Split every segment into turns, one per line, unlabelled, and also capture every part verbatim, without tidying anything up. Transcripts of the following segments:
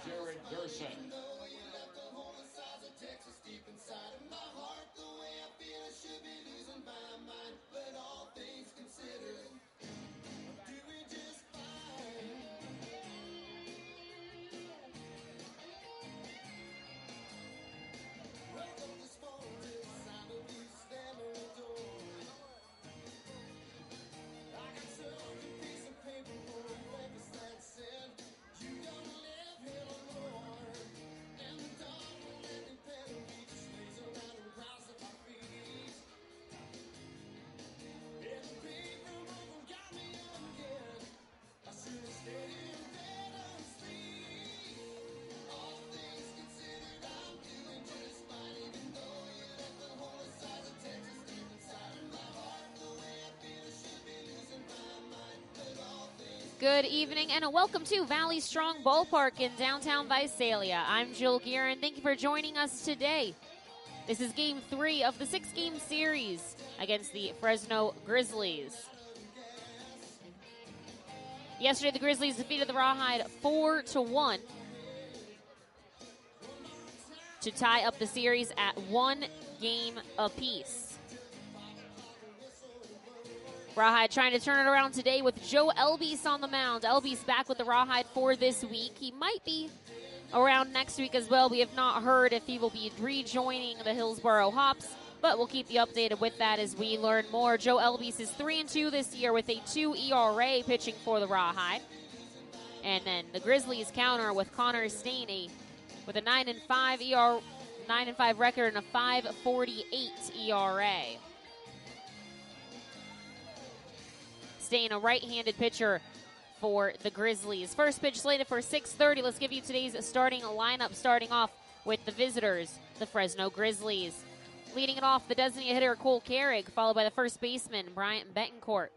Jared Gerson.
Good evening and a welcome to Valley Strong Ballpark in downtown Visalia. I'm Jill Guerin. Thank you for joining us today. This is game three of the six-game series against the Fresno Grizzlies. Yesterday, the Grizzlies defeated the Rawhide four to one to tie up the series at one game apiece. Rawhide trying to turn it around today with Joe Elbies on the mound. Elbies back with the Rawhide for this week. He might be around next week as well. We have not heard if he will be rejoining the Hillsboro Hops, but we'll keep you updated with that as we learn more. Joe Elbies is three and two this year with a two E R A pitching for the Rawhide. And then the Grizzlies counter with Connor Staney with a nine and five E R nine and five record and a five forty-eight E R A. Staying a right-handed pitcher for the Grizzlies. First pitch slated for six thirty. Let's give you today's starting lineup, starting off with the visitors, the Fresno Grizzlies. Leading it off, the designated hitter Cole Carrig, followed by the first baseman Bryant Betancourt.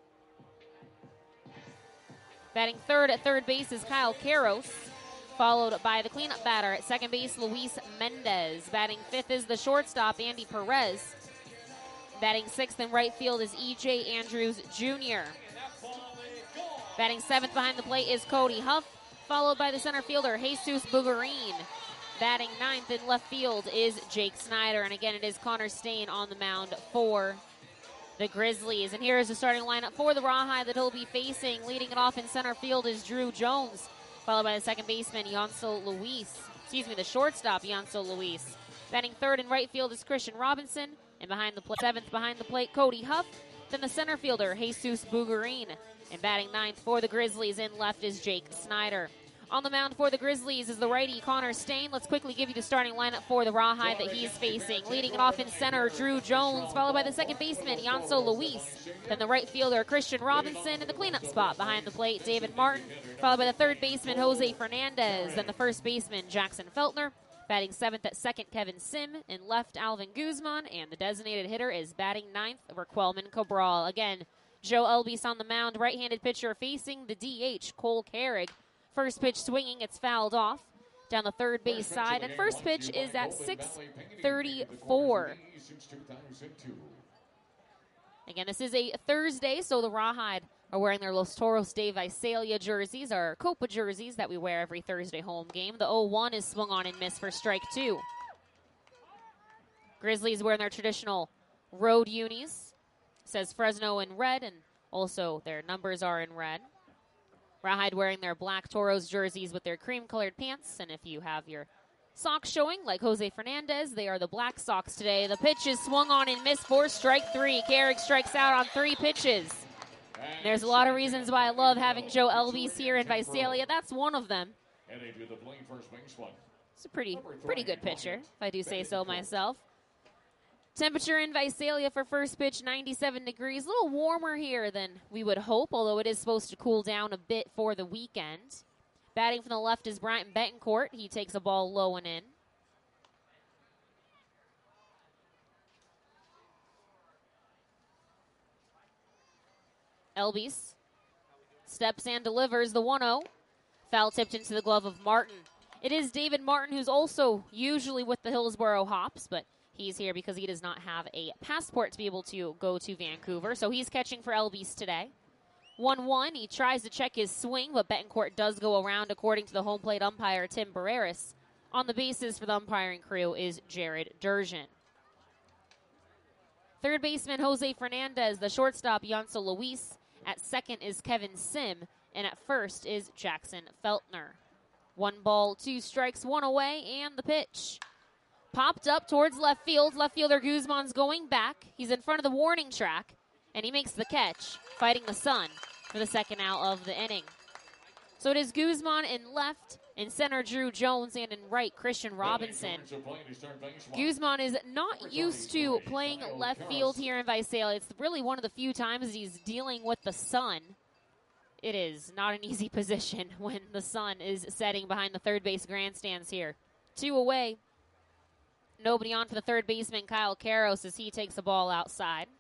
Batting third at third base is Kyle Karros, followed by the cleanup batter at second base Luis Mendez. Batting fifth is the shortstop Andy Perez. Batting sixth in right field is E J Andrews Junior Batting seventh behind the plate is Cody Huff, followed by the center fielder Jesus Bugarin. Batting ninth in left field is Jake Snyder, and again it is Connor Stain on the mound for the Grizzlies. And here is the starting lineup for the Rawhide that he'll be facing. Leading it off in center field is Drew Jones, followed by the second baseman Yancel Luis. Excuse me, the shortstop Yancel Luis. Batting third in right field is Christian Robinson, and behind the plate, seventh behind the plate Cody Huff. Then the center fielder Jesus Bugarin. And batting ninth for the Grizzlies in left is Jake Snyder. On the mound for the Grizzlies is the righty Connor Stain. Let's quickly give you the starting lineup for the Rawhide that he's facing. Leading it off in center, Drew Jones, followed by the second baseman, Yancel Luis. Then the right fielder, Christian Robinson, and the cleanup spot behind the plate, David Martin, followed by the third baseman, Jose Fernandez. Then the first baseman, Jackson Feltner. Batting seventh at second, Kevin Sim. In left, Alvin Guzman. And the designated hitter is batting ninth, Raquelman Cabral. Again, Joe Elbies on the mound, right-handed pitcher facing the D H, Cole Carrig. First pitch swinging, it's fouled off down the third base side. And first pitch is at six thirty-four. Again, this is a Thursday, so the Rawhide are wearing their Los Toros de Visalia jerseys, our Copa jerseys that we wear every Thursday home game. The oh one is swung on and missed for strike two. Grizzlies wearing their traditional road unis. Says Fresno in red, and also their numbers are in red. Rawhide wearing their black Toros jerseys with their cream-colored pants, and if you have your socks showing, like Jose Fernandez, they are the black socks today. The pitch is swung on and missed for strike three. Carrig strikes out on three pitches. There's a lot of reasons why I love having Joe Elbies here in Visalia. That's one of them. It's a pretty, pretty good pitcher, if I do say so myself. Temperature in Visalia for first pitch, ninety-seven degrees. A little warmer here than we would hope, although it is supposed to cool down a bit for the weekend. Batting from the left is Bryant Betancourt. He takes a ball low and in. Elbies steps and delivers the one oh. Foul tipped into the glove of Martin. It is David Martin, who's also usually with the Hillsboro Hops, but he's here because he does not have a passport to be able to go to Vancouver. So he's catching for Elbies today. one one. He tries to check his swing, but Betancourt does go around, according to the home plate umpire, Tim Barreras. On the bases for the umpiring crew is Jared Durjan. Third baseman Jose Fernandez, the shortstop Yancel Luis. At second is Kevin Sim, and at first is Jackson Feltner. One ball, two strikes, one away, and the pitch. Popped up towards left field. Left fielder Guzman's going back. He's in front of the warning track, and he makes the catch, fighting the sun for the second out of the inning. So it is Guzman in left, in center Drew Jones, and in right Christian Robinson. Guzman is not used to playing left field here in Visalia. It's really one of the few times he's dealing with the sun. It is not an easy position when the sun is setting behind the third base grandstands here. Two away. Nobody on for the third baseman, Kyle Karros, as he takes the ball outside.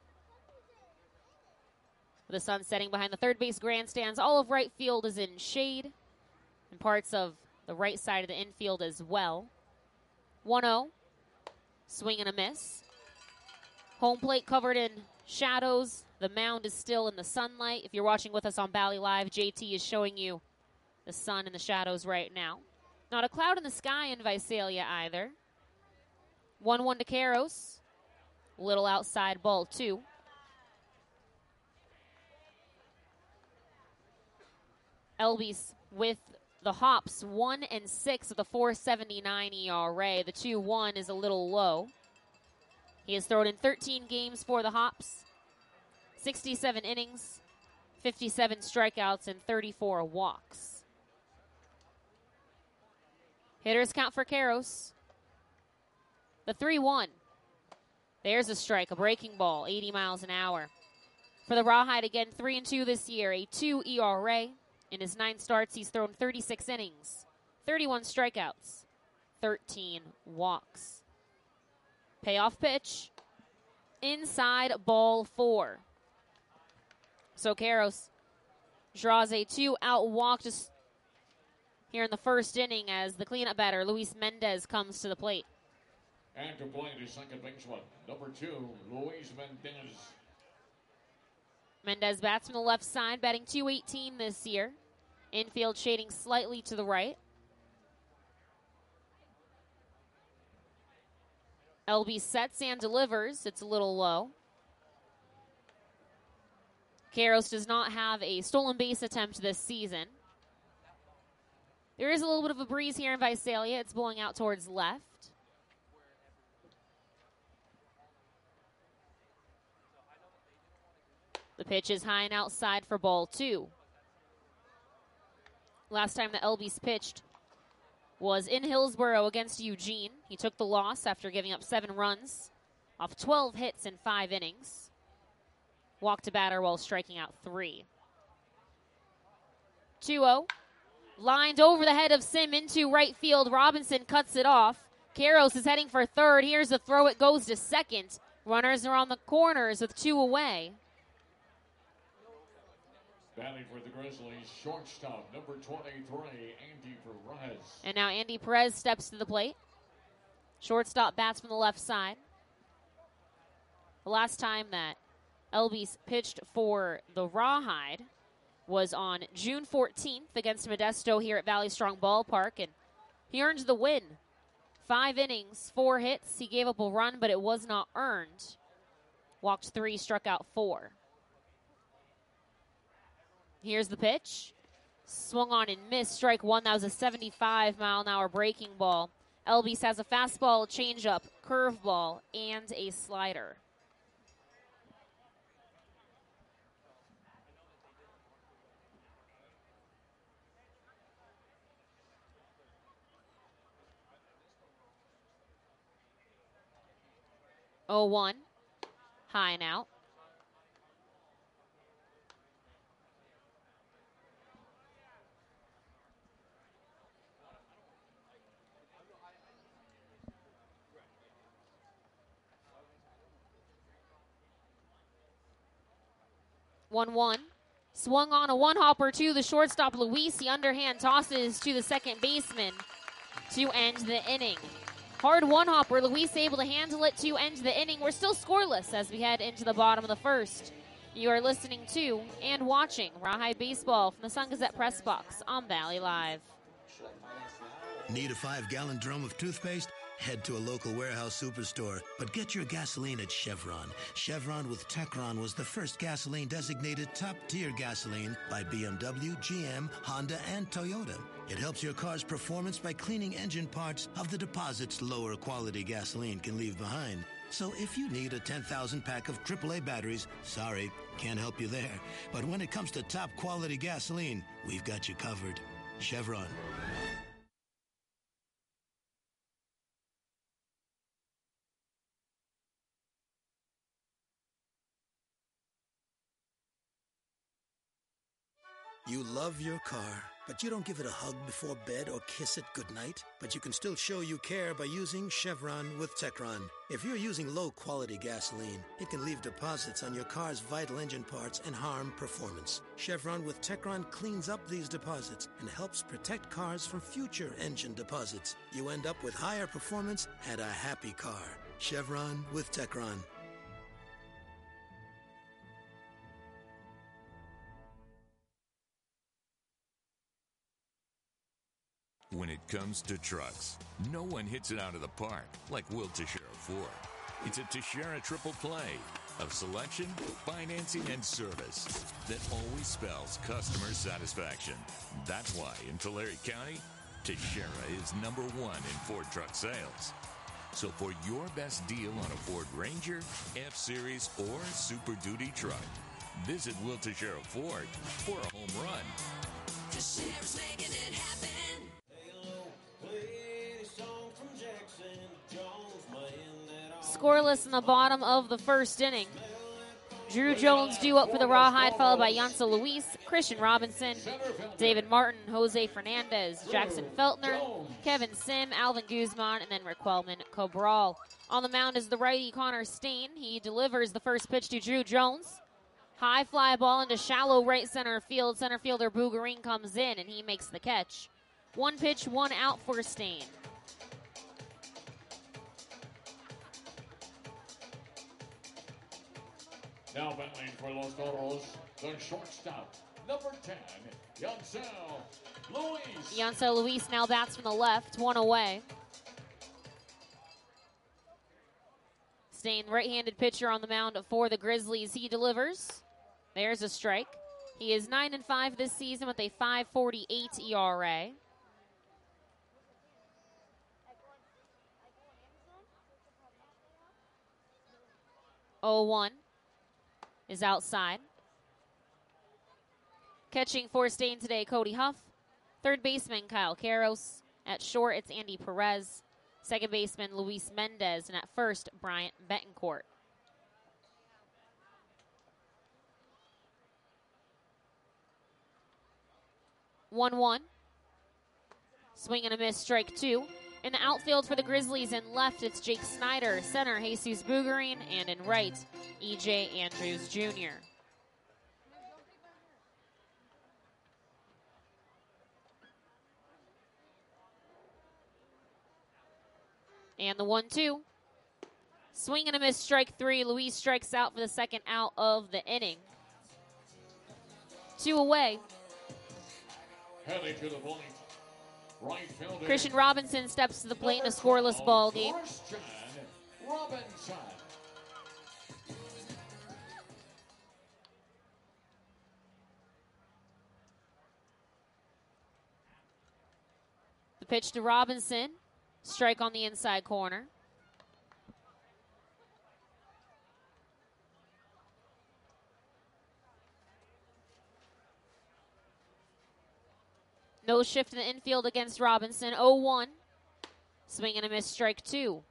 The sun setting behind the third base grandstands. All of right field is in shade, and parts of the right side of the infield as well. one oh. Swing and a miss. Home plate covered in shadows. The mound is still in the sunlight. If you're watching with us on Bally Live, J T is showing you the sun and the shadows right now. Not a cloud in the sky in Visalia either. one one to Karros. Little outside, ball two. Elby's with the hops, one and six with a four seventy-nine E R A. The two one is a little low. He has thrown in thirteen games for the hops, sixty-seven innings, fifty-seven strikeouts, and thirty-four walks. Hitters count for Karros. The three one. There's a strike, a breaking ball, eighty miles an hour. For the Rawhide, again, three and two this year, a two E R A. In his nine starts, he's thrown thirty-six innings, thirty-one strikeouts, thirteen walks. Payoff pitch, inside, ball four. So Karros draws a two-out walk just here in the first inning as the cleanup batter, Luis Mendez, comes to the plate.
And to play the second baseman, number two, Luis Mendez.
Mendez bats from the left side, batting two eighteen this year. Infield shading slightly to the right. L B sets and delivers. It's a little low. Karros does not have a stolen base attempt this season. There is a little bit of a breeze here in Visalia. It's blowing out towards left. The pitch is high and outside for ball two. Last time the L B's pitched was in Hillsboro against Eugene. He took the loss after giving up seven runs off twelve hits in five innings. Walked a batter while striking out three. two oh. Lined over the head of Sim into right field. Robinson cuts it off. Karros is heading for third. Here's the throw. It goes to second. Runners are on the corners with two away.
Batting for the Grizzlies, shortstop, number twenty-three, Andy Perez.
And now Andy Perez steps to the plate. Shortstop bats from the left side. The last time that L B's pitched for the Rawhide was on June fourteenth against Modesto here at Valley Strong Ballpark, and he earned the win. Five innings, four hits. He gave up a run, but it was not earned. Walked three, struck out four. Here's the pitch. Swung on and missed. Strike one. That was a seventy-five mile an hour breaking ball. Elby's has a fastball, changeup, curveball, and a slider. oh one. High and out. one one. Swung on a one-hopper to the shortstop, Luis. The underhand tosses to the second baseman to end the inning. Hard one-hopper. Luis able to handle it to end the inning. We're still scoreless as we head into the bottom of the first. You are listening to and watching Rawhide Baseball from the Sun Gazette Press Box on Valley Live.
Need a five-gallon drum of toothpaste? Head to a local warehouse superstore, but get your gasoline at Chevron. Chevron with Techron was the first gasoline designated top-tier gasoline by B M W, G M, Honda, and Toyota. It helps your car's performance by cleaning engine parts of the deposits lower quality gasoline can leave behind. So if you need a ten thousand pack of triple A batteries, sorry, can't help you there. But when it comes to top quality gasoline, we've got you covered. Chevron. You love your car, but you don't give it a hug before bed or kiss it goodnight. But you can still show you care by using Chevron with Techron. If you're using low-quality gasoline, it can leave deposits on your car's vital engine parts and harm performance. Chevron with Techron cleans up these deposits and helps protect cars from future engine deposits. You end up with higher performance and a happy car. Chevron with Techron.
When it comes to trucks, no one hits it out of the park like Will Teixeira Ford. It's a Teixeira triple play of selection, financing, and service that always spells customer satisfaction. That's why in Tulare County, Teixeira is number one in Ford truck sales. So for your best deal on a Ford Ranger, F-Series, or Super Duty truck, visit Will Teixeira Ford for a home run.
Teixeira's making it happen.
Scoreless in the bottom of the first inning. Drew Jones due up for the Rawhide, followed by Yansa Luis, Christian Robinson, David Martin, Jose Fernandez, Jackson Feltner, Kevin Sim, Alvin Guzman, and then Requelman Cabral. On the mound is the righty Connor Stain. He delivers the first pitch to Drew Jones. High fly ball into shallow right center field. Center fielder Bougarine comes in, and he makes the catch. One pitch, one out for Stain.
Now battling for Los Toros, the shortstop, number ten, Yancel Luis.
Yancel Luis now bats from the left, one away. Stain, right-handed pitcher on the mound for the Grizzlies. He delivers. There's a strike. He is nine and five this season with a five forty-eight E R A. oh one. Is outside. Catching for Stain today, Cody Huff. Third baseman, Kyle Karros. At short, it's Andy Perez. Second baseman, Luis Mendez. And at first, Bryant Betancourt. one one. Swing and a miss, strike two. In the outfield for the Grizzlies, in left, it's Jake Snyder. Center, Jesus Bougarine. And in right, E J Andrews Junior And the one two. Swing and a miss, strike three. Luis strikes out for the second out of the inning. Two away.
Heading to the plate. Right fielder.
Christian Robinson steps to the plate in a scoreless ball game.
Christian Robinson.
The pitch to Robinson. Strike on the inside corner. No shift in the infield against Robinson. oh one. Swing and a miss, strike two.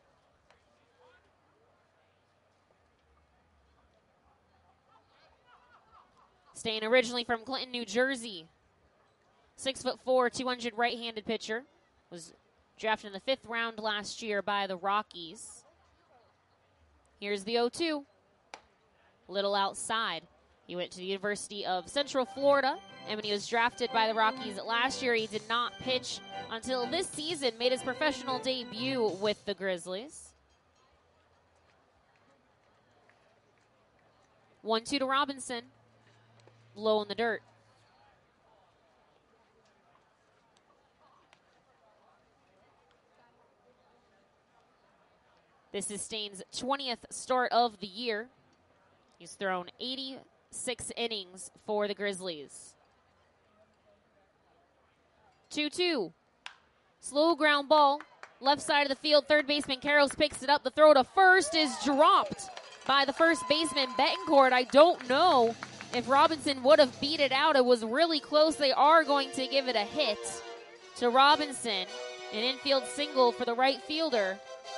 Stain originally from Clinton, New Jersey. Six foot four, two hundred right-handed pitcher. Was drafted in the fifth round last year by the Rockies. Here's the oh two. Little outside. He went to the University of Central Florida, and when he was drafted by the Rockies last year, he did not pitch until this season, made his professional debut with the Grizzlies. one two to Robinson. Low in the dirt. This is Stain's twentieth start of the year. He's thrown eighty-six innings for the Grizzlies. two two. Slow ground ball. Left side of the field, third baseman Karros picks it up. The throw to first is dropped by the first baseman Betancourt. I don't know if Robinson would have beat it out. It was really close. They are going to give it a hit to Robinson. An infield single for the right fielder,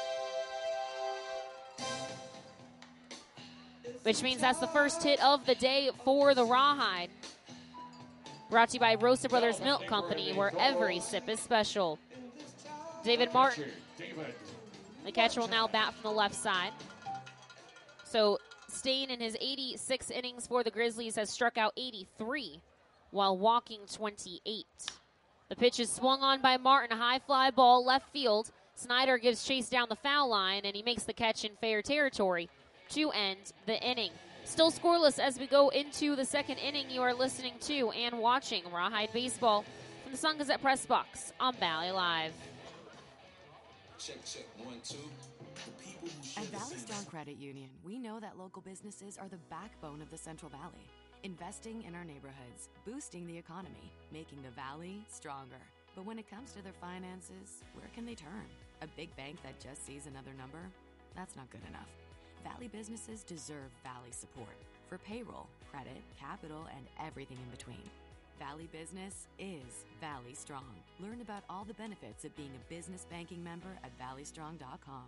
which means that's the first hit of the day for the Rawhide. Brought to you by Rosa Brothers Milk Company, where every sip is special. David Martin, the catcher, will now bat from the left side. So Stain in his eighty-six innings for the Grizzlies has struck out eighty-three while walking twenty-eight. The pitch is swung on by Martin, high fly ball left field. Snyder gives chase down the foul line, and he makes the catch in fair territory to end the inning. Still scoreless as we go into the second inning. You are listening to and watching Rawhide Baseball from the Sun Gazette Press Box on Valley Live.
Check, check, one, two. The people who
At Valley Strong Credit Union, we know that local businesses are the backbone of the Central Valley, investing in our neighborhoods, boosting the economy, making the Valley stronger. But when it comes to their finances, where can they turn? A big bank that just sees another number? That's not good enough. Valley businesses deserve Valley support for payroll, credit, capital, and everything in between. Valley Business is Valley Strong. Learn about all the benefits of being a business banking member at valley strong dot com.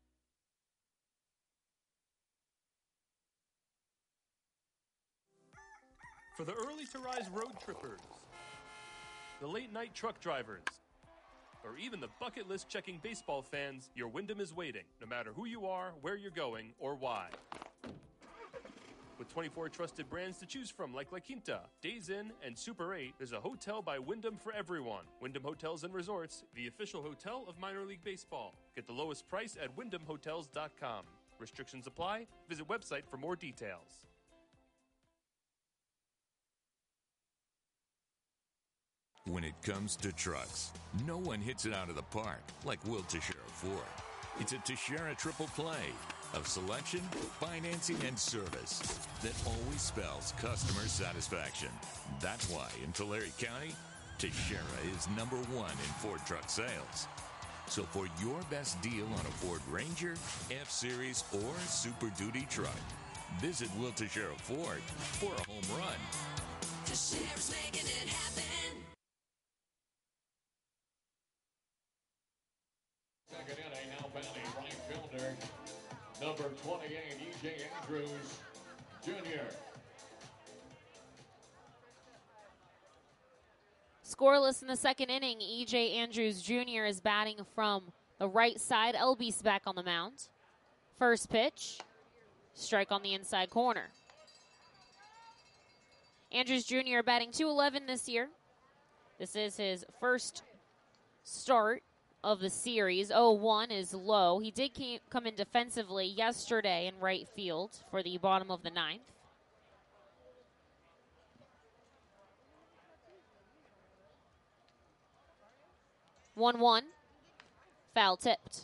For the early to rise road trippers, the late night truck drivers, or even the bucket list checking baseball fans, your Wyndham is waiting, no matter who you are, where you're going, or why. With twenty-four trusted brands to choose from like La Quinta, Days Inn, and Super eight, there's a hotel by Wyndham for everyone. Wyndham Hotels and Resorts, the official hotel of minor league baseball. Get the lowest price at wyndham hotels dot com. Restrictions apply. Visit website for more details.
When it comes to trucks, no one hits it out of the park like Will Teixeira Ford. It's a Teixeira triple play of selection, financing, and service that always spells customer satisfaction. That's why in Tulare County, Teixeira is number one in Ford truck sales. So for your best deal on a Ford Ranger, F-Series, or Super Duty truck, visit Will Teixeira Ford for a home run.
Teixeira's making it happen.
Second inning, now batting right fielder, number twenty-eight, E J Andrews Junior
Scoreless in the second inning, E J Andrews Junior is batting from the right side. Elby's back on the mound. First pitch, strike on the inside corner. Andrews Junior batting two eleven this year. This is his first start of the series. oh one is low. He did came, come in defensively yesterday in right field for the bottom of the ninth. one one. Foul tipped.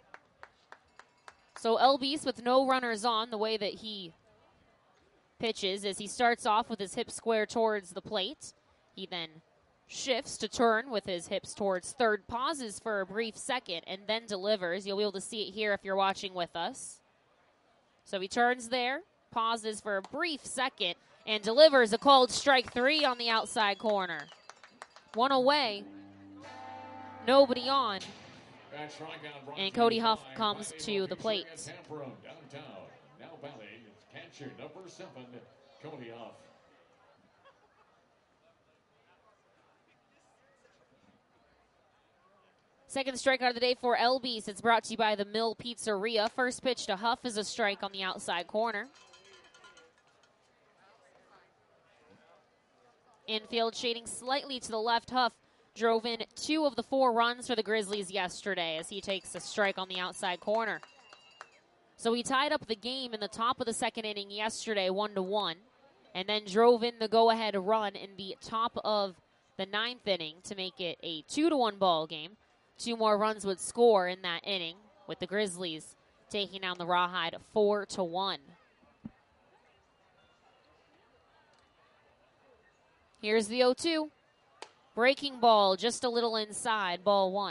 So Elby's with no runners on, the way that he pitches is he starts off with his hips square towards the plate. He then shifts to turn with his hips towards third, pauses for a brief second, and then delivers. You'll be able to see it here if you're watching with us. So he turns there, pauses for a brief second, and delivers a called strike three on the outside corner. One away. Nobody on. And Cody Huff comes to the plate.
Downtown. Now Valley, it's catcher number seven, Cody Huff.
Second strikeout of the day for Elby's. It's brought to you by the Mill Pizzeria. First pitch to Huff is a strike on the outside corner. Infield shading slightly to the left. Huff drove in two of the four runs for the Grizzlies yesterday as he takes a strike on the outside corner. So he tied up the game in the top of the second inning yesterday, one to one, and then drove in the go-ahead run in the top of the ninth inning to make it a two to one ball game. Two more runs would score in that inning, with the Grizzlies taking down the Rawhide four to one. Here's the oh two. Breaking ball just a little inside, ball one.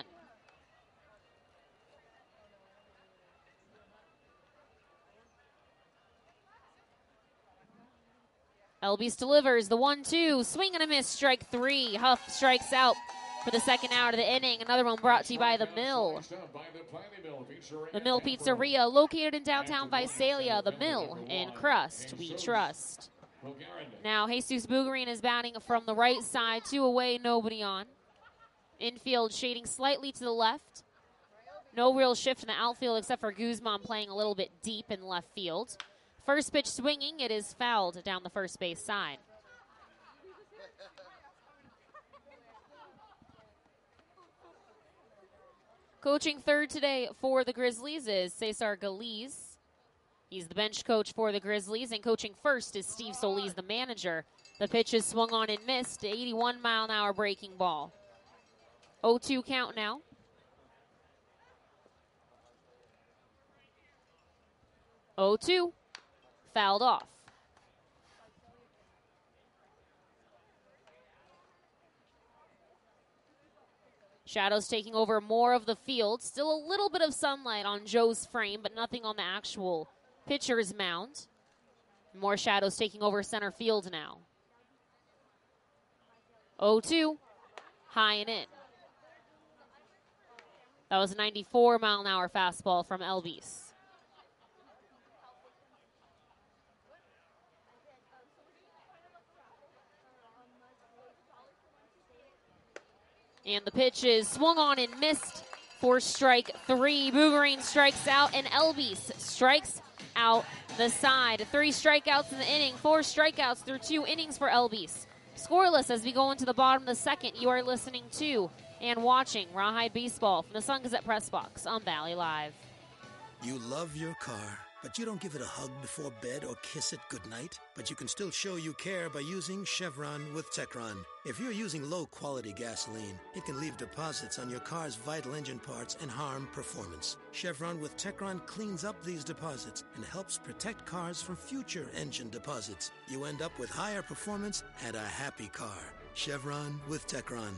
Elbies delivers the one two, swing and a miss, strike three. Huff strikes out for the second out of the inning. Another one brought to you by The Mill. The Mill Pizzeria, located in downtown Visalia. The Mill, in Crust, we trust. Now Jesus Bougarine is batting from the right side, two away, nobody on. Infield shading slightly to the left. No real shift in the outfield except for Guzman playing a little bit deep in left field. First pitch swinging, it is fouled down the first base side. Coaching third today for the Grizzlies is Cesar Galiz. He's the bench coach for the Grizzlies, and coaching first is Steve Solis, the manager. The pitch is swung on and missed, eighty-one mile an hour breaking ball. oh two count now. oh two. Fouled off. Shadows taking over more of the field. Still a little bit of sunlight on Joe's frame, but nothing on the actual pitcher's mound. More shadows taking over center field now. oh two. High and in. That was a ninety-four mile an hour fastball from Elbies. And the pitch is swung on and missed for strike three. Bougarine strikes out, and Elbies strikes out the side. Three strikeouts in the inning, four strikeouts through two innings for Elbies. Scoreless as we go into the bottom of the second. You are listening to and watching Rawhide Baseball from the Sun Gazette Press Box on Valley Live.
You love your car, but you don't give it a hug before bed or kiss it goodnight. But you can still show you care by using Chevron with Techron. If you're using low-quality gasoline, it can leave deposits on your car's vital engine parts and harm performance. Chevron with Techron cleans up these deposits and helps protect cars from future engine deposits. You end up with higher performance and a happy car. Chevron with Techron.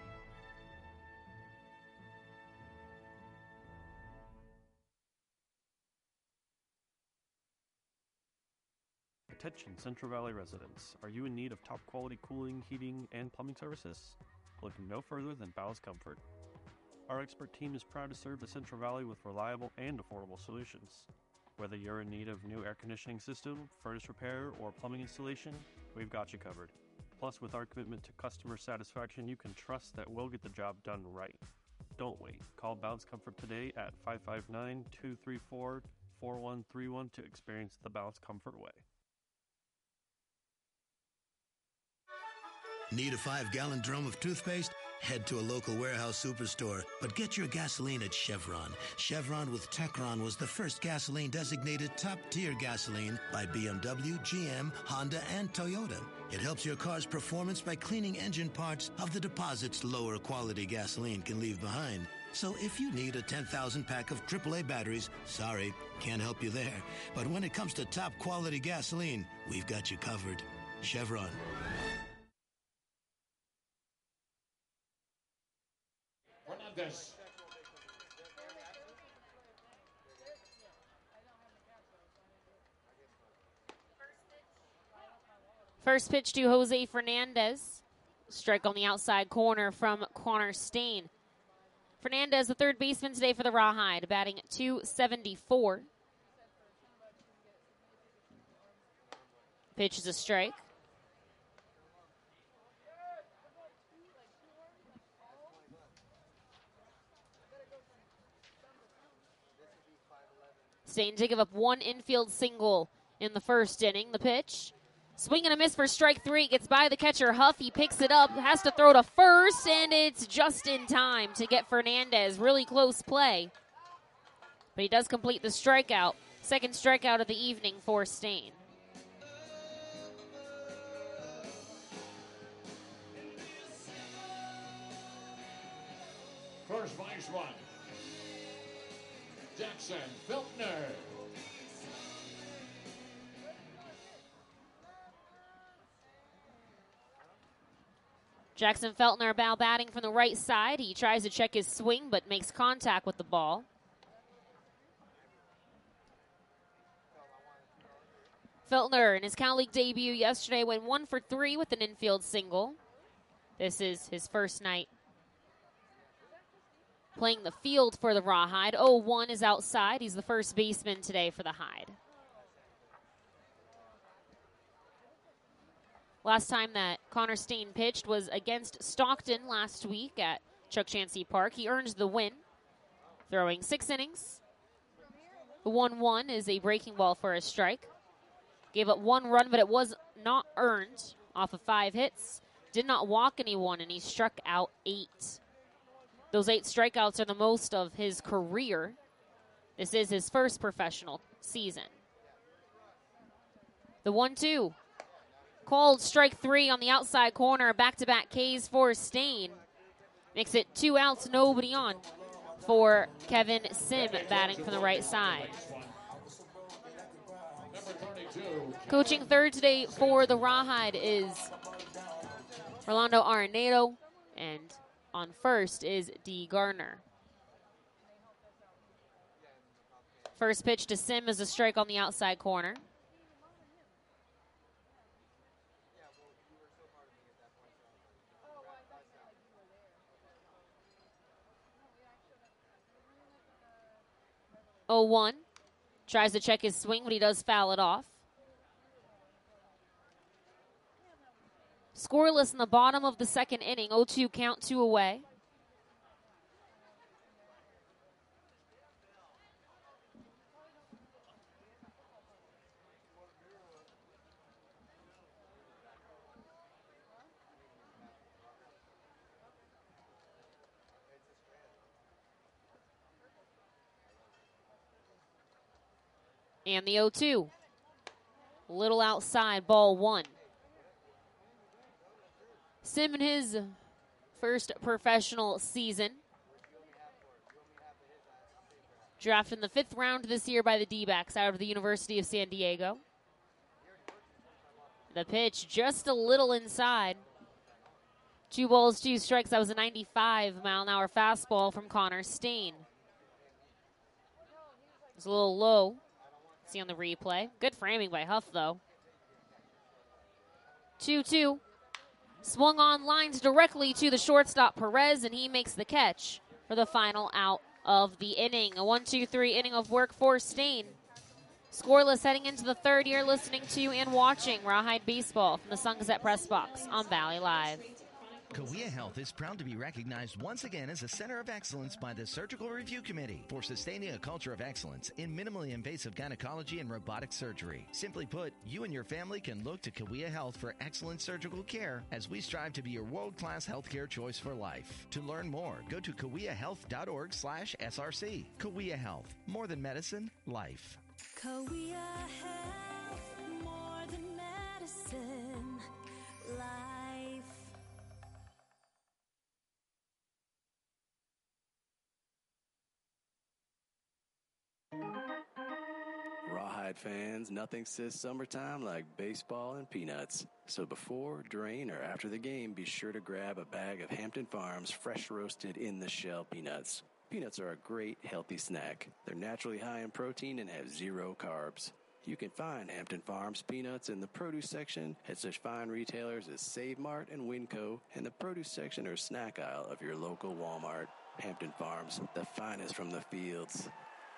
Attention Central Valley residents. Are you in need of top quality cooling, heating, and plumbing services? Look no further than Bowes Comfort. Our expert team is proud to serve the Central Valley with reliable and affordable solutions. Whether you're in need of new air conditioning system, furnace repair, or plumbing installation, we've got you covered. Plus, with our commitment to customer satisfaction, you can trust that we'll get the job done right. Don't wait. Call Bowes Comfort today at five five nine, two three four, four one three one to experience the Bowes Comfort way.
Need a five-gallon drum of toothpaste? Head to a local warehouse superstore, but get your gasoline at Chevron. Chevron with Techron was the first gasoline designated top-tier gasoline by B M W, G M, Honda, and Toyota. It helps your car's performance by cleaning engine parts of the deposits lower quality gasoline can leave behind. So if you need a ten thousand pack of triple A batteries, sorry, can't help you there. But when it comes to top-quality gasoline, we've got you covered. Chevron.
This.
First pitch to Jose Fernandez. Strike on the outside corner from Connor Stain. Fernandez, the third baseman today for the Rawhide, batting two seventy-four. Pitch is a strike. Stain to give up one infield single in the first inning. The pitch. Swing and a miss for strike three. Gets by the catcher, Huff. He picks it up. Has to throw to first, and it's just in time to get Fernandez. Really close play. But he does complete the strikeout. Second strikeout of the evening for Stain.
First base one. Jackson Feltner.
Jackson Feltner bow batting from the right side. He tries to check his swing, but makes contact with the ball. Feltner in his Cal League debut yesterday went one for three with an infield single. This is his first night playing the field for the Rawhide. oh one is outside. He's the first baseman today for the Hide. Last time that Connor Stain pitched was against Stockton last week at Chuck Chansey Park. He earned the win, throwing six innings. The one one is a breaking ball for a strike. Gave up one run, but it was not earned off of five hits. Did not walk anyone, and he struck out eight. Those eight strikeouts are the most of his career. This is his first professional season. The one two. Called strike three on the outside corner. Back-to-back Ks for Stain. Makes it two outs, nobody on for Kevin Sim batting from the right side. Coaching third today for the Rawhide is Rolando Arenado, and on first is D. Gardner. First pitch to Sim is a strike on the outside corner. oh one. Tries to check his swing, but he does foul it off. Scoreless in the bottom of the second inning. oh two count, two away. And the oh two. Little outside, ball one. Sim in his first professional season. Drafted in the fifth round this year by the D-backs out of the University of San Diego. The pitch just a little inside. Two balls, two strikes. That was a ninety-five mile an hour fastball from Connor Stain. It's a little low. See on the replay. Good framing by Huff, though. two two. Swung on lines directly to the shortstop, Perez, and he makes the catch for the final out of the inning. A one two three inning of work for Stain. Scoreless heading into the third. You're listening to and watching Rawhide Baseball from the Sun Gazette Press Box on Valley Live.
Cahuilla Health is proud to be recognized once again as a center of excellence by the Surgical Review Committee for sustaining a culture of excellence in minimally invasive gynecology and robotic surgery. Simply put, you and your family can look to Cahuilla Health for excellent surgical care as we strive to be your world-class healthcare choice for life. To learn more, go to cahuilla health dot org slash S R C. Cahuilla Health, more than medicine, life.
Cahuilla Health, more than medicine, life.
Rawhide fans, nothing says summertime like baseball and peanuts. So before, during, or after the game, be sure to grab a bag of Hampton Farms fresh roasted in the shell peanuts. Peanuts are a great, healthy snack. They're naturally high in protein and have zero carbs. You can find Hampton Farms peanuts in the produce section at such fine retailers as Save Mart and Winco, and the produce section or snack aisle of your local Walmart. Hampton Farms, the finest from the fields.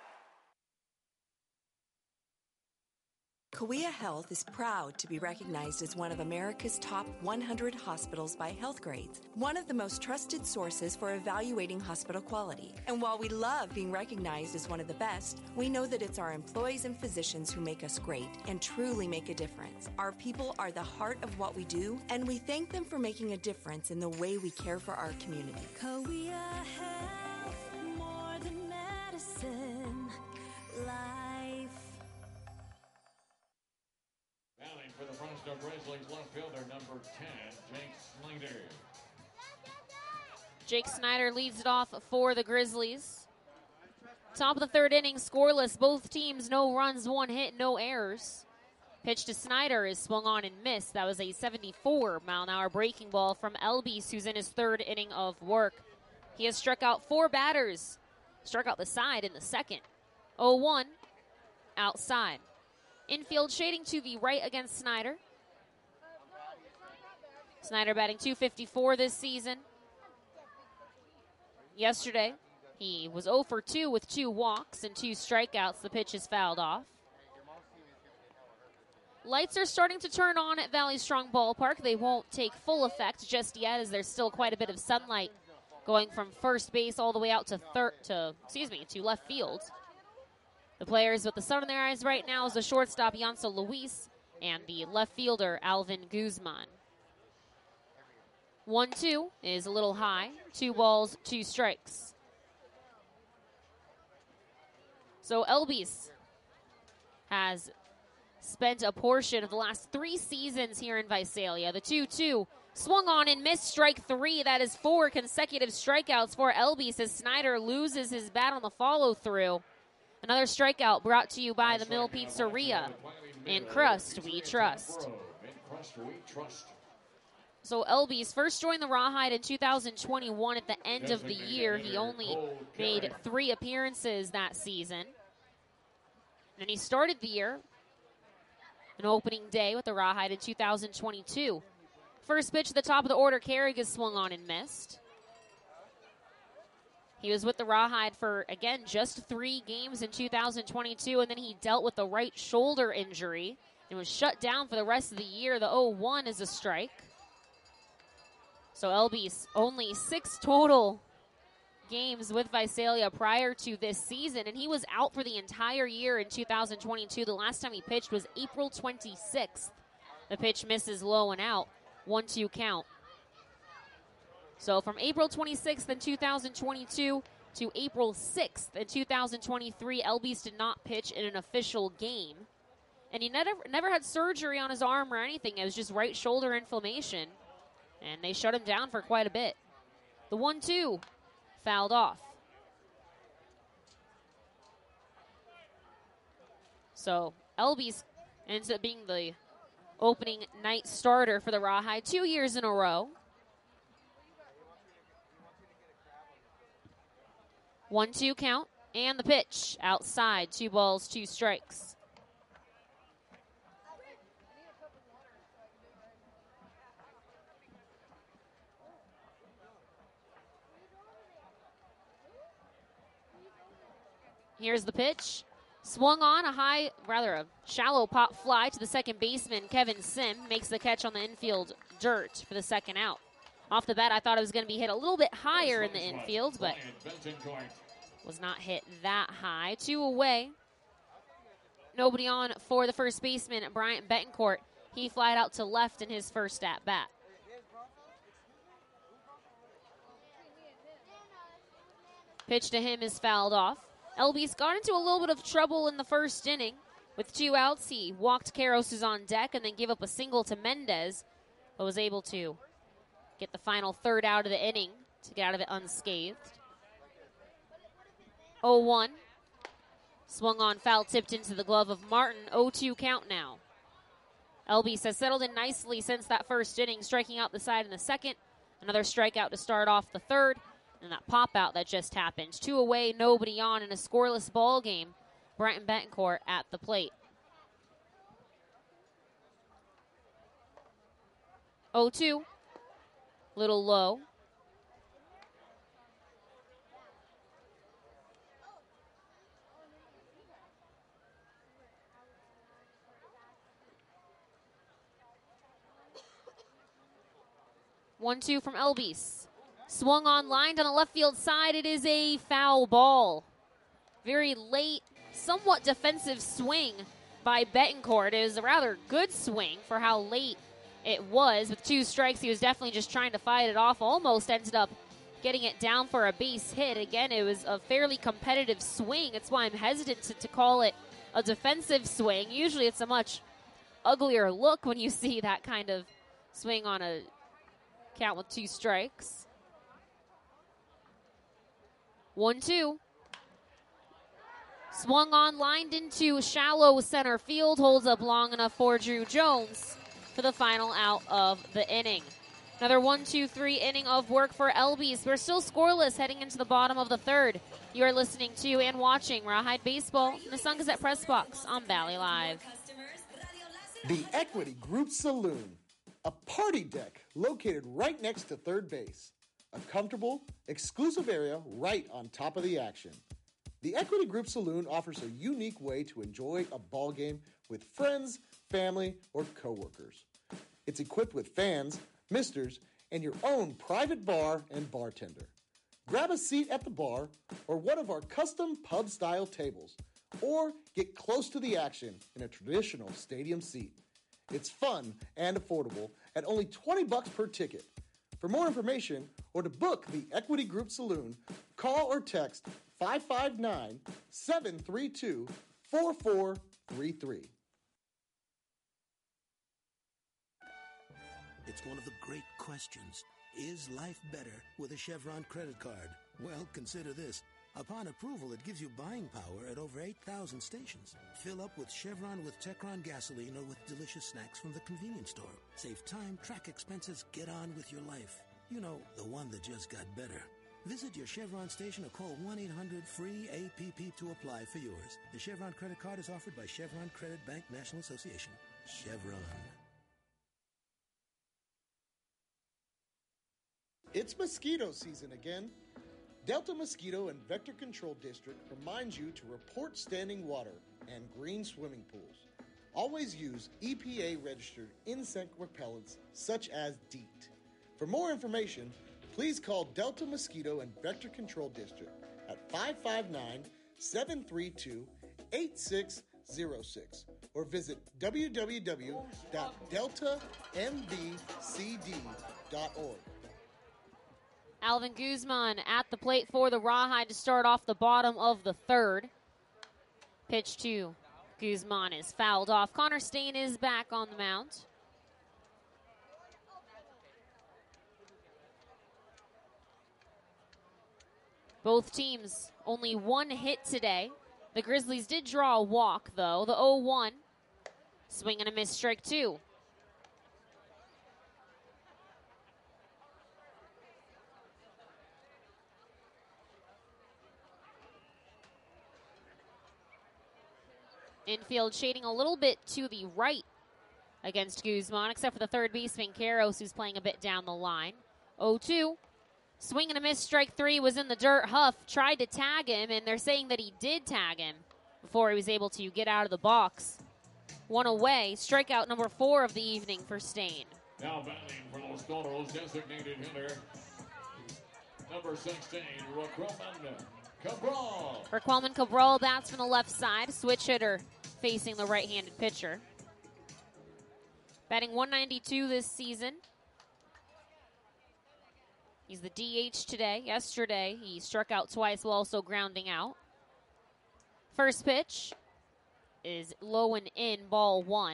Cahuilla Health is proud to be recognized as one of America's top one hundred hospitals by Healthgrades, one of the most trusted sources for evaluating hospital quality. And while we love being recognized as one of the best, we know that it's our employees and physicians who make us great and truly make a difference. Our people are the heart of what we do, and we thank them for making a difference in the way we care for our community.
Cahuilla Health, more than medicine, life.
Grizzlies left fielder number ten, Jake Snyder.
Jake Snyder leads it off for the Grizzlies. Top of the third inning, scoreless. Both teams, no runs, one hit, no errors. Pitch to Snyder is swung on and missed. That was a seventy-four mile an hour breaking ball from Elbies, who's in his third inning of work. He has struck out four batters. Struck out the side in the second. oh one, outside. Infield shading to the right against Snyder. Snyder batting two fifty-four this season. Yesterday, he was oh for two with two walks and two strikeouts. The pitch is fouled off. Lights are starting to turn on at Valley Strong Ballpark. They won't take full effect just yet, as there's still quite a bit of sunlight going from first base all the way out to third to excuse me to left field. The players with the sun in their eyes right now is the shortstop Yancel Luis and the left fielder Alvin Guzman. one two is a little high. Two balls, two strikes. So Elbies has spent a portion of the last three seasons here in Visalia. The two two swung on and missed, strike three. That is four consecutive strikeouts for Elbies as Snyder loses his bat on the follow-through. Another strikeout brought to you by the Mill Pizzeria. In Crust, we trust. So Elbies first joined the Rawhide in two thousand twenty-one at the end of the year. He only made three appearances that season. And he started the year an opening day with the Rawhide in two thousand twenty-two. First pitch at the top of the order, Carrick is swung on and missed. He was with the Rawhide for, again, just three games in two thousand twenty-two, and then he dealt with a right shoulder injury and was shut down for the rest of the year. The oh one is a strike. So Elbies only six total games with Visalia prior to this season, and he was out for the entire year in two thousand twenty-two. The last time he pitched was April twenty-sixth. The pitch misses low and out. one two count. So from April twenty-sixth in two thousand twenty-two to April sixth in two thousand twenty-three, Elbies did not pitch in an official game. And he never, never had surgery on his arm or anything. It was just right shoulder inflammation. And they shut him down for quite a bit. The one two fouled off. So Elbies ends up being the opening night starter for the Rawhide two years in a row. one two count, and the pitch outside. Two balls, two strikes. Here's the pitch. Swung on a high, rather a shallow pop fly to the second baseman, Kevin Sim. Makes the catch on the infield dirt for the second out. Off the bat, I thought it was going to be hit a little bit higher in the infield, but was not hit that high. Two away. Nobody on for the first baseman, Bryant Betancourt. He flied out to left in his first at bat. Pitch to him is fouled off. Elbies got into a little bit of trouble in the first inning. With two outs, he walked Karros, who's on deck, and then gave up a single to Mendez, but was able to get the final third out of the inning to get out of it unscathed. oh one. Swung on, foul tipped into the glove of Martin. oh two count now. Elbies has settled in nicely since that first inning, striking out the side in the second. Another strikeout to start off the third. And that pop out that just happened. Two away, nobody on in a scoreless ball game. Bryant Betancourt at the plate. oh two. Little low. one two from Elbies. Swung on, lined on the left field side. It is a foul ball. Very late, somewhat defensive swing by Betancourt. It was a rather good swing for how late it was. With two strikes, he was definitely just trying to fight it off. Almost ended up getting it down for a base hit. Again, it was a fairly competitive swing. That's why I'm hesitant to, to call it a defensive swing. Usually it's a much uglier look when you see that kind of swing on a count with two strikes. one two. Swung on, lined into shallow center field, holds up long enough for Drew Jones for the final out of the inning. Another one two three inning of work for L Bs. We're still scoreless heading into the bottom of the third. You are listening to and watching Rawhide Baseball in the Sun Gazette Press Box on Valley Live.
The Equity Group Saloon, a party deck located right next to third base. A comfortable, exclusive area right on top of the action. The Equity Group Saloon offers a unique way to enjoy a ball game with friends, family, or coworkers. It's equipped with fans, misters, and your own private bar and bartender. Grab a seat at the bar or one of our custom pub-style tables, or get close to the action in a traditional stadium seat. It's fun and affordable at only twenty bucks per ticket. For more information or to book the Equity Group Saloon, call or text five five nine, seven three two, four four three three.
It's one of the great questions. Is life better with a Chevron credit card? Well, consider this. Upon approval, it gives you buying power at over eight thousand stations. Fill up with Chevron with Techron gasoline or with delicious snacks from the convenience store. Save time, track expenses, get on with your life. You know, the one that just got better. Visit your Chevron station or call one eight hundred free A P P to apply for yours. The Chevron credit card is offered by Chevron Credit Bank National Association. Chevron.
It's mosquito season again. Delta Mosquito and Vector Control District reminds you to report standing water and green swimming pools. Always use E P A-registered insect repellents such as DEET. For more information, please call Delta Mosquito and Vector Control District at five five nine, seven three two, eight six zero six or visit w w w dot delta m v c d dot org.
Alvin Guzman at the plate for the Rawhide to start off the bottom of the third. Pitch to Guzman is fouled off. Connor Stain is back on the mound. Both teams only one hit today. The Grizzlies did draw a walk, though. The oh one. Swing and a miss, strike two. Infield shading a little bit to the right against Guzman, except for the third baseman, Karros, who's playing a bit down the line. oh two. Swing and a miss, strike three, was in the dirt. Huff tried to tag him, and they're saying that he did tag him before he was able to get out of the box. One away, strikeout number four of the evening for Stain.
Now batting for Los Toros, designated hitter, number sixteen, Raquelman Cabral.
Raquelman Cabral bats from the left side, switch hitter facing the right-handed pitcher. Batting one ninety-two this season. He's the D H today. Yesterday, he struck out twice while also grounding out. First pitch is low and in, ball one.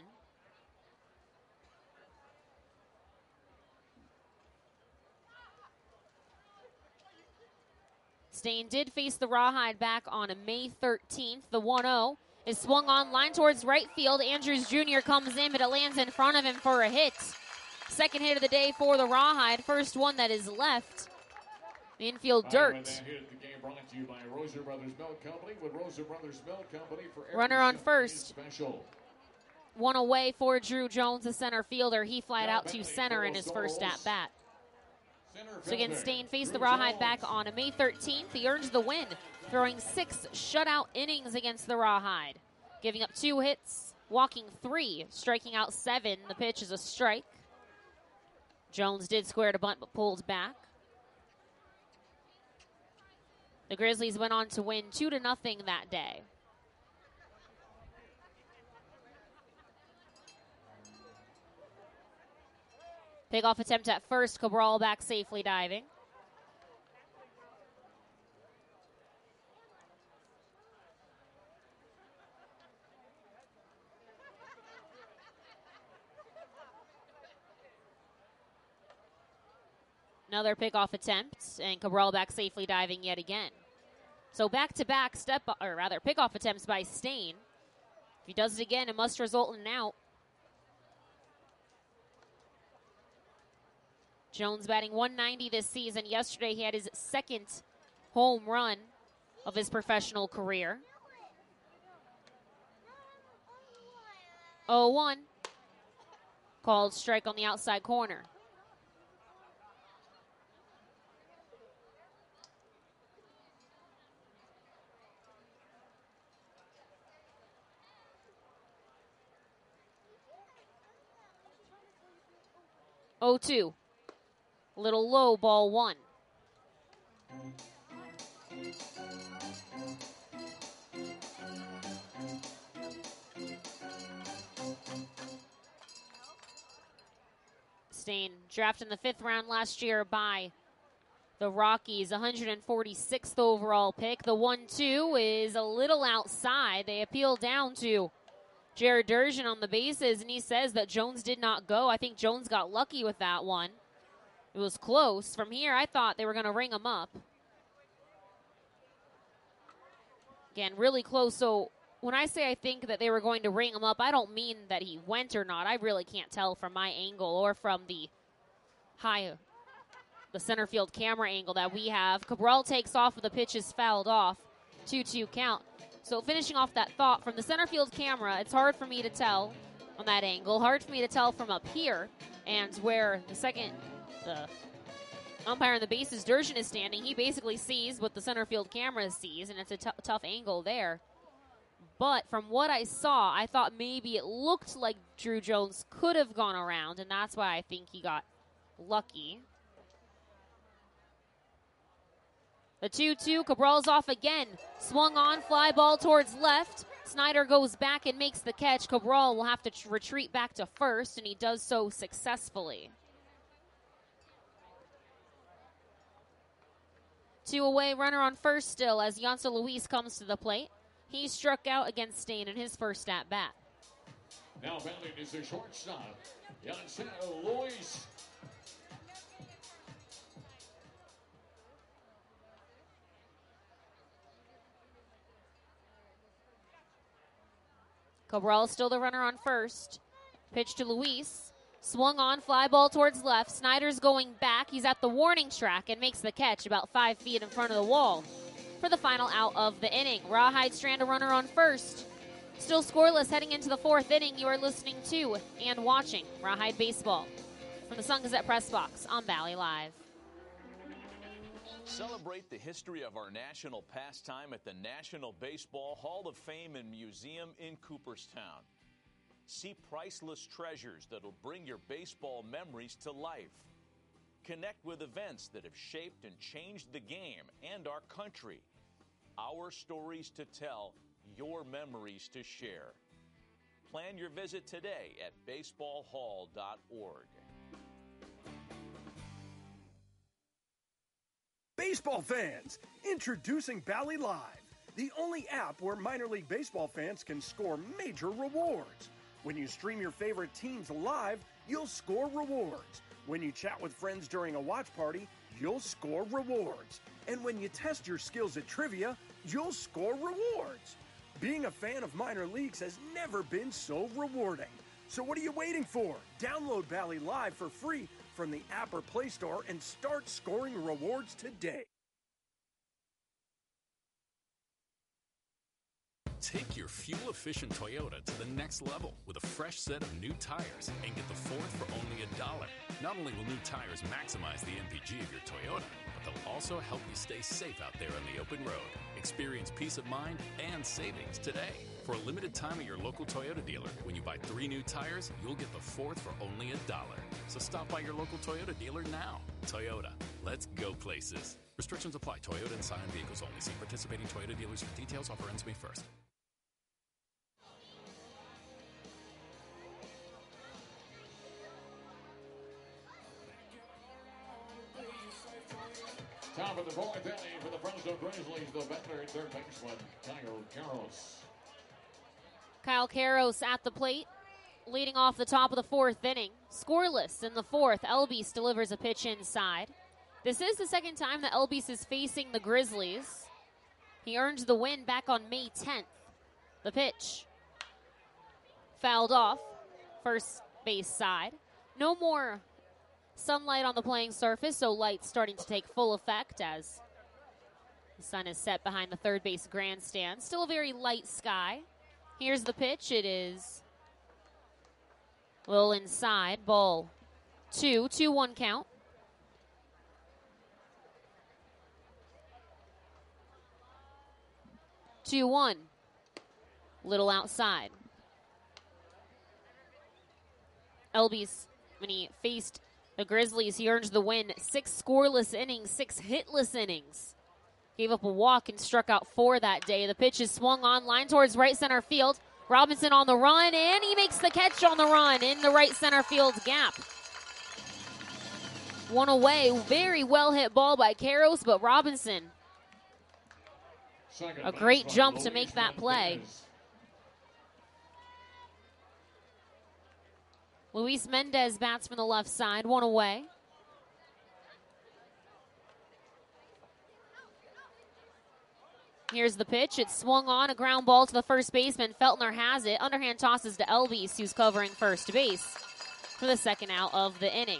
Stain did face the Rawhide back on May thirteenth. The one oh is swung on, line towards right field. Andrews Junior comes in, but it lands in front of him for a hit. Second hit of the day for the Rawhide. First one that is left. The infield dirt.
That hit the game brought to you by Roser Brothers Milk Company. With Roser Brothers Milk Company for every
runner on
Sunday
first.
Special.
One away for Drew Jones, the center fielder. He flied out to center in his first at bat. So again, Stain faced the Rawhide back on May thirteenth. He earns the win, throwing six shutout innings against the Rawhide, giving up two hits, walking three, striking out seven. The pitch is a strike. Jones did square to bunt, but pulled back. The Grizzlies went on to win two to nothing that day. Pickoff attempt at first. Cabral back safely diving. Another pickoff attempt, and Cabral back safely diving yet again. So back-to-back step, or rather pickoff attempts by Stain. If he does it again, it must result in an out. Jones batting one ninety this season. Yesterday he had his second home run of his professional career. oh one. Called strike on the outside corner. oh two. Little low, ball one. Stain, drafted in the fifth round last year by the Rockies, one hundred forty-sixth overall pick. The one two is a little outside. They appeal down to Jared Durgeon on the bases, and he says that Jones did not go. I think Jones got lucky with that one. It was close. From here, I thought they were going to ring him up. Again, really close. So when I say I think that they were going to ring him up, I don't mean that he went or not. I really can't tell from my angle or from the high, the center field camera angle that we have. Cabral takes off, with the pitch is fouled off. two two count. So finishing off that thought, from the center field camera, it's hard for me to tell on that angle. Hard for me to tell from up here, and where the second the umpire on the bases, Durgeon, is standing. He basically sees what the center field camera sees, and it's a t- tough angle there. But from what I saw, I thought maybe it looked like Drew Jones could have gone around, and that's why I think he got lucky. The two two, Cabral's off again. Swung on, fly ball towards left. Snyder goes back and makes the catch. Cabral will have to t- retreat back to first, and he does so successfully. Two away, runner on first still as Yancer Luis comes to the plate. He struck out against Stain in his first at bat.
Now batting is the shortstop, Yancer Luis.
Cabral still the runner on first. Pitch to Luis. Swung on, fly ball towards left. Snyder's going back. He's at the warning track and makes the catch about five feet in front of the wall for the final out of the inning. Rawhide Strand, a runner on first. Still scoreless heading into the fourth inning. You are listening to and watching Rawhide Baseball from the Sun Gazette Press Box on Valley Live.
Celebrate the history of our national pastime at the National Baseball Hall of Fame and Museum in Cooperstown. See priceless treasures that'll bring your baseball memories to life. Connect with events that have shaped and changed the game and our country. Our stories to tell, your memories to share. Plan your visit today at baseball hall dot org.
Baseball fans, introducing Bally Live, the only app where minor league baseball fans can score major rewards. When you stream your favorite teams live, you'll score rewards. When you chat with friends during a watch party, you'll score rewards. And when you test your skills at trivia, you'll score rewards. Being a fan of minor leagues has never been so rewarding. So what are you waiting for? Download Bally Live for free from the app or Play Store and start scoring rewards today.
Take your fuel-efficient Toyota to the next level with a fresh set of new tires and get the fourth for only a dollar. Not only will new tires maximize the M P G of your Toyota, but they'll also help you stay safe out there on the open road. Experience peace of mind and savings today. For a limited time at your local Toyota dealer, when you buy three new tires, you'll get the fourth for only a dollar. So stop by your local Toyota dealer now. Toyota, let's go places. Restrictions apply. Toyota and Scion vehicles only. See participating Toyota dealers for details. Offer ends May first.
Top of the fourth inning for the Fresno Grizzlies, the veteran third baseman, Kyle Karros.
Kyle Karros at the plate, leading off the top of the fourth inning. Scoreless in the fourth. Elbies delivers a pitch inside. This is the second time that Elby's is facing the Grizzlies. He earned the win back on May tenth. The pitch fouled off, first base side. No more sunlight on the playing surface, so light starting to take full effect as the sun is set behind the third base grandstand. Still a very light sky. Here's the pitch. It is a little inside. Ball two, two one count. two one. Little outside. Elby's, when he faced the Grizzlies, he earned the win. Six scoreless innings, six hitless innings. Gave up a walk and struck out four that day. The pitch is swung on, line towards right center field. Robinson on the run, and he makes the catch on the run in the right center field gap. One away. Very well hit ball by Karros, but Robinson, a great jump to make that play. Luis Mendez bats from the left side, one away. Here's the pitch. It's swung on, a ground ball to the first baseman. Feltner has it. Underhand tosses to Elvis, who's covering first base for the second out of the inning.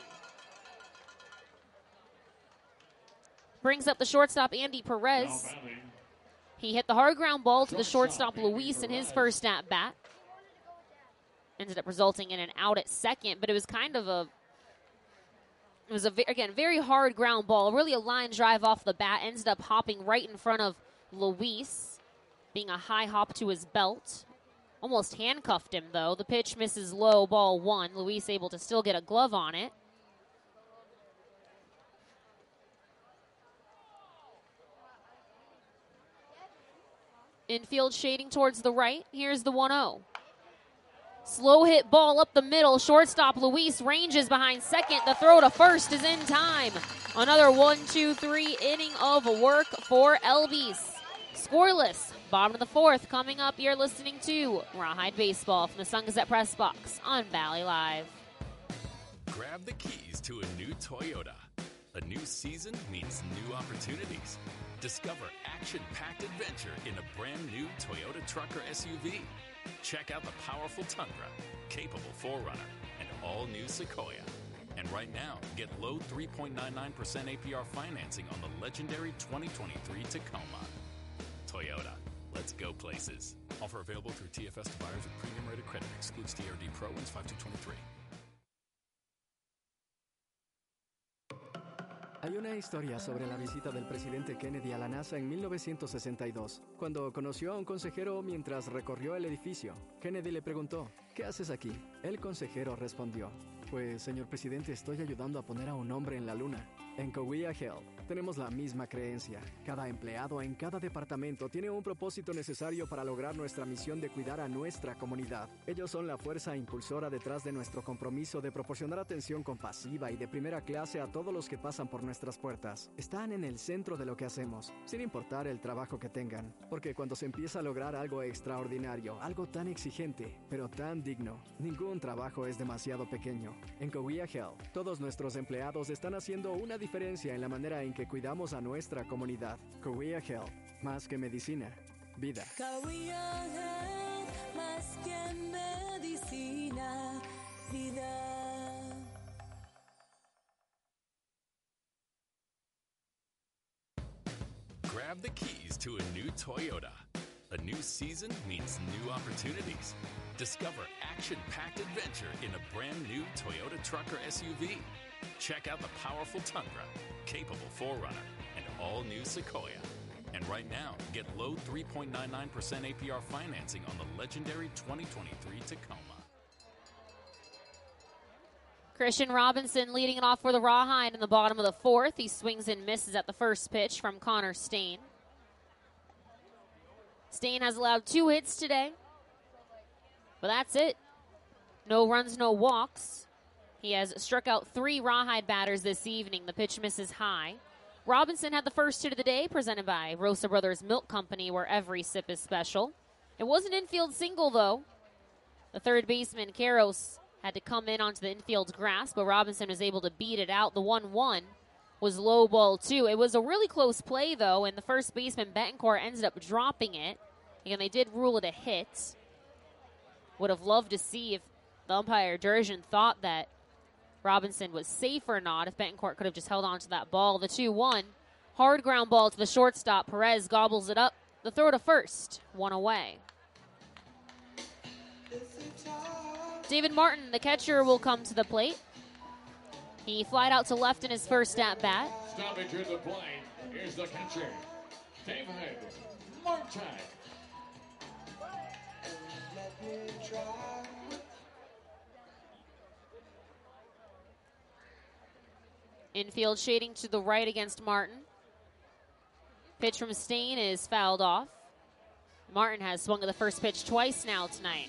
Brings up the shortstop, Andy Perez. He hit the hard ground ball to the shortstop, Luis, in his first at-bat. Ended up resulting in an out at second, but it was kind of a, it was, a again, very hard ground ball. Really a line drive off the bat. Ended up hopping right in front of Luis, being a high hop to his belt. Almost handcuffed him, though. The pitch misses low, ball one. Luis able to still get a glove on it. Infield shading towards the right. Here's the one oh. Slow hit ball up the middle. Shortstop Luis ranges behind second. The throw to first is in time. Another one, two, three inning of work for Elby's. Scoreless. Bottom of the fourth coming up. You're listening to Rawhide Baseball from the Sun Gazette Press Box on Valley Live.
Grab the keys to a new Toyota. A new season means new opportunities. Discover action-packed adventure in a brand new Toyota Trucker S U V. Check out the powerful Tundra, capable four runner, and all-new Sequoia. And right now, get low three point nine nine percent A P R financing on the legendary twenty twenty-three Tacoma. Toyota, let's go places. Offer available through T F S to buyers with premium rated credit. Excludes T R D Pro. Wins five two twenty-three.
Hay una historia sobre la visita del presidente Kennedy a la NASA en mil novecientos sesenta y dos. Cuando conoció a un consejero mientras recorrió el edificio, Kennedy le preguntó, ¿qué haces aquí? El consejero respondió, pues, señor presidente, estoy ayudando a poner a un hombre en la luna. En Kowea Health tenemos la misma creencia. Cada empleado en cada departamento tiene un propósito necesario para lograr nuestra misión de cuidar a nuestra comunidad. Ellos son la fuerza impulsora detrás de nuestro compromiso de proporcionar atención compasiva y de primera clase a todos los que pasan por nuestras puertas. Están en el centro de lo que hacemos, sin importar el trabajo que tengan. Porque cuando se empieza a lograr algo extraordinario, algo tan exigente, pero tan digno, ningún trabajo es demasiado pequeño. En Kowea Health, todos nuestros empleados están haciendo una diferencia en la manera en que cuidamos a nuestra comunidad. Kowea Health, más que medicina, vida.
Kowea Health, más que medicina, vida.
Grab the keys to a new Toyota. A new season means new opportunities. Discover action-packed adventure in a brand new Toyota Trucker S U V. Check out the powerful Tundra, capable four runner, and all-new Sequoia. And right now, get low three point nine nine percent A P R financing on the legendary twenty twenty-three Tacoma.
Christian Robinson leading it off for the Rawhide in the bottom of the fourth. He swings and misses at the first pitch from Connor Stain. Stain has allowed two hits today, but that's it. No runs, no walks. He has struck out three Rawhide batters this evening. The pitch misses high. Robinson had the first hit of the day, presented by Rosa Brothers Milk Company, where every sip is special. It was an infield single, though. The third baseman, Karros, had to come in onto the infield's grass, but Robinson was able to beat it out. The one one was low ball two. It was a really close play, though, and the first baseman, Betancourt, ended up dropping it. Again, they did rule it a hit. Would have loved to see if the umpire, Durjan, thought that Robinson was safe or not, if Betancourt could have just held on to that ball. The two one. Hard ground ball to the shortstop. Perez gobbles it up. The throw to first. One away. David Martin, the catcher, will come to the plate. He flied out to left in his first at bat.
Stopping to the plate is the catcher, David Martin.
Infield shading to the right against Martin. Pitch from Stain is fouled off. Martin has swung at the first pitch twice now tonight.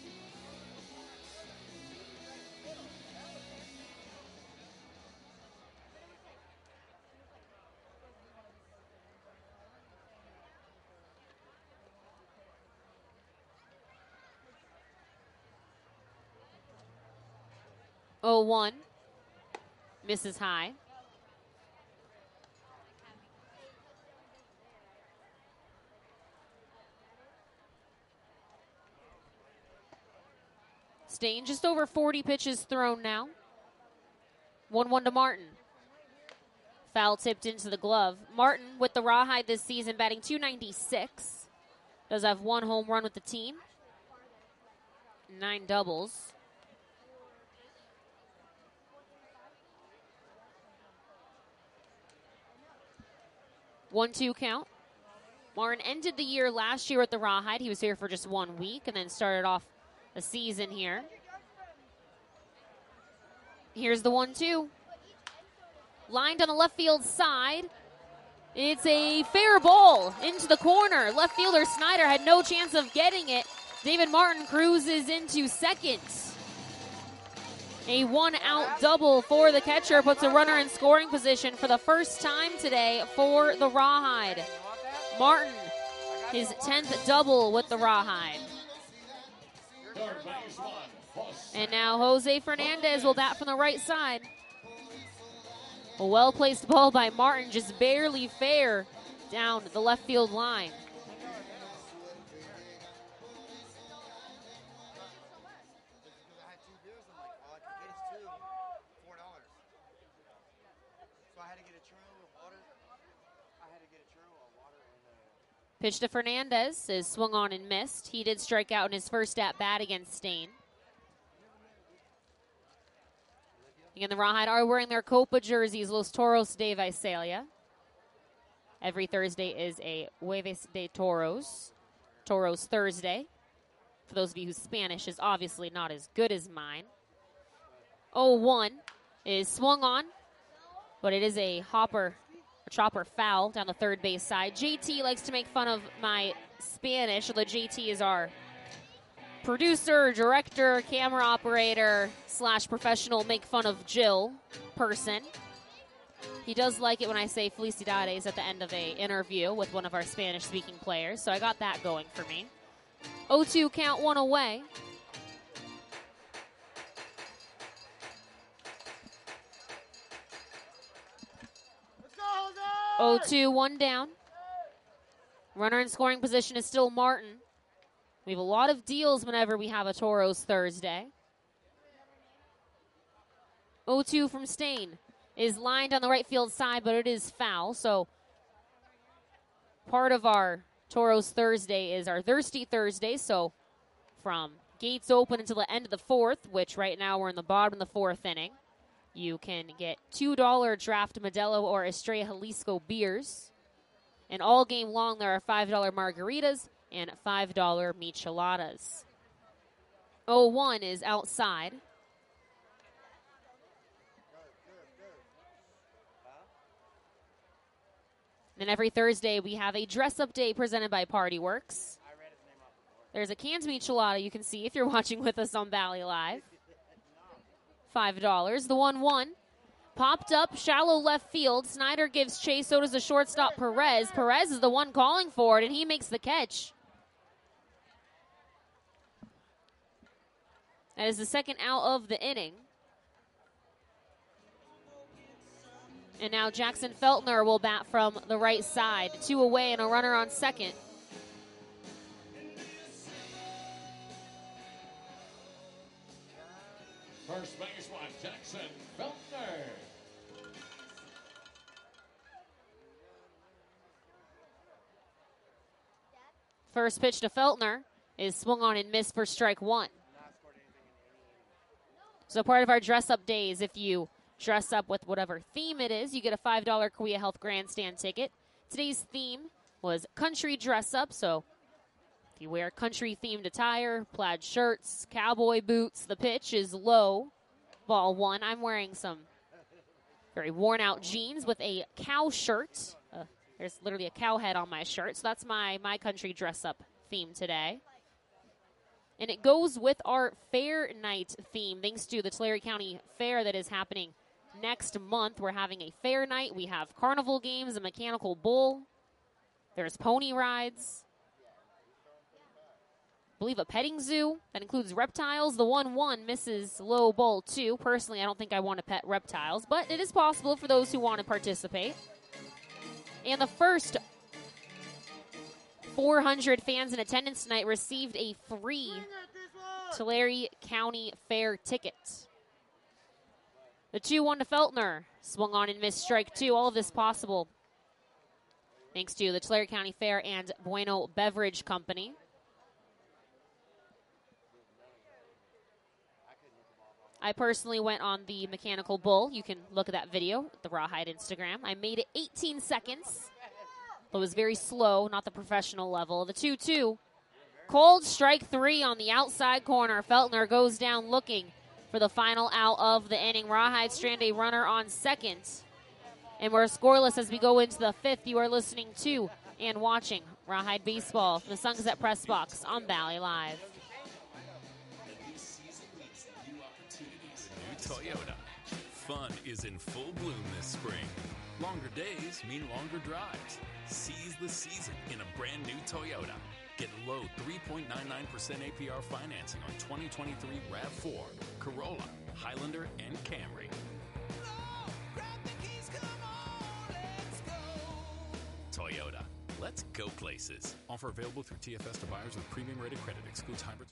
oh one. Misses high. Stain just over forty pitches thrown now. one one to Martin. Foul tipped into the glove. Martin with the Rawhide this season batting two ninety-six. Does have one home run with the team. Nine doubles. one two count. Martin ended the year last year at the Rawhide. He was here for just one week and then started off the season here. Here's the one two. Lined on the left field side. It's a fair ball into the corner. Left fielder Snyder had no chance of getting it. David Martin cruises into second. A one-out double for the catcher puts a runner in scoring position for the first time today for the Rawhide. Martin, his tenth double with the Rawhide. And now Jose Fernandez will bat from the right side. A well-placed ball by Martin, just barely fair down the left field line. Pitch to Fernandez is swung on and missed. He did strike out in his first at-bat against Stain. Again, the Rawhide are wearing their Copa jerseys, Los Toros de Visalia. Every Thursday is a Jueves de Toros, Toros Thursday. For those of you whose Spanish is obviously not as good as mine. oh one is swung on, but it is a hopper, a chopper foul down the third base side. J T likes to make fun of my Spanish, although J T is our producer, director, camera operator, slash professional make fun of Jill person. He does like it when I say felicidades at the end of a interview with one of our Spanish-speaking players, so I got that going for me. oh two count, one away. oh two, one down. Runner in scoring position is still Martin. We have a lot of deals whenever we have a Toros Thursday. oh two from Stain is lined on the right field side, but it is foul. So part of our Toros Thursday is our Thirsty Thursday. So from gates open until the end of the fourth, which right now we're in the bottom of the fourth inning, you can get two dollar draft Modelo or Estrella Jalisco beers. And all game long, there are five dollar margaritas and five dollar micheladas. oh one is outside. Then every Thursday, we have a dress-up day presented by Party Works. There's a canned michelada you can see if you're watching with us on Valley Live. five dollars. The one one. Popped up, shallow left field. Snyder gives chase, so does the shortstop Perez. Perez is the one calling for it, and he makes the catch. That is the second out of the inning. And now Jackson Feltner will bat from the right side. Two away and a runner on second.
First baseman Jackson Feltner.
First pitch to Feltner is swung on and missed for strike one. So part of our dress-up days, if you dress up with whatever theme it is, you get a five dollar Kauai Health Grandstand ticket. Today's theme was country dress-up, so if you wear country-themed attire, plaid shirts, cowboy boots, the pitch is low, ball one. I'm wearing some very worn-out jeans with a cow shirt. Uh, there's literally a cow head on my shirt, so that's my, my country dress-up theme today. And it goes with our Fair Night theme, thanks to the Tulare County Fair that is happening next month. We're having a fair night. We have carnival games, a mechanical bull. There's pony rides. I believe a petting zoo that includes reptiles. The one one misses low ball two. Personally, I don't think I want to pet reptiles, but it is possible for those who want to participate. And the first four hundred fans in attendance tonight received a free Tulare County Fair ticket. The two one to Feltner. Swung on and missed strike two. All of this possible thanks to the Tulare County Fair and Bueno Beverage Company. I personally went on the mechanical bull. You can look at that video at the Rawhide Instagram. I made it eighteen seconds. It was very slow, not the professional level. The two two. Cold strike three on the outside corner. Feltner goes down looking for the final out of the inning. Rawhide strand a runner on second. And we're scoreless as we go into the fifth. You are listening to and watching Rawhide Baseball from the Sunset Press Box on Valley Live.
Toyota. Fun is in full bloom this spring. Longer days mean longer drives. Seize the season in a brand new Toyota. Get low three point nine nine percent A P R financing on twenty twenty-three RAV four, Corolla, Highlander, and Camry. Toyota. Let's go places. Offer available through T F S to buyers with premium rated credit. Excludes hybrids.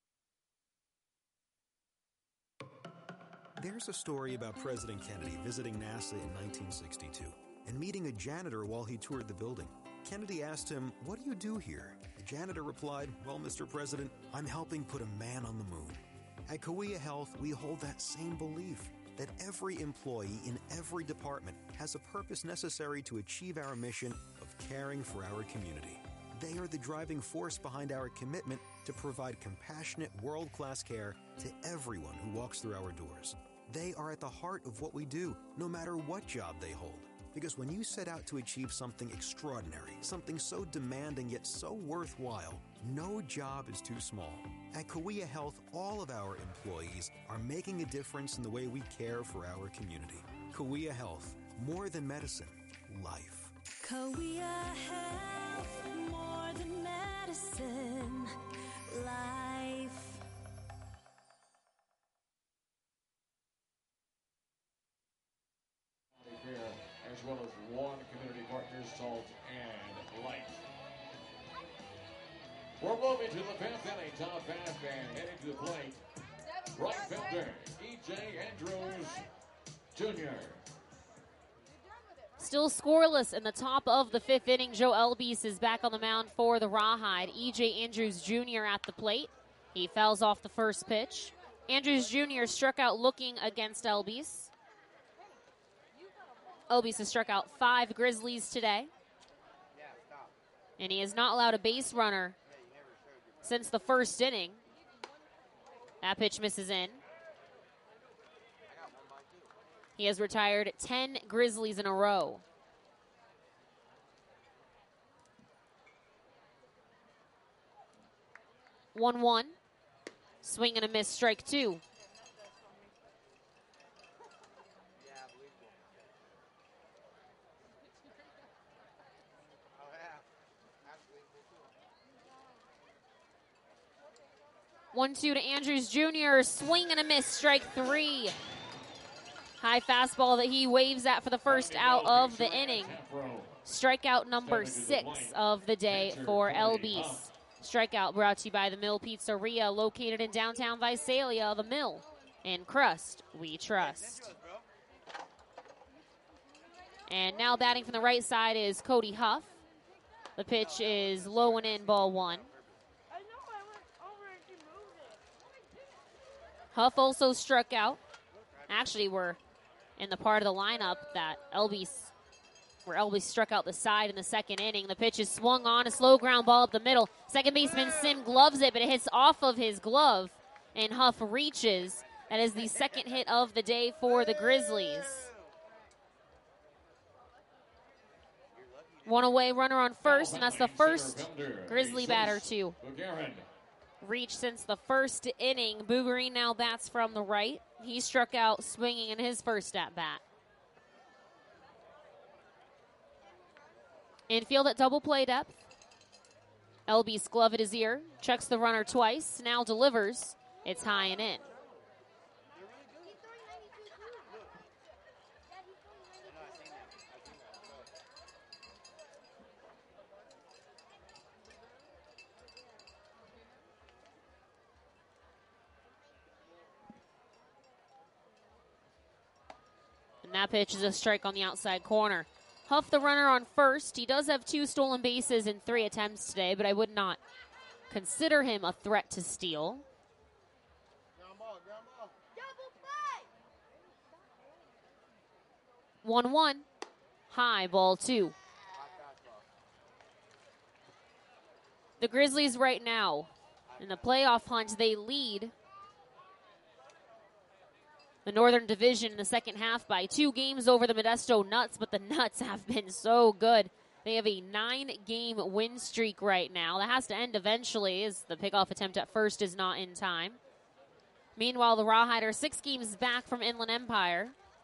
There's a story about President Kennedy visiting NASA in nineteen sixty-two and meeting a janitor while he toured the building. Kennedy asked him, "What do you do here?" The janitor replied, "Well, Mister President, I'm helping put a man on the moon." At Kauai Health, we hold that same belief, that every employee in every department has a purpose necessary to achieve our mission of caring for our community. They are the driving force behind our commitment to provide compassionate, world-class care to everyone who walks through our doors. They are at the heart of what we do, no matter what job they hold. Because when you set out to achieve something extraordinary, something so demanding yet so worthwhile, no job is too small. At Kauai Health, all of our employees are making a difference in the way we care for our community. Kauai Health, more than medicine, life.
Kauai Health, more than medicine, life.
As well as one community partner, Salt and Light. We're moving to the fifth inning. Top half and heading to the plate. Right fielder, E J Andrews Junior
Still scoreless in the top of the fifth inning. Joe Elbies is back on the mound for the Rawhide. E J Andrews Junior at the plate. He fouls off the first pitch. Andrews Junior struck out looking against Elbies. Elbies has struck out five Grizzlies today. And he has not allowed a base runner since the first inning. That pitch misses in. He has retired ten Grizzlies in a row. one one. Swing and a miss, strike two. one two to Andrews Junior Swing and a miss, strike three. High fastball that he waves at for the first out of the inning. Strikeout number six of the day for Elbis. Strikeout brought to you by the Mill Pizzeria, located in downtown Visalia. The Mill, in Crust we trust. And now batting from the right side is Cody Huff. The pitch is low and in, ball one. Huff also struck out. Actually, we're in the part of the lineup that Elbis, where Elbis struck out the side in the second inning. The pitch is swung on, a slow ground ball up the middle. Second baseman Sim gloves it, but it hits off of his glove, and Huff reaches. That is the second hit of the day for the Grizzlies. One away runner on first, and that's the first Grizzly batter to reach since the first inning. Bougarine now bats from the right. He struck out swinging in his first at-bat. Infield at double play depth. Elbis glove at his ear, checks the runner twice, now delivers. It's high and in. And that pitch is a strike on the outside corner. Huff the runner on first. He does have two stolen bases in three attempts today, but I would not consider him a threat to steal. one one. High, ball two. The Grizzlies right now, in the playoff hunt, they lead the Northern Division in the second half by two games over the Modesto Nuts, but the Nuts have been so good. They have a nine-game win streak right now. That has to end eventually, as the pickoff attempt at first is not in time. Meanwhile, the Rawhide are six games back from Inland Empire.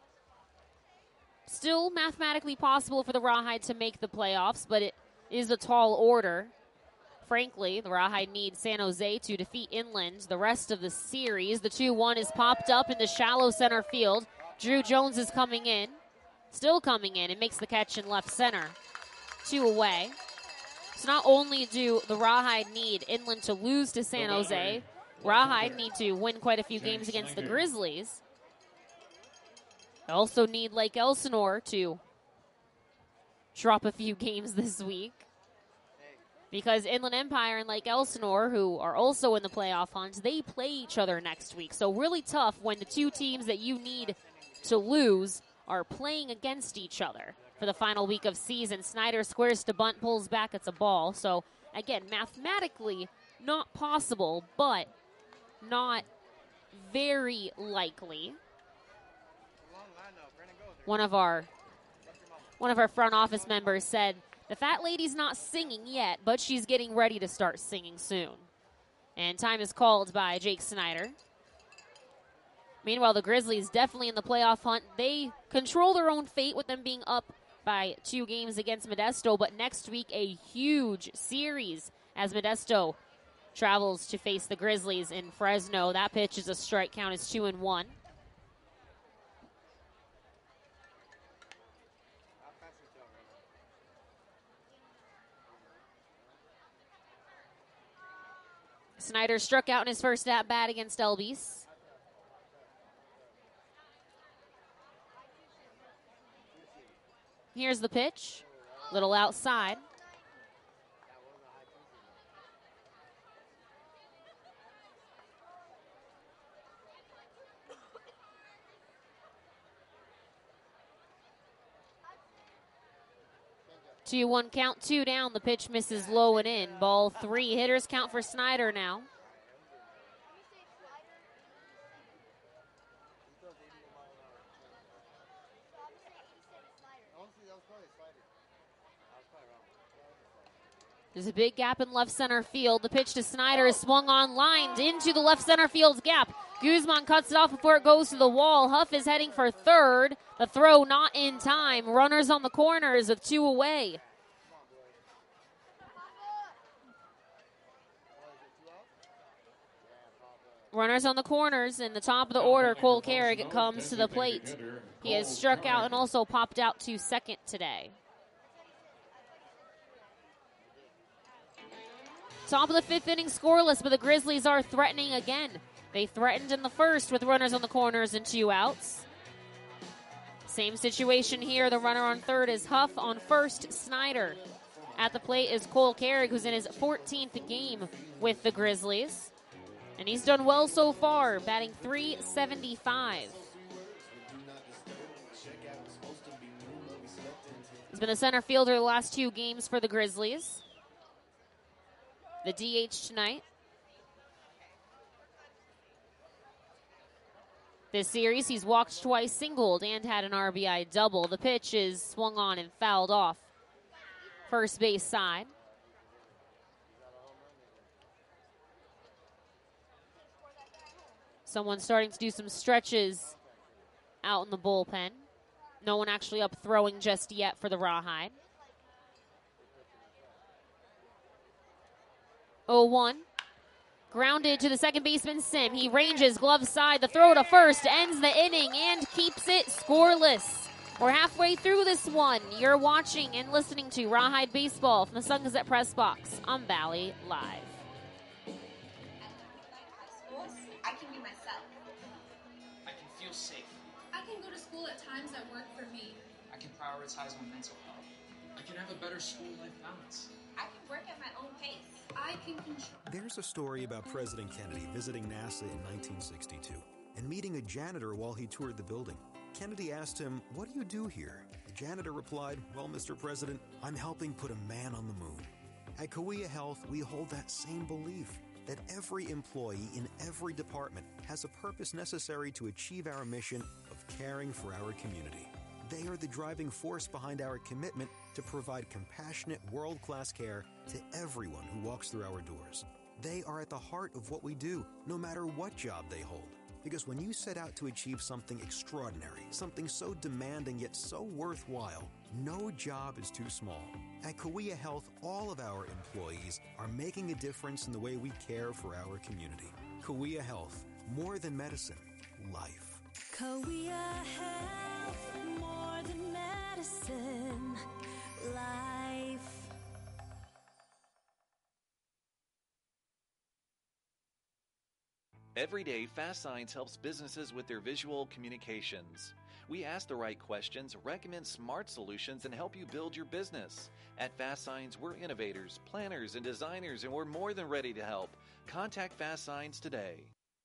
Still mathematically possible for the Rawhide to make the playoffs, but it is a tall order. Frankly, the Rawhide needs San Jose to defeat Inland the rest of the series. The two one is popped up in the shallow center field. Drew Jones is coming in, still coming in, and makes the catch in left center. Two away. So not only do the Rawhide need Inland to lose to San Jose, Rawhide need to win quite a few games against the Grizzlies. They also need Lake Elsinore to drop a few games this week, because Inland Empire and Lake Elsinore, who are also in the playoff hunt, they play each other next week. So really tough when the two teams that you need to lose are playing against each other for the final week of season. Snyder squares to bunt, pulls back, it's a ball. So again, mathematically not possible, but not very likely. One of our one of our front office members said, the fat lady's not singing yet, but she's getting ready to start singing soon. And time is called by Jake Snyder. Meanwhile, the Grizzlies definitely in the playoff hunt. They control their own fate with them being up by two games against Modesto, but next week a huge series as Modesto travels to face the Grizzlies in Fresno. That pitch is a strike, count is two and one. Snyder struck out in his first at-bat against Elbis. Here's the pitch. Little outside. two one count, two down. The pitch misses low and in. Ball three. Hitters count for Snyder now. There's a big gap in left center field. The pitch to Snyder is swung on, lined into the left center field's gap. Guzman cuts it off before it goes to the wall. Huff is heading for third. The throw not in time. Runners on the corners with two away. Runners on the corners. In the top of the order, Cole Carrick comes to the plate. He has struck out and also popped out to second today. Top of the fifth inning scoreless, but the Grizzlies are threatening again. They threatened in the first with runners on the corners and two outs. Same situation here. The runner on third is Huff. On first, Snyder. At the plate is Cole Carrick, who's in his fourteenth game with the Grizzlies. And he's done well so far, batting three seventy-five. He's been a center fielder the last two games for the Grizzlies. The D H tonight. This series, he's walked twice, singled, and had an R B I double. The pitch is swung on and fouled off first base side. Someone starting to do some stretches out in the bullpen. No one actually up throwing just yet for the Rawhide. oh one. Grounded to the second baseman, Sim. He ranges, glove side. The throw to first ends the inning and keeps it scoreless. We're halfway through this one. You're watching and listening to Rawhide Baseball from the Sun Gazette Press Box on Valley Live.
I can be myself.
I can feel safe.
I can go to school at times that work for me.
I can prioritize my mental health. I can have a better school-life balance.
I can work at my own pace. I can control.
There's a story about President Kennedy visiting NASA in nineteen sixty-two and meeting a janitor while he toured the building. Kennedy asked him, "What do you do here?" The janitor replied, "Well, Mister President, I'm helping put a man on the moon." At Kauai Health, we hold that same belief, that every employee in every department has a purpose necessary to achieve our mission of caring for our community. They are the driving force behind our commitment to provide compassionate, world-class care to everyone who walks through our doors. They are at the heart of what we do, no matter what job they hold. Because when you set out to achieve something extraordinary, something so demanding yet so worthwhile, no job is too small. At Kauai Health, all of our employees are making a difference in the way we care for our community. Kauai Health, more than medicine, life.
Kauai Health, more than medicine, life.
Every day, Fast Signs helps businesses with their visual communications. We ask the right questions, recommend smart solutions, and help you build your business. At Fast Signs, we're innovators, planners, and designers, and we're more than ready to help. Contact Fast Signs today.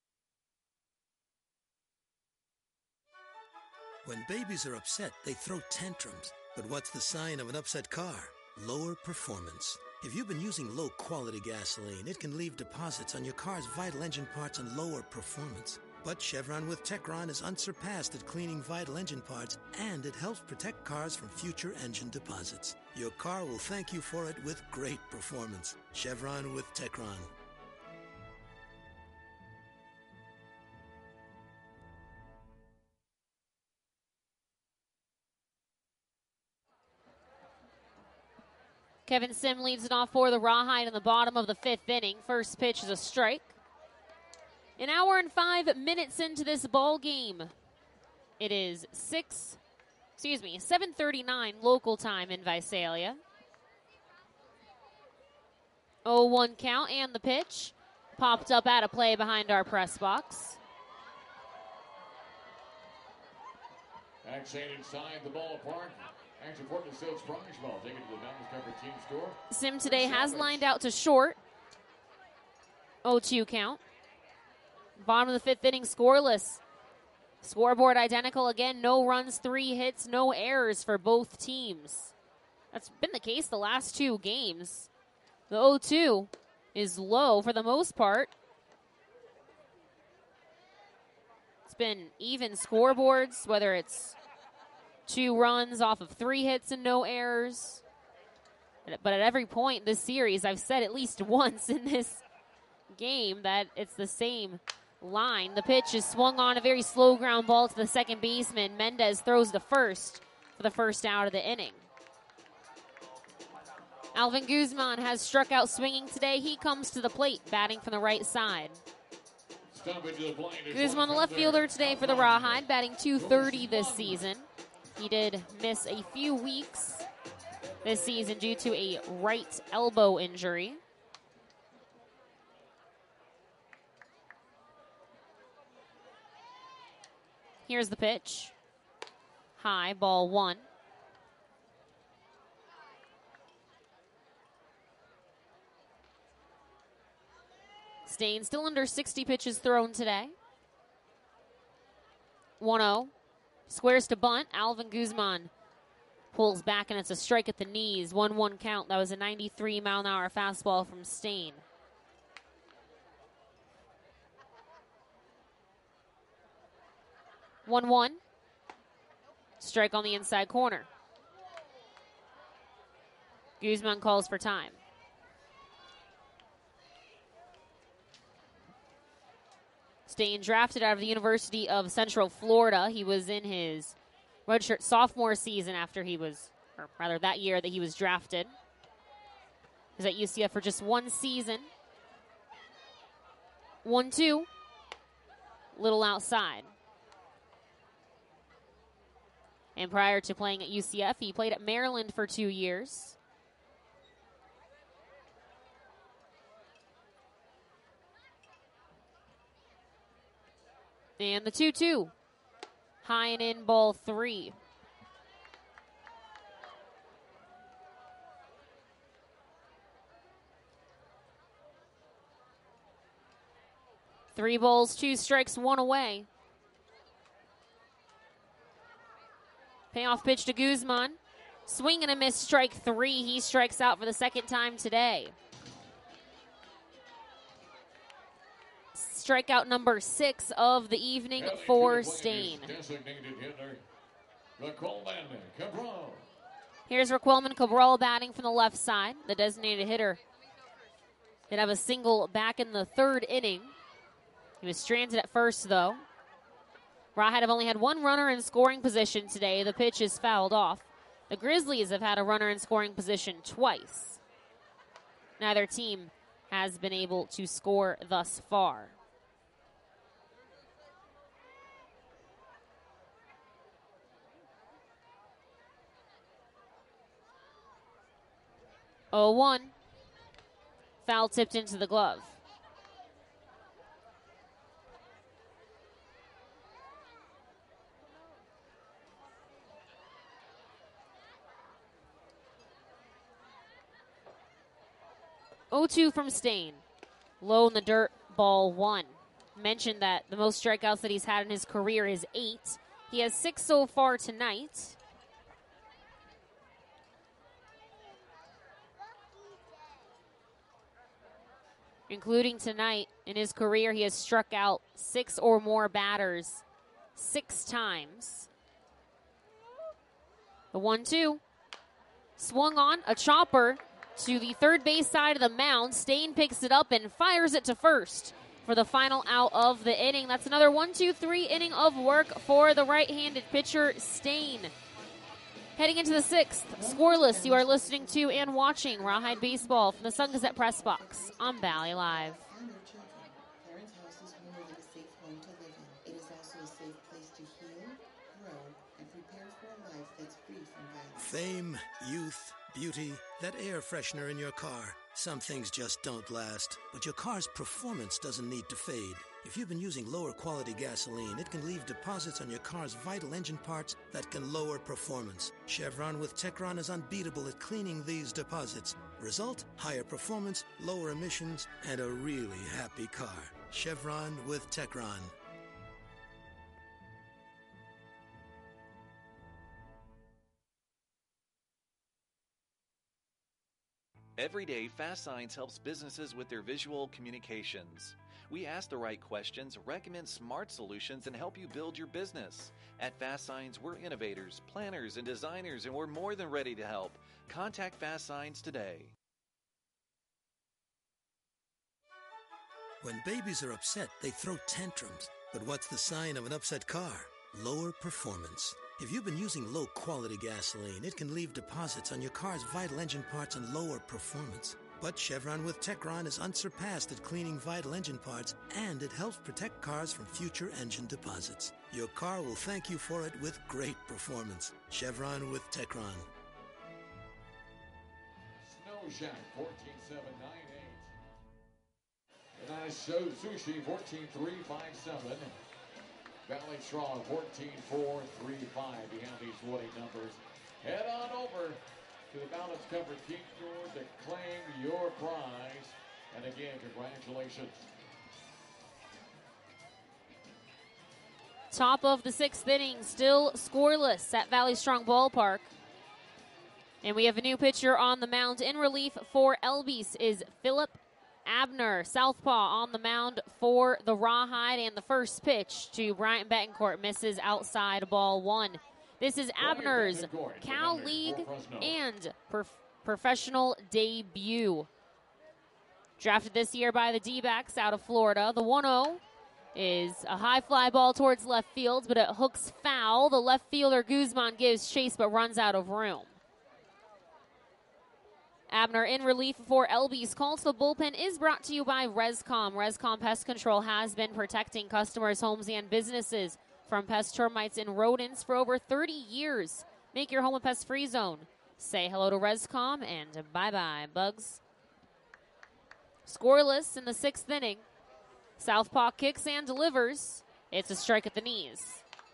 When babies are upset, they throw tantrums. But what's the sign of an upset car? Lower performance. If you've been using low-quality gasoline, it can leave deposits on your car's vital engine parts and lower performance. But Chevron with Techron is unsurpassed at cleaning vital engine parts, and it helps protect cars from future engine deposits. Your car will thank you for it with great performance. Chevron with Techron.
Kevin Sim leads it off for the Rawhide in the bottom of the fifth inning. First pitch is a strike. An hour and five minutes into this ball game. It is six, excuse me, seven thirty-nine local time in Visalia. oh one count and the pitch. Popped up out of play behind our press box.
Accent inside the ballpark. Action for the Sills Prize Ball. Take it to the Mountains Cover Team Store.
Sim today has lined out to short. oh two count. Bottom of the fifth inning, scoreless. Scoreboard identical again. No runs, three hits, no errors for both teams. That's been the case the last two games. The oh two is low for the most part. It's been even scoreboards, whether it's two runs off of three hits and no errors. But at every point this series, I've said at least once in this game that it's the same line. The pitch is swung on, a very slow ground ball to the second baseman. Mendez throws to first for the first out of the inning. Alvin Guzman has struck out swinging today. He comes to the plate, batting from the right side.
Stoppage of the plane is
Guzman, the left fielder today for the Rawhide, batting two thirty this season. He did miss a few weeks this season due to a right elbow injury. Here's the pitch. High, ball one. Stain still under sixty pitches thrown today. one oh. Squares to bunt. Alvin Guzman pulls back, and it's a strike at the knees. one one count. That was a ninety-three mile an hour fastball from Stain. one one. Strike on the inside corner. Guzman calls for time. Stain drafted out of the University of Central Florida. He was in his redshirt sophomore season after he was, or rather that year that he was drafted. He was at U C F for just one season. one two. Little outside. And prior to playing at U C F, he played at Maryland for two years. And the two two. High and in, ball three. Three balls, two strikes, one away. Payoff pitch to Guzman. Swing and a miss, strike three. He strikes out for the second time today. Strikeout number six of the evening for Stain. Here's Raquelman Cabral batting from the left side. The designated hitter did have a single back in the third inning. He was stranded at first, though. Rawhide have only had one runner in scoring position today. The pitch is fouled off. The Grizzlies have had a runner in scoring position twice. Neither team has been able to score thus far. oh one. Foul tipped into the glove. oh two from Stain. Low in the dirt, ball one. Mentioned that the most strikeouts that he's had in his career is eight. He has six so far tonight. Including tonight, in his career, he has struck out six or more batters six times. The one two. Swung on, a chopper to the third base side of the mound. Stain picks it up and fires it to first for the final out of the inning. That's another one two three inning of work for the right-handed pitcher, Stain. Heading into the sixth, scoreless, you are listening to and watching Rawhide Baseball from the Sun Gazette Press Box on Valley Live.
Parents' house is more than a safe home to live in. It is also a safe place to heal, grow, and prepare for a life that's free from violence.
Fame, youth, beauty, that air freshener in your car. Some things just don't last, but your car's performance doesn't need to fade. If you've been using lower quality gasoline, it can leave deposits on your car's vital engine parts that can lower performance. Chevron with Techron is unbeatable at cleaning these deposits. Result, higher performance, lower emissions, and a really happy car. Chevron with Techron.
Every day, Fast Signs helps businesses with their visual communications. We ask the right questions, recommend smart solutions, and help you build your business. At Fast Signs, we're innovators, planners, and designers, and we're more than ready to help. Contact Fast Signs today.
When babies are upset, they throw tantrums. But what's the sign of an upset car? Lower performance. If you've been using low-quality gasoline, it can leave deposits on your car's vital engine parts and lower performance. But Chevron with Techron is unsurpassed at cleaning vital engine parts, and it helps protect cars from future engine deposits. Your car will thank you for it with great performance. Chevron with Techron.
Snow Shack, fourteen seven nine eight. And that is Show Sushi, fourteen three five seven. Valley Strong, fourteen four three five. You have these winning numbers. Head on over to the Balance Covered King Store to claim your prize. And again, congratulations.
Top of the sixth inning, still scoreless at Valley Strong Ballpark. And we have a new pitcher on the mound. In relief for Elbies is Philip Abner, southpaw, on the mound for the Rawhide. And the first pitch to Bryant Betancourt misses outside, ball one. This is Abner's Cal League and prof- professional debut. Drafted this year by the D-backs out of Florida. The one oh is a high fly ball towards left field, but it hooks foul. The left fielder Guzman gives chase but runs out of room. Abner in relief for Elbies. Call to the bullpen is brought to you by Rescom. Rescom Pest Control has been protecting customers' homes and businesses from pest, termites, and rodents for over thirty years. Make your home a pest-free zone. Say hello to Rescom and bye-bye, bugs. Scoreless in the sixth inning. Southpaw kicks and delivers. It's a strike at the knees.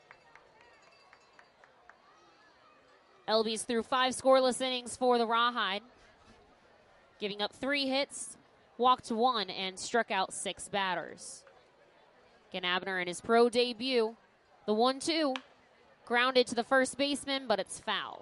Elbies threw five scoreless innings for the Rawhide, giving up three hits, walked one, and struck out six batters. Again, Abner in his pro debut. The one two, grounded to the first baseman, but it's foul.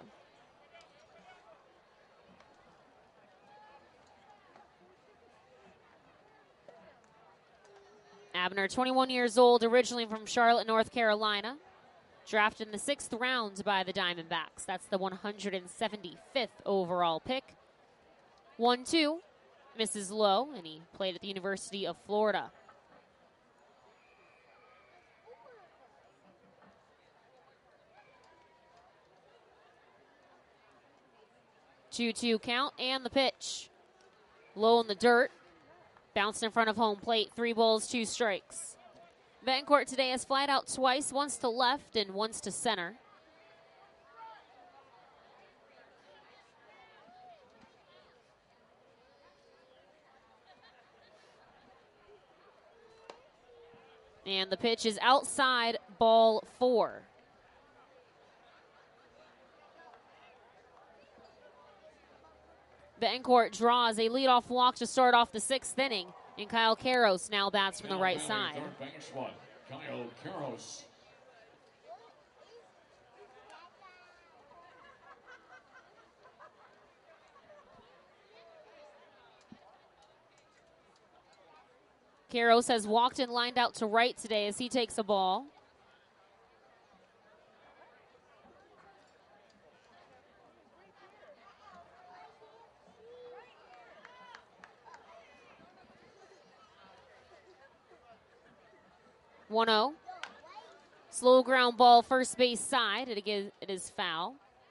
Abner, twenty-one years old, originally from Charlotte, North Carolina. Drafted in the sixth round by the Diamondbacks. That's the one hundred seventy-fifth overall pick. one two, misses low, and he played at the University of Florida. two two count, and the pitch. Low in the dirt. Bounced in front of home plate. Three balls, two strikes. Betancourt today has flied out twice, once to left and once to center. And the pitch is outside, ball four. Betancourt draws a leadoff walk to start off the sixth inning, and Kyle Karros now bats from the right side.
Kyle Karros.
Karros has walked and lined out to right today as he takes a ball. one oh. Slow ground ball, first base side. It, again, it is foul.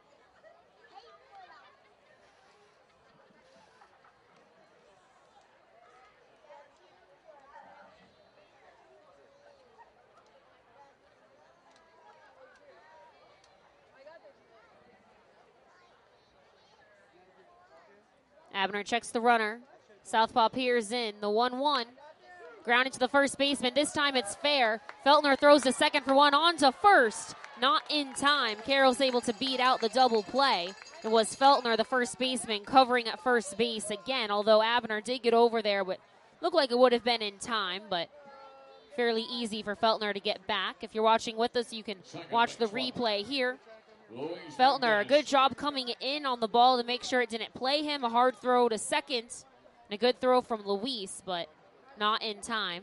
Abner checks the runner. Southpaw peers in. The one one. Grounded to the first baseman. This time it's fair. Feltner throws to second for one, on to first. Not in time. Carroll's able to beat out the double play. It was Feltner, the first baseman, covering at first base again, although Abner did get over there, but looked like it would have been in time, but fairly easy for Feltner to get back. If you're watching with us, you can watch the replay here. Feltner, a good job coming in on the ball to make sure it didn't play him. A hard throw to second, and a good throw from Luis, but not in time.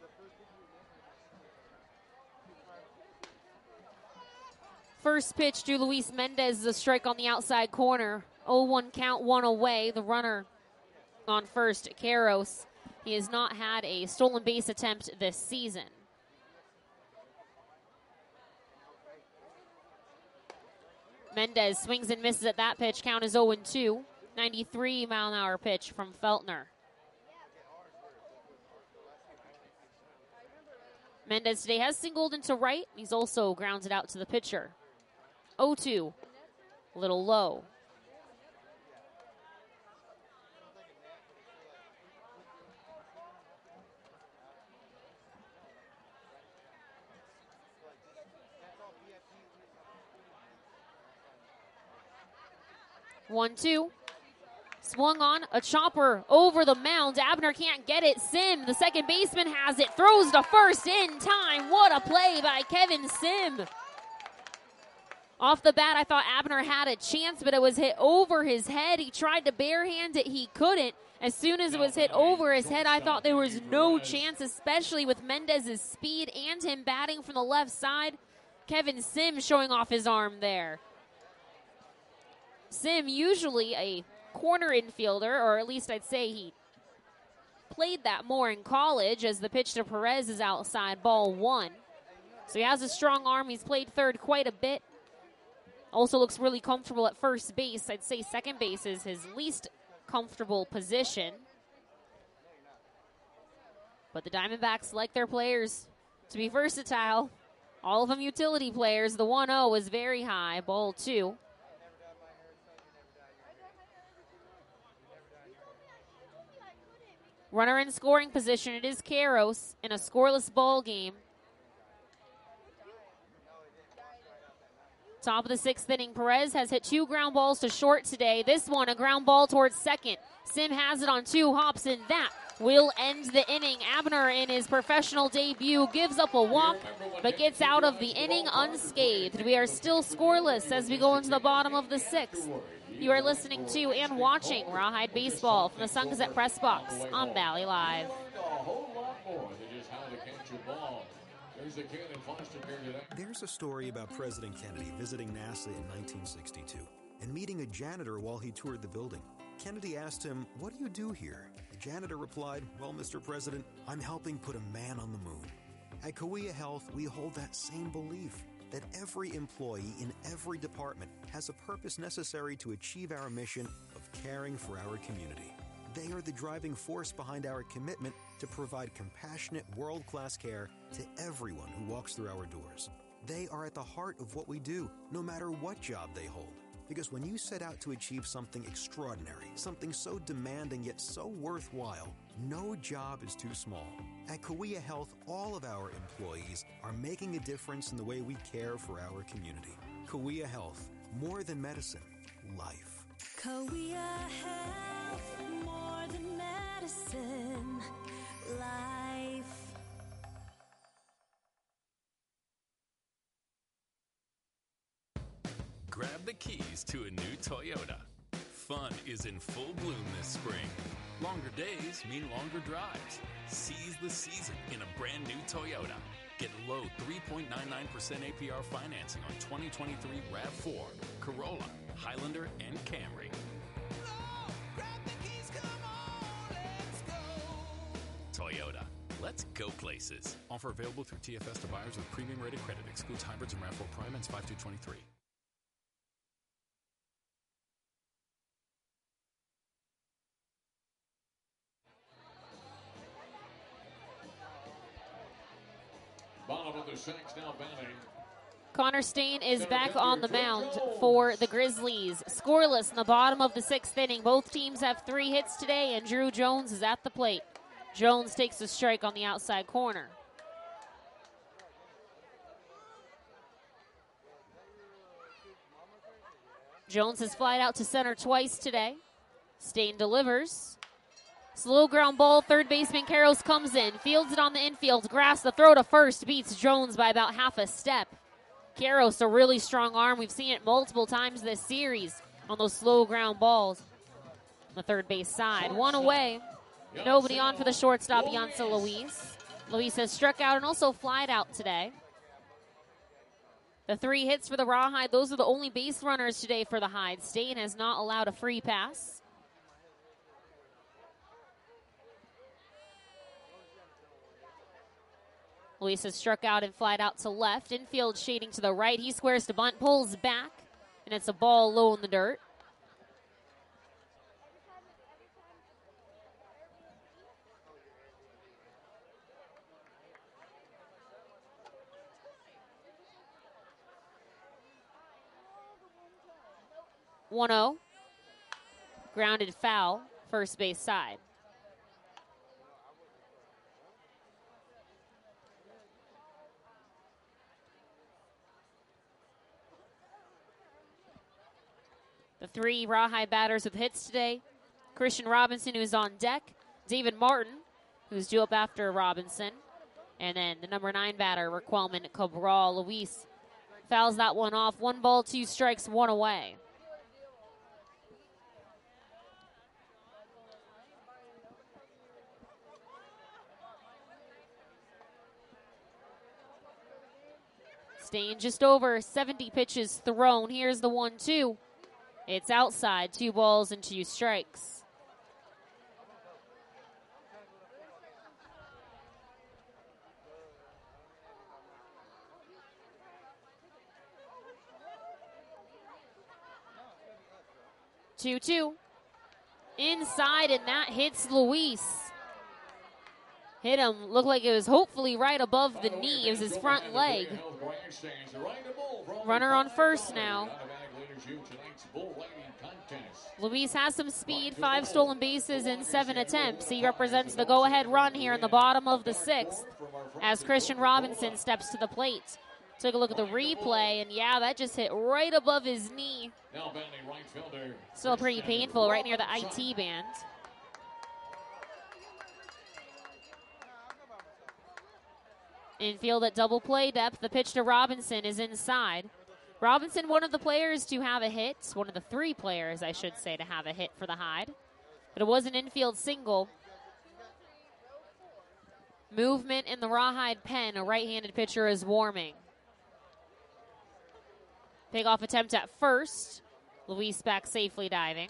First pitch to Luis Mendez is a strike on the outside corner. oh one count, one away. The runner on first, Karros. He has not had a stolen base attempt this season. Mendez swings and misses at that pitch. Count is oh two. ninety-three mile an hour pitch from Feltner. Mendez today has singled into right. He's also grounded out to the pitcher. oh two, a little low. one two. Swung on, a chopper over the mound. Abner can't get it. Sim, the second baseman, has it. Throws to first in time. What a play by Kevin Sim. Off the bat, I thought Abner had a chance, but it was hit over his head. He tried to barehand it. He couldn't. As soon as it was hit over his head, I thought there was no chance, especially with Mendez's speed and him batting from the left side. Kevin Sim showing off his arm there. Sim, usually a corner infielder, or at least I'd say he played that more in college, as the pitch to Perez is outside, ball one. So he has a strong arm. He's played third quite a bit. Also looks really comfortable at first base. I'd say second base is his least comfortable position. But the Diamondbacks like their players to be versatile. All of them utility players. The one oh is very high, ball two. Runner in scoring position. It is Queiroz in a scoreless ball game. Top of the sixth inning, Perez has hit two ground balls to short today. This one, a ground ball towards second. Sim has it on two hops, and that will end the inning. Abner, in his professional debut, gives up a walk, but gets out of the inning unscathed. We are still scoreless as we go into the bottom of the sixth. You are listening to and watching Rawhide Baseball from the Sun Gazette Press Box on Valley Live.
There's a story about President Kennedy visiting NASA in nineteen sixty-two and meeting a janitor while he toured the building. Kennedy asked him, "What do you do here?" The janitor replied, "Well, Mister President, I'm helping put a man on the moon." At Cahuilla Health, we hold that same belief, that every employee in every department has a purpose necessary to achieve our mission of caring for our community. They are the driving force behind our commitment to provide compassionate, world-class care to everyone who walks through our doors. They are at the heart of what we do, no matter what job they hold. Because when you set out to achieve something extraordinary, something so demanding yet so worthwhile, no job is too small. At Cahuilla Health, all of our employees are making a difference in the way we care for our community. Cahuilla Health, more than medicine, life.
Cahuilla Health, more than medicine, life.
Grab the keys to a new Toyota. Fun is in full bloom this spring. Longer days mean longer drives. Seize the season in a brand new Toyota. Get low three point nine nine percent A P R financing on twenty twenty-three RAV four, Corolla, Highlander, and Camry. Toyota. Let's go places. Offer available through T F S to buyers with premium rated credit. Excludes hybrids and RAV four Prime and five two twenty-three.
Bottom of the sixth now batting.
Connor Stain is back on the mound for the Grizzlies. Scoreless in the bottom of the sixth inning. Both teams have three hits today, and Drew Jones is at the plate. Jones takes a strike on the outside corner. Jones has flied out to center twice today. Stain delivers. Slow ground ball, third baseman Queiroz comes in, fields it on the infield, grass, the throw to first, beats Jones by about half a step. Queiroz, a really strong arm. We've seen it multiple times this series on those slow ground balls on the third base side. One away. Nobody on for the shortstop, Yansa Luis. Luis has struck out and also flied out today. The three hits for the Rawhide, those are the only base runners today for the Hide. Stain has not allowed a free pass. Luis has struck out and flied out to left. Infield shading to the right. He squares to bunt, pulls back, and it's a ball low in the dirt. one oh. Grounded foul, first base side. The three Rawhide batters with hits today: Christian Robinson, who's on deck; David Martin, who's due up after Robinson; and then the number nine batter, Raquelman Cabral. Luis fouls that one off. One ball, two strikes, one away. Staying just over seventy pitches thrown. Here's the one two. It's outside, two balls and two strikes. two two. Inside, and that hits Luis. Hit him, looked like it was hopefully right above the knee. It was his front leg. Runner on first now. Luis has some speed, five stolen bases in seven attempts. He represents the go-ahead run here in the bottom of the sixth as Christian Robinson steps to the plate. Took a look at the replay, and yeah, that just hit right above his knee. Still pretty painful, right near the I T band. Infield at double play depth. The pitch to Robinson is inside. Robinson, one of the players to have a hit, one of the three players, I should say, to have a hit for the Hide. But it was an infield single. Movement in the Rawhide pen. A right-handed pitcher is warming. Pickoff attempt at first. Luis back safely diving.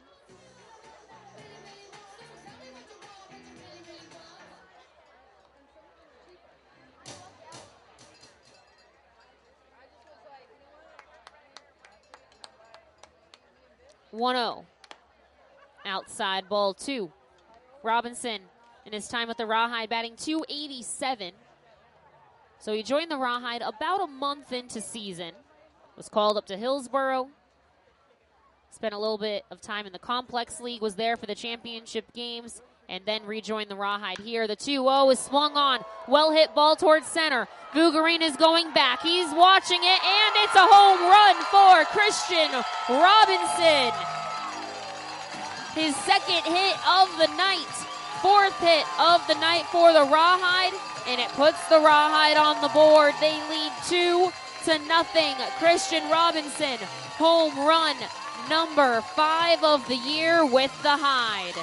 one oh. Outside ball two. Robinson in his time with the Rawhide batting two eighty-seven. So he joined the Rawhide about a month into season. Was called up to Hillsboro. Spent a little bit of time in the Complex League. Was there for the championship games. And then rejoined the Rawhide here. The two oh is swung on. Well hit ball towards center. Vugarin is going back. He's watching it. And it's a home run for Christian Robinson. His second hit of the night. Fourth hit of the night for the Rawhide. And it puts the Rawhide on the board. They lead two to nothing. Christian Robinson, home run number five of the year with the Hide.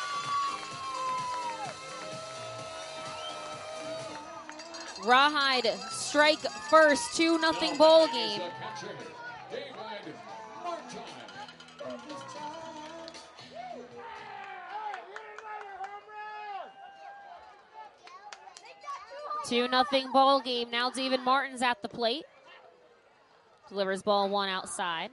Rawhide strike first, two nothing ball game. two nothing ball game. Now David Martin's at the plate. Delivers ball one outside.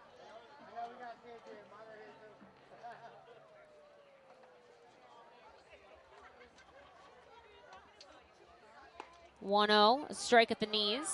one oh, a strike at the knees.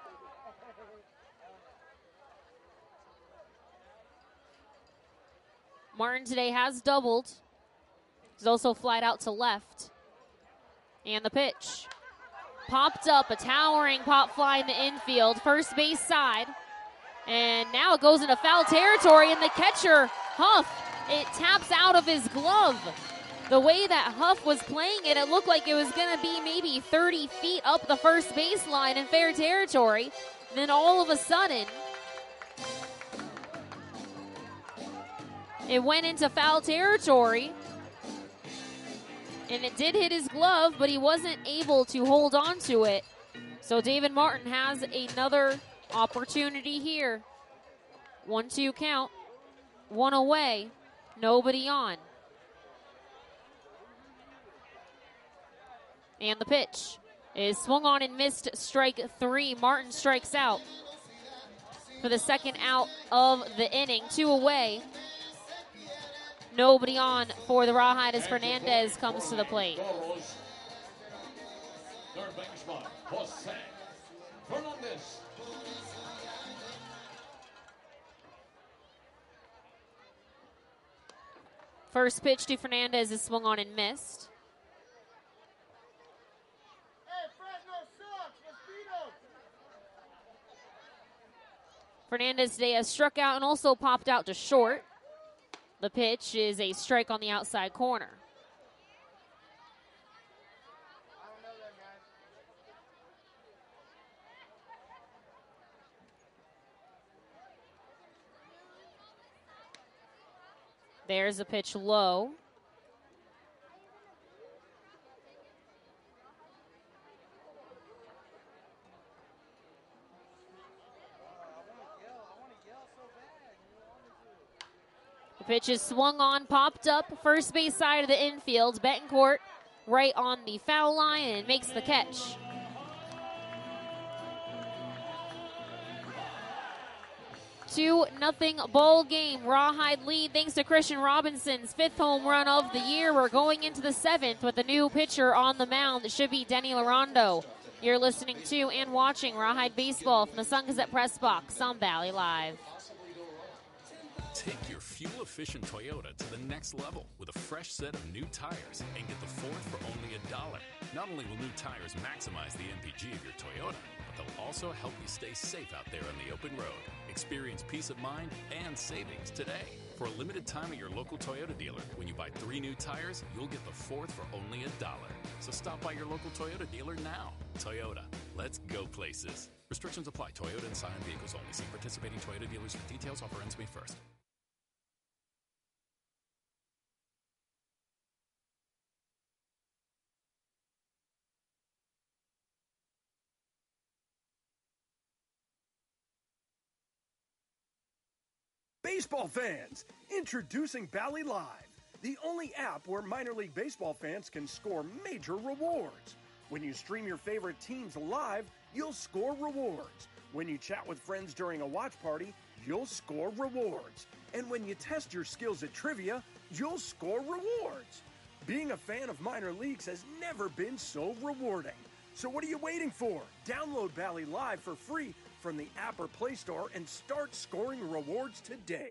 Martin today has doubled. He's also flied out to left. And the pitch. Popped up, a towering pop fly in the infield, first base side. And now it goes into foul territory, and the catcher, Huff, it taps out of his glove. The way that Huff was playing it, it looked like it was going to be maybe thirty feet up the first baseline in fair territory. Then all of a sudden, it went into foul territory. And it did hit his glove, but he wasn't able to hold on to it. So David Martin has another opportunity here. one two count. One away. Nobody on. And the pitch is swung on and missed, strike three. Martin strikes out for the second out of the inning. Two away. Nobody on for the Rawhide as Fernandez comes to the plate.
Third baseman, Jose Fernandez.
First pitch to Fernandez is swung on and missed. Fernandez today has struck out and also popped out to short. The pitch is a strike on the outside corner. There's a pitch low. The pitch is swung on, popped up, first base side of the infield. Betancourt right on the foul line and makes the catch. two nothing ball game. Rawhide lead thanks to Christian Robinson's fifth home run of the year. We're going into the seventh with a new pitcher on the mound. It should be Denny Larondo. You're listening to and watching Rawhide Baseball from the Sun Gazette Press Box on Valley Live.
Take your fuel-efficient Toyota to the next level with a fresh set of new tires and get the fourth for only a dollar. Not only will new tires maximize the M P G of your Toyota, but they'll also help you stay safe out there on the open road. Experience peace of mind and savings today. For a limited time at your local Toyota dealer, when you buy three new tires, you'll get the fourth for only a dollar. So stop by your local Toyota dealer now. Toyota, let's go places. Restrictions apply. Toyota and Scion vehicles only. See participating Toyota dealers for details. Offer ends May first.
Baseball fans, introducing Bally Live, the only app where minor league baseball fans can score major rewards. When you stream your favorite teams live, you'll score rewards. When you chat with friends during a watch party, you'll score rewards. And when you test your skills at trivia, you'll score rewards. Being a fan of minor leagues has never been so rewarding. So what are you waiting for? Download Bally Live for free from the app or Play Store and start scoring rewards today.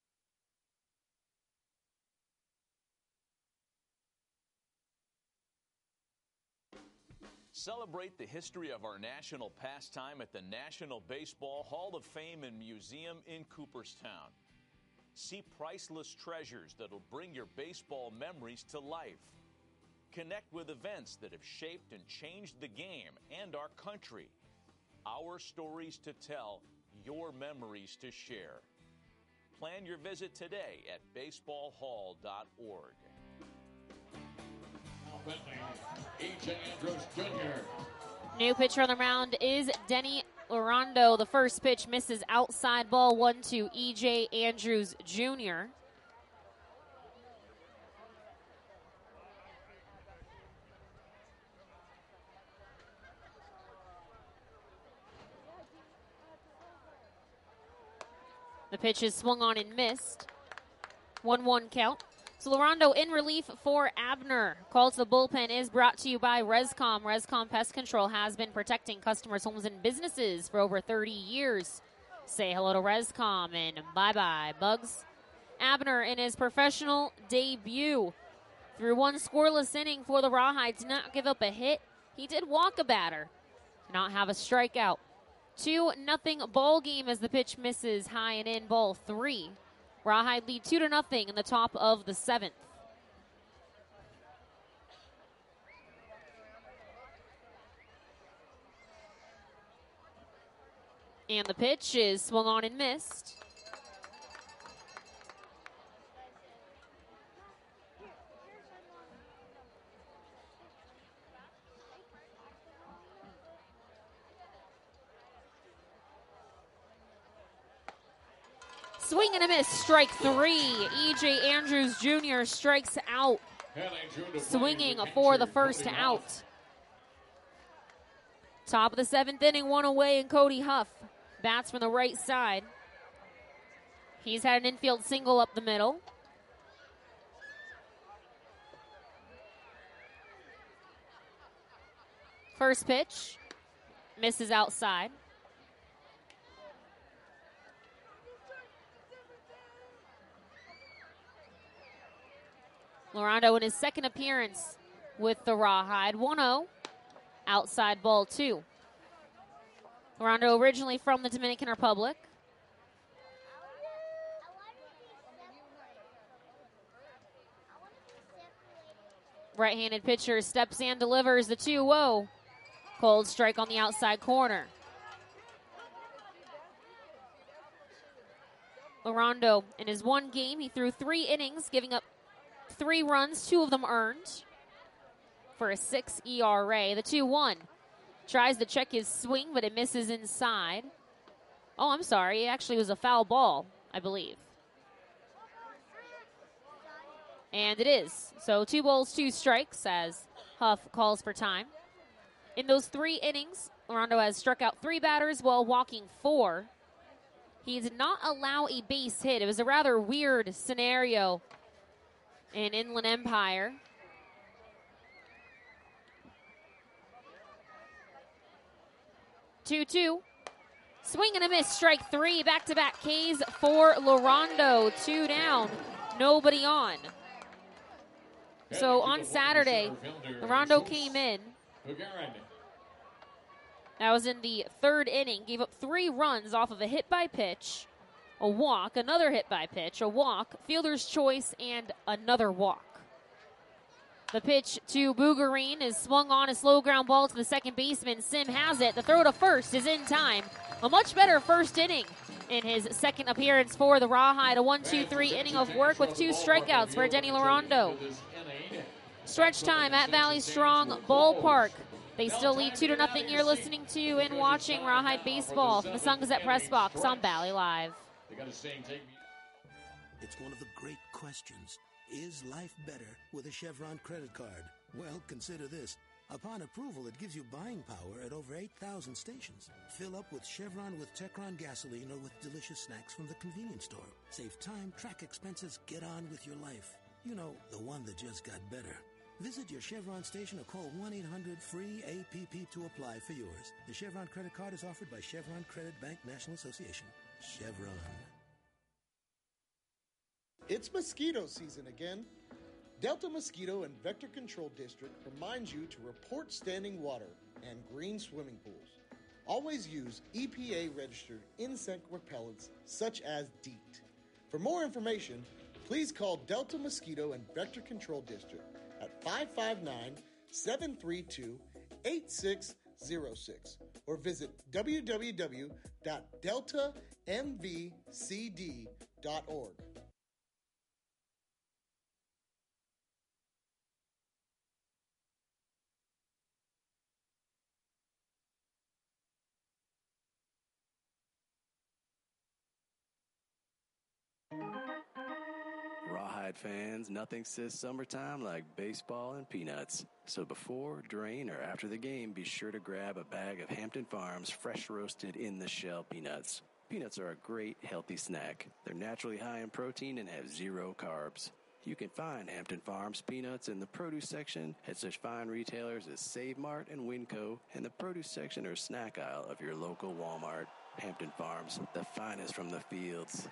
Celebrate the history of our national pastime at the National Baseball Hall of Fame and Museum in Cooperstown. See priceless treasures that'll bring your baseball memories to life. Connect with events that have shaped and changed the game and our country. Our stories to tell, your memories to share. Plan your visit today at baseball hall dot org.
E J Andrews Junior
New pitcher on the mound is Denny Larondo. The first pitch misses outside ball one to E J Andrews Junior The pitch is swung on and missed. one one count. So Larondo in relief for Abner. Call to the bullpen is brought to you by Rescom. Rescom Pest Control has been protecting customers' homes and businesses for over thirty years. Say hello to Rescom and bye-bye, Bugs. Abner in his professional debut. Through one scoreless inning for the Rawhide, did not give up a hit. He did walk a batter. Did not have a strikeout. two nothing ball game as the pitch misses high and in, ball three. Rawhide lead two to nothing in the top of the seventh. And the pitch is swung on and missed. Swing and a miss, strike three. E J Andrews Junior strikes out, swinging for the first out. Top of the seventh inning, one away, and Cody Huff bats from the right side. He's had an infield single up the middle. First pitch, misses outside. Lorondo in his second appearance with the Rawhide. one oh. Outside ball two. Lorondo originally from the Dominican Republic. Right-handed pitcher steps and delivers the two oh. Cold strike on the outside corner. Lorondo, in his one game, he threw three innings, giving up three runs, two of them earned, for a six E R A. The two one. Tries to check his swing, but it misses inside. Oh, I'm sorry. It actually was a foul ball, I believe. And it is. So two balls, two strikes as Huff calls for time. In those three innings, Lorondo has struck out three batters while walking four. He did not allow a base hit. It was a rather weird scenario in Inland Empire. two two. Swing and a miss, strike three. Back-to-back Ks for Lorondo. Two down, nobody on. So on Saturday, Lorondo came in. That was in the third inning. Gave up three runs off of a hit by pitch, a walk, another hit by pitch, a walk, fielder's choice, and another walk. The pitch to Bougarine is swung on, a slow ground ball to the second baseman. Sim has it. The throw to first is in time. A much better first inning in his second appearance for the Rawhide. A one two three inning of work with two strikeouts for Denny Lorondo. Stretch time at Valley Strong Ballpark. They still lead two to nothing. You're listening to and watching Rawhide Baseball from the Sun Gazette Press Box on Valley Live.
It's one of the great questions. Is life better with a Chevron credit card? Well, consider this. Upon approval, it gives you buying power at over eight thousand stations. Fill up with Chevron with Techron gasoline or with delicious snacks from the convenience store. Save time, track expenses, get on with your life. You know, the one that just got better. Visit your Chevron station or call one eight hundred free A P P to apply for yours. The Chevron credit card is offered by Chevron Credit Bank National Association. Chevron.
It's mosquito season again. Delta Mosquito and Vector Control District reminds you to report standing water and green swimming pools. Always use E P A-registered insect repellents such as DEET. For more information, please call Delta Mosquito and Vector Control District at five five nine, seven three two, eight six zero six or visit w w w dot delta m v c d dot org.
Rawhide fans, nothing says summertime like baseball and peanuts. So before, during, or after the game, be sure to grab a bag of Hampton Farms fresh roasted in the shell peanuts. Peanuts are a great healthy snack. They're naturally high in protein and have zero carbs. You can find Hampton Farms peanuts in the produce section at such fine retailers as Save Mart and Winco, and the produce section or snack aisle of your local Walmart. Hampton Farms, the finest from the fields.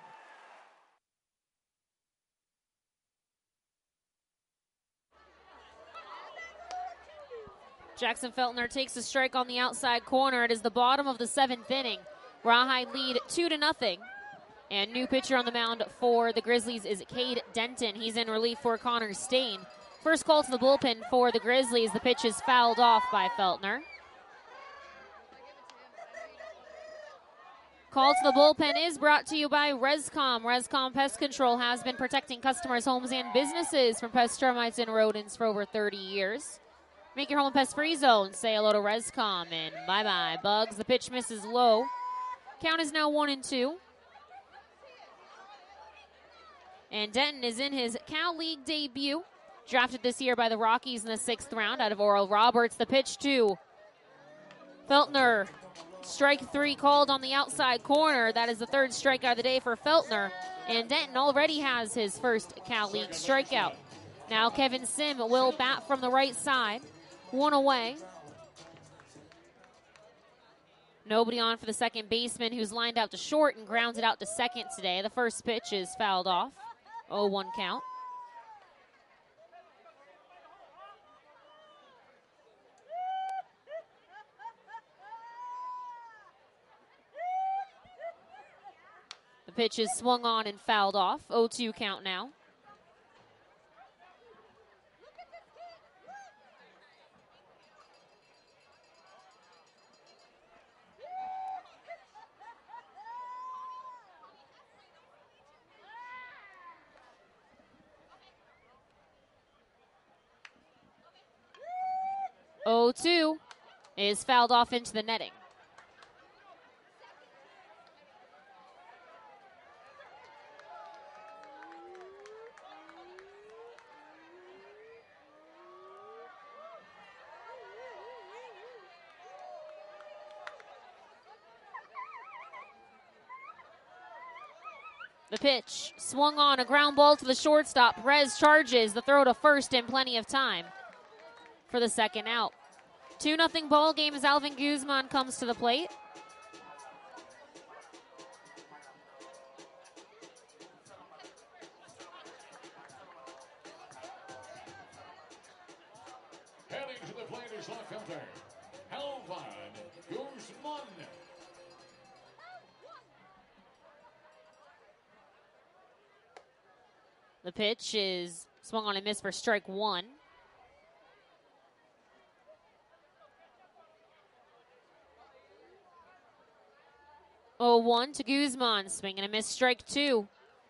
Jackson Feltner takes a strike on the outside corner. It is the bottom of the seventh inning. Rawhide lead two to nothing. And new pitcher on the mound for the Grizzlies is Cade Denton. He's in relief for Connor Stain. First call to the bullpen for the Grizzlies. The pitch is fouled off by Feltner. Call to the bullpen is brought to you by Rescom. Rescom Pest Control has been protecting customers' homes and businesses from pest, termites, and rodents for over thirty years. Make your home a pest-free zone. Say hello to Rescom, and bye-bye. Bugs, the pitch misses low. Count is now one and two. And Denton is in his Cal League debut. Drafted this year by the Rockies in the sixth round out of Oral Roberts. The pitch to Feltner. Strike three called on the outside corner. That is the third strikeout of the day for Feltner. And Denton already has his first Cal League strikeout. Now Kevin Sim will bat from the right side. One away. Nobody on for the second baseman, who's lined out to short and grounds it out to second today. The first pitch is fouled off. oh one count. The pitch is swung on and fouled off. oh two count now. oh two is fouled off into the netting. The pitch swung on, a ground ball to the shortstop. Perez charges the throw to first in plenty of time for the second out. two nothing ball game as Alvin Guzman comes to the plate.
Heading to the plate is left fielder Alvin Guzman.
The pitch is swung on and missed for strike one. oh one to Guzman, swing and a miss, strike two.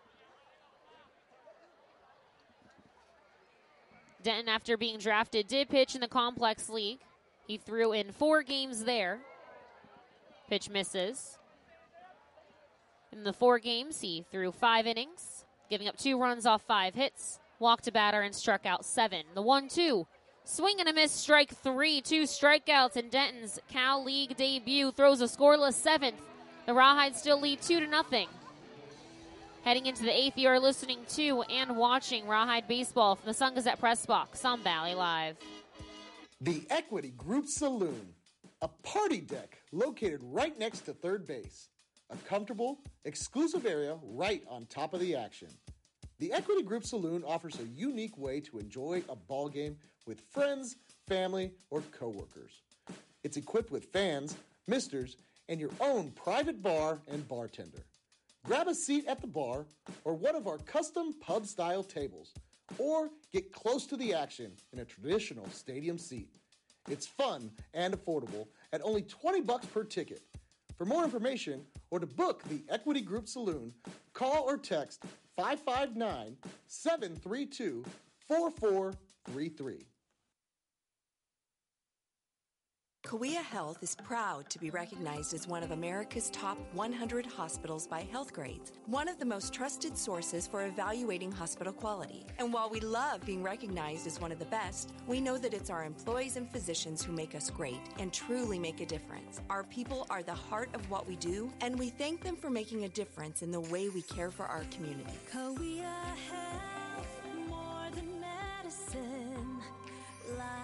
Denton, after being drafted, did pitch in the Complex League. He threw in four games there. Pitch misses. In the four games, he threw five innings, giving up two runs off five hits, walked a batter, and struck out seven. The one two. Swing and a miss, strike three. Two strikeouts in Denton's Cal League debut. Throws a scoreless seventh. The Rawhide still lead two to nothing. Heading into the eighth, you are listening to and watching Rawhide Baseball from the Sun Gazette Press Box on Valley Live.
The Equity Group Saloon, a party deck located right next to third base. A comfortable, exclusive area right on top of the action. The Equity Group Saloon offers a unique way to enjoy a ball game with friends, family, or coworkers. It's equipped with fans, misters, and your own private bar and bartender. Grab a seat at the bar or one of our custom pub-style tables, or get close to the action in a traditional stadium seat. It's fun and affordable at only twenty bucks per ticket. For more information or to book the Equity Group Saloon, call or text five five nine, seven three two, four four three three.
Kauai Health is proud to be recognized as one of America's top one hundred hospitals by Healthgrades, one of the most trusted sources for evaluating hospital quality. And while we love being recognized as one of the best, we know that it's our employees and physicians who make us great and truly make a difference. Our people are the heart of what we do, and we thank them for making a difference in the way we care for our community.
Kauai Health, more than medicine, life.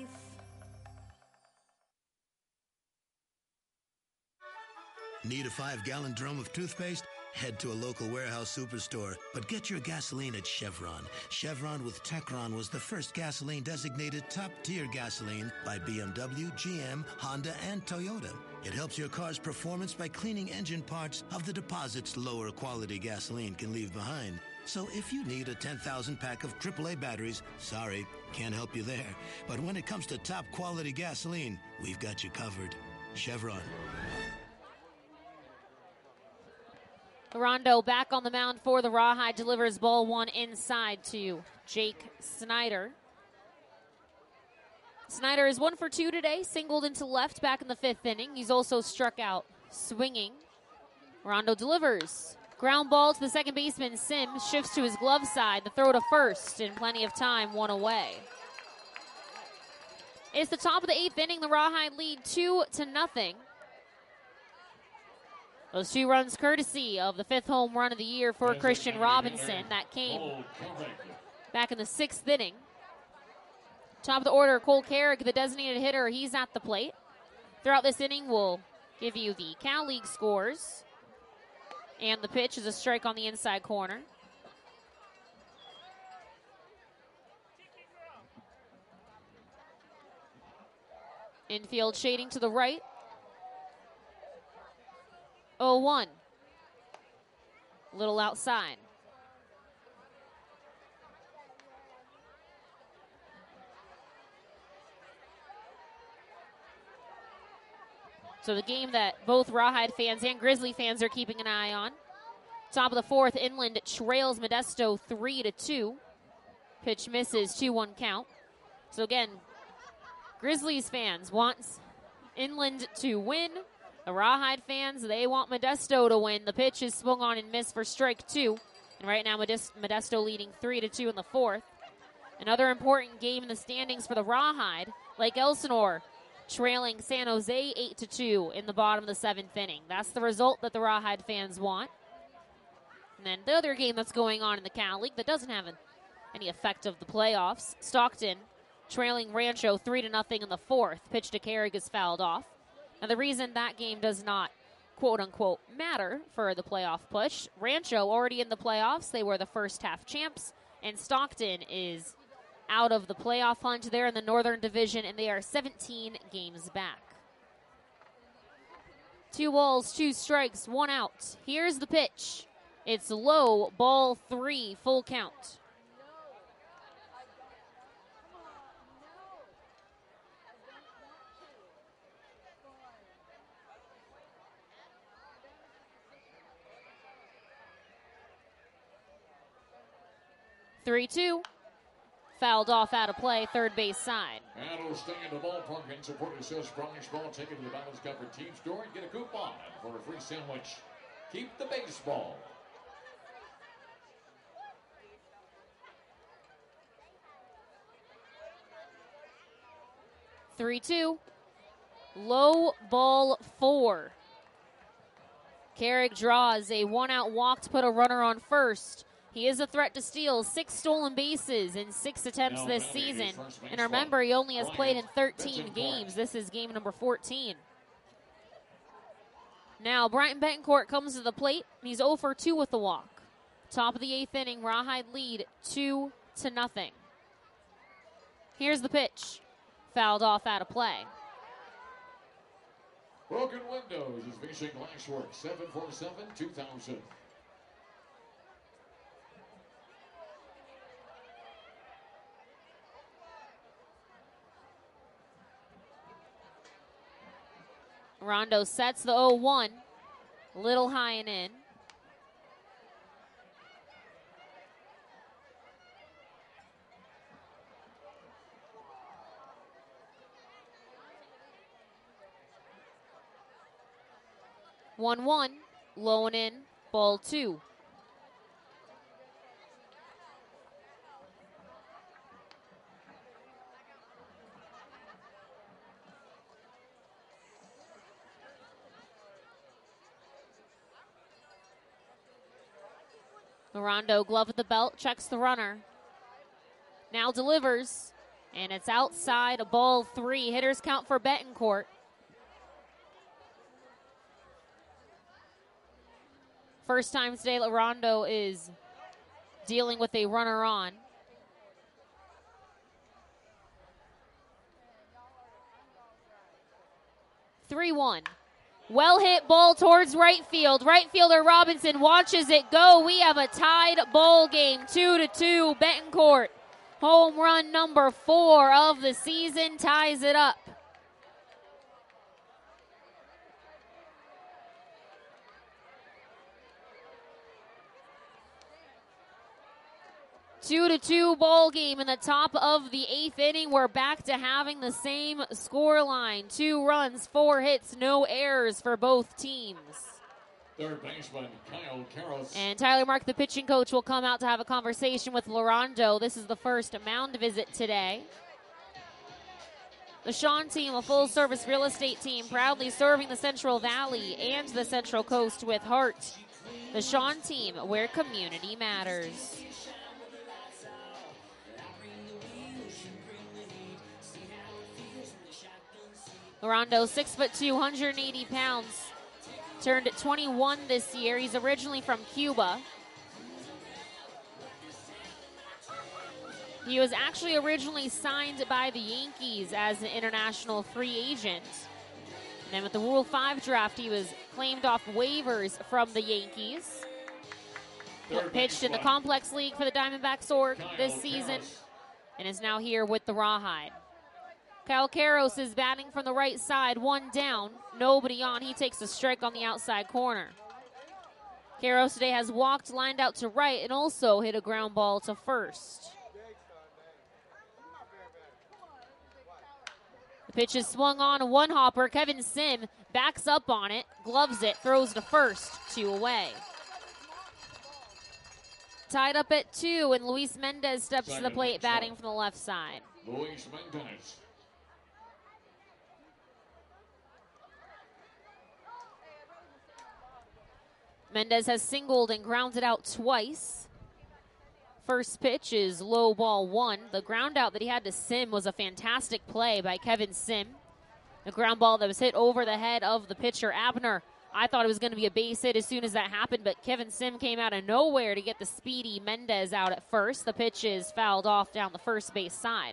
Need a five-gallon drum of toothpaste? Head to a local warehouse superstore, but get your gasoline at Chevron. Chevron with Techron was the first gasoline designated top-tier gasoline by B M W, G M, Honda, and Toyota. It helps your car's performance by cleaning engine parts of the deposits lower quality gasoline can leave behind. So if you need a ten thousand pack of triple A batteries, sorry, can't help you there. But when it comes to top quality gasoline, we've got you covered. Chevron.
Rondo back on the mound for the Rawhide, delivers ball one inside to Jake Snyder. Snyder is one for two today, singled into left back in the fifth inning. He's also struck out swinging. Rondo delivers. Ground ball to the second baseman. Sims shifts to his glove side. The throw to first in plenty of time, one away. It's the top of the eighth inning. The Rawhide lead two to nothing. Those two runs courtesy of the fifth home run of the year for Christian Robinson. That came back in the sixth inning. Top of the order, Cole Carrick, the designated hitter. He's at the plate. Throughout this inning, we'll give you the Cal League scores. And the pitch is a strike on the inside corner. Infield shading to the right. oh one. little outside. So the game that both Rawhide fans and Grizzly fans are keeping an eye on. Top of the fourth, Inland trails Modesto three to two. Pitch misses, two one count. So again, Grizzlies fans want Inland to win. The Rawhide fans, they want Modesto to win. The pitch is swung on and missed for strike two. And right now Modesto leading three to two in the fourth. Another important game in the standings for the Rawhide. Lake Elsinore trailing San Jose eight to two in the bottom of the seventh inning. That's the result that the Rawhide fans want. And then the other game that's going on in the Cal League that doesn't have an, any effect of the playoffs. Stockton trailing Rancho three to nothing in the fourth. Pitch to Carrick is fouled off. Now the reason that game does not quote-unquote matter for the playoff push, Rancho already in the playoffs. They were the first half champs. And Stockton is out of the playoff hunt. They're in the Northern Division, and they are seventeen games back. Two balls, two strikes, one out. Here's the pitch. It's low, ball three, full count. three two. Fouled off out of play, third base side.
And we'll stay in the ballpark and support yourself. Strongest ball. Take it to the Balance Comfort team store and get a coupon for a free sandwich. Keep the baseball.
three two. Low ball four. Carrick draws a one-out walk to put a runner on first. He is a threat to steal. Six stolen bases in six attempts this season. And remember, he only has played in thirteen games. This is game number fourteen. Now, Brian Betancourt comes to the plate. He's oh for two with the walk. Top of the eighth inning, Rawhide lead two to nothing. Here's the pitch. Fouled off out of play.
Broken Windows is finishing Glassworks. seven four seven two thousand.
Rondo sets the oh one. Little high and in. one one. Low and in. Ball two. Rondo, glove at the belt, checks the runner. Now delivers, and it's outside, a ball three. Hitters count for Betancourt. First time today that Rondo is dealing with a runner on. three one. Well hit ball towards right field. Right fielder Robinson watches it go. We have a tied ball game, two to two. Betancourt, home run number four of the season, ties it up. Two to two ball game in the top of the eighth inning. We're back to having the same score line. Two runs, four hits, no errors for both teams.
Third baseman Kyle Karros.
And Tyler Mark, the pitching coach, will come out to have a conversation with Lorondo. This is the first mound visit today. The Sean team, a full-service real estate team, proudly serving the Central Valley and the Central Coast with heart. The Sean team, where community matters. Lorondo, six foot two, one hundred eighty pounds, turned twenty-one this year. He's originally from Cuba. He was actually originally signed by the Yankees as an international free agent. And then with the Rule five draft, he was claimed off waivers from the Yankees. pitched in the Complex League for the Diamondbacks org this season and is now here with the Rawhide. Kyle Karros is batting from the right side, one down, nobody on. He takes a strike on the outside corner. Karros today has walked, lined out to right, and also hit a ground ball to first. The pitch is swung on, a one-hopper. Kevin Sim backs up on it, gloves it, throws to first, two away. Tied up at two, and Luis Mendez steps to the plate batting from the left side.
Luis Mendez.
Mendez has singled and grounded out twice. First pitch is low ball one. The ground out that he had to Sim was a fantastic play by Kevin Sim. The ground ball that was hit over the head of the pitcher, Abner. I thought it was going to be a base hit as soon as that happened, but Kevin Sim came out of nowhere to get the speedy Mendez out at first. The pitch is fouled off down the first base side.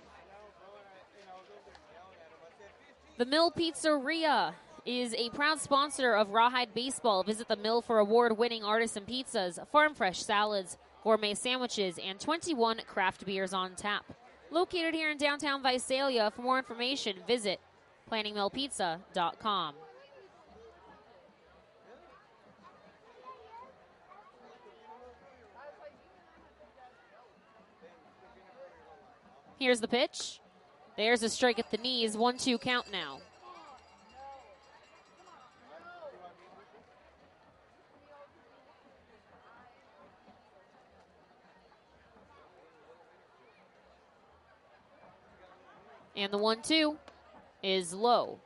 The Mill Pizzeria is a proud sponsor of Rawhide Baseball. Visit the Mill for award-winning artisan pizzas, farm fresh salads, gourmet sandwiches, and twenty-one craft beers on tap. Located here in downtown Visalia. For more information, visit planning mill pizza dot com. Here's the pitch. There's a strike at the knees. one two count now. And the one two is low.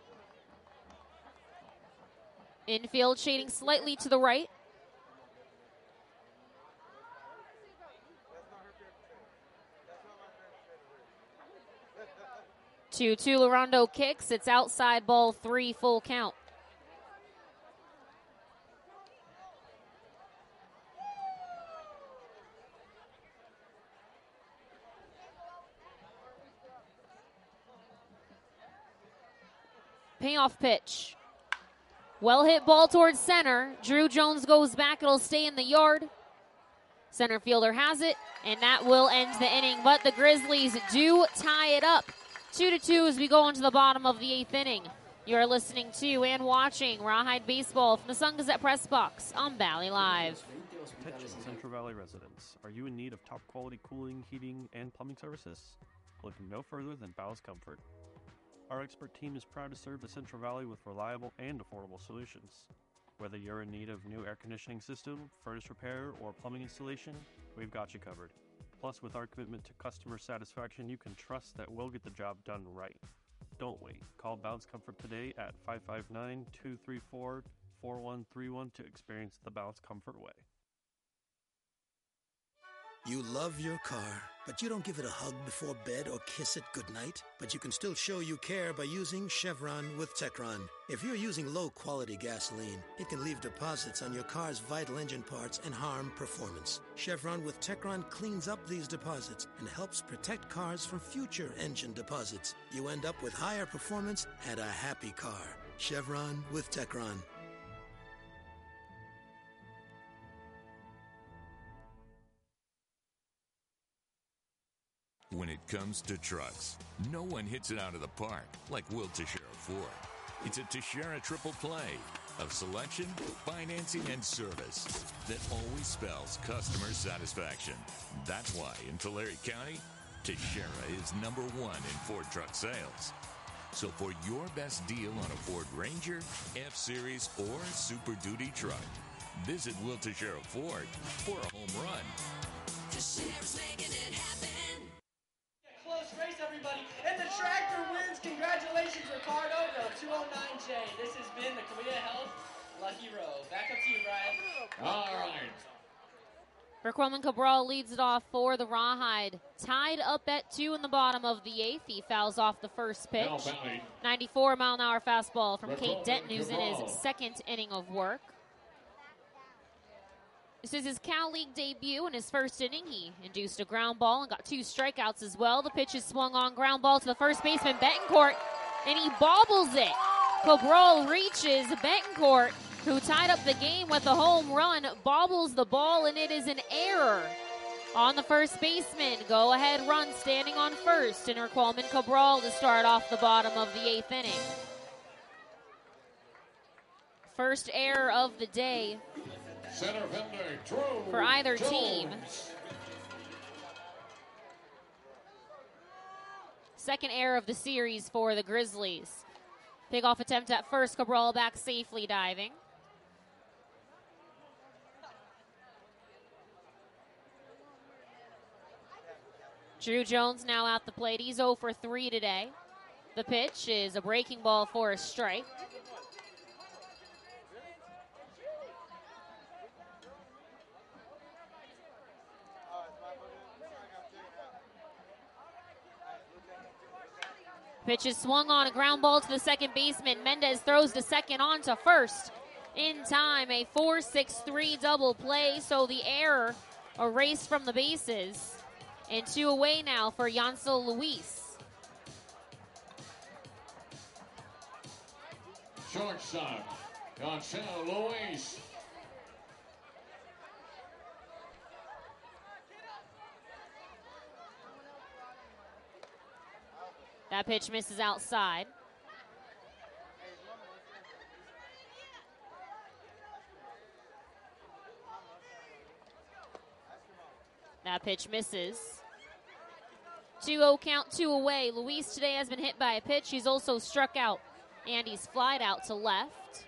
Infield shading slightly to the right. two two, Larondo kicks. It's outside, ball three, full count. Payoff pitch. Well hit ball towards center. Drew Jones goes back. It'll stay in the yard. Center fielder has it, and that will end the inning. But the Grizzlies do tie it up. Two to two as we go into the bottom of the eighth inning. You're listening to and watching Rawhide Baseball from the Sun Gazette Press Box on Valley Live.
Attention Central Valley residents. Are you in need of top quality cooling, heating, and plumbing services? Look no further than Bow's Comfort. Our expert team is proud to serve the Central Valley with reliable and affordable solutions. Whether you're in need of new air conditioning system, furnace repair, or plumbing installation, we've got you covered. Plus, with our commitment to customer satisfaction, you can trust that we'll get the job done right. Don't wait. Call Bow's Comfort today at five five nine, two three four, four one three one to experience the Bow's Comfort way.
You love your car, but you don't give it a hug before bed or kiss it goodnight. But you can still show you care by using Chevron with Techron. If you're using low-quality gasoline, it can leave deposits on your car's vital engine parts and harm performance. Chevron with Techron cleans up these deposits and helps protect cars from future engine deposits. You end up with higher performance and a happy car. Chevron with Techron.
When it comes to trucks, no one hits it out of the park like Will Teixeira Ford. It's a Teixeira triple play of selection, financing, and service that always spells customer satisfaction. That's why in Tulare County, Teixeira is number one in Ford truck sales. So for your best deal on a Ford Ranger, F-Series, or Super Duty truck, visit Will Teixeira Ford for a home run.
Teixeira's making it happen.
Close race, everybody, and the tractor wins. Congratulations, Ricardo, the two oh nine J. This has been the Korea Health Lucky Row. Back up to you, Brian.
All right.
Raquelman Cabral leads it off for the Rawhide. Tied up at two in the bottom of the eighth. He fouls off the first pitch. ninety-four mile an hour fastball from Kate Denton, who's in his second inning of work. This is his Cal League debut. In his first inning, he induced a ground ball and got two strikeouts as well. The pitch is swung on, ground ball to the first baseman, Betancourt, and he bobbles it. Cabral reaches, Betancourt who tied up the game with a home run, bobbles the ball, and it is an error on the first baseman. Go-ahead run standing on first, and Raquelman Cabral to start off the bottom of the eighth inning. First error of the day
Center fielder, Drew
for either
Jones.
team. Second error of the series for the Grizzlies. Pickoff attempt at first, Cabral back safely diving. Drew Jones now at the plate. He's oh for three today. The pitch is a breaking ball for a strike. Pitch is swung on, a ground ball to the second baseman. Mendez throws to second, on to first. In time, a four six three double play, so the error erased from the bases. And two away now for Yancel Luis.
Shortstop, Yancel Luis.
That pitch misses outside. That pitch misses. two oh count, two away. Luis today has been hit by a pitch. He's also struck out, and he's flied out to left.